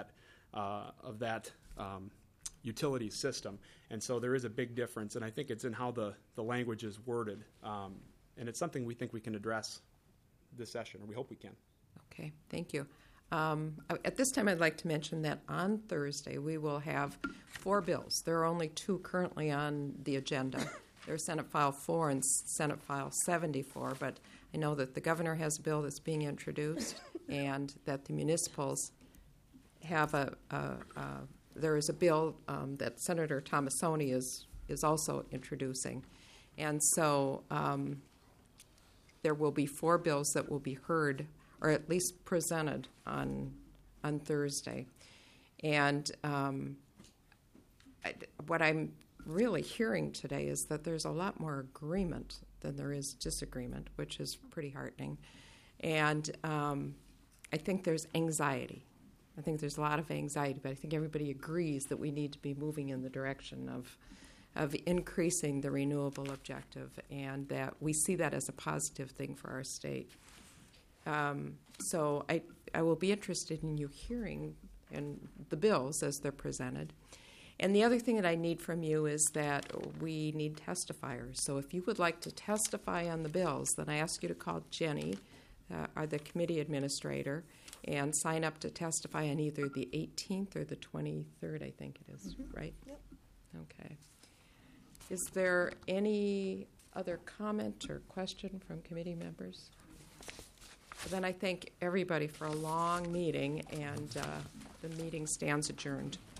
uh, of that um, utility system. And so there is a big difference, and I think it's in how the, the language is worded. Um, and it's something we think we can address this session, or we hope we can. Okay, thank you. Um, at this time, I'd like to mention that on Thursday we will have four bills. There are only two currently on the agenda. There's Senate File four and Senate File seventy-four, but I know that the governor has a bill that's being introduced and that the municipals have a, a, a there is a bill um, that Senator Tomassoni is, is also introducing. And so um, there will be four bills that will be heard, or at least presented, on on Thursday. And um, I, what I'm really hearing today is that there's a lot more agreement than there is disagreement, which is pretty heartening. And um, I think there's anxiety. I think there's a lot of anxiety, but I think everybody agrees that we need to be moving in the direction of of increasing the renewable objective, and that we see that as a positive thing for our state. Um, so I, I will be interested in you hearing in the bills as they're presented. And the other thing that I need from you is that we need testifiers. So if you would like to testify on the bills, then I ask you to call Jenny, uh, or the committee administrator, and sign up to testify on either the eighteenth or the twenty-third, I think it is, mm-hmm. right? Yep. Okay. Is there any other comment or question from committee members? Well, then I thank everybody for a long meeting, and uh, the meeting stands adjourned.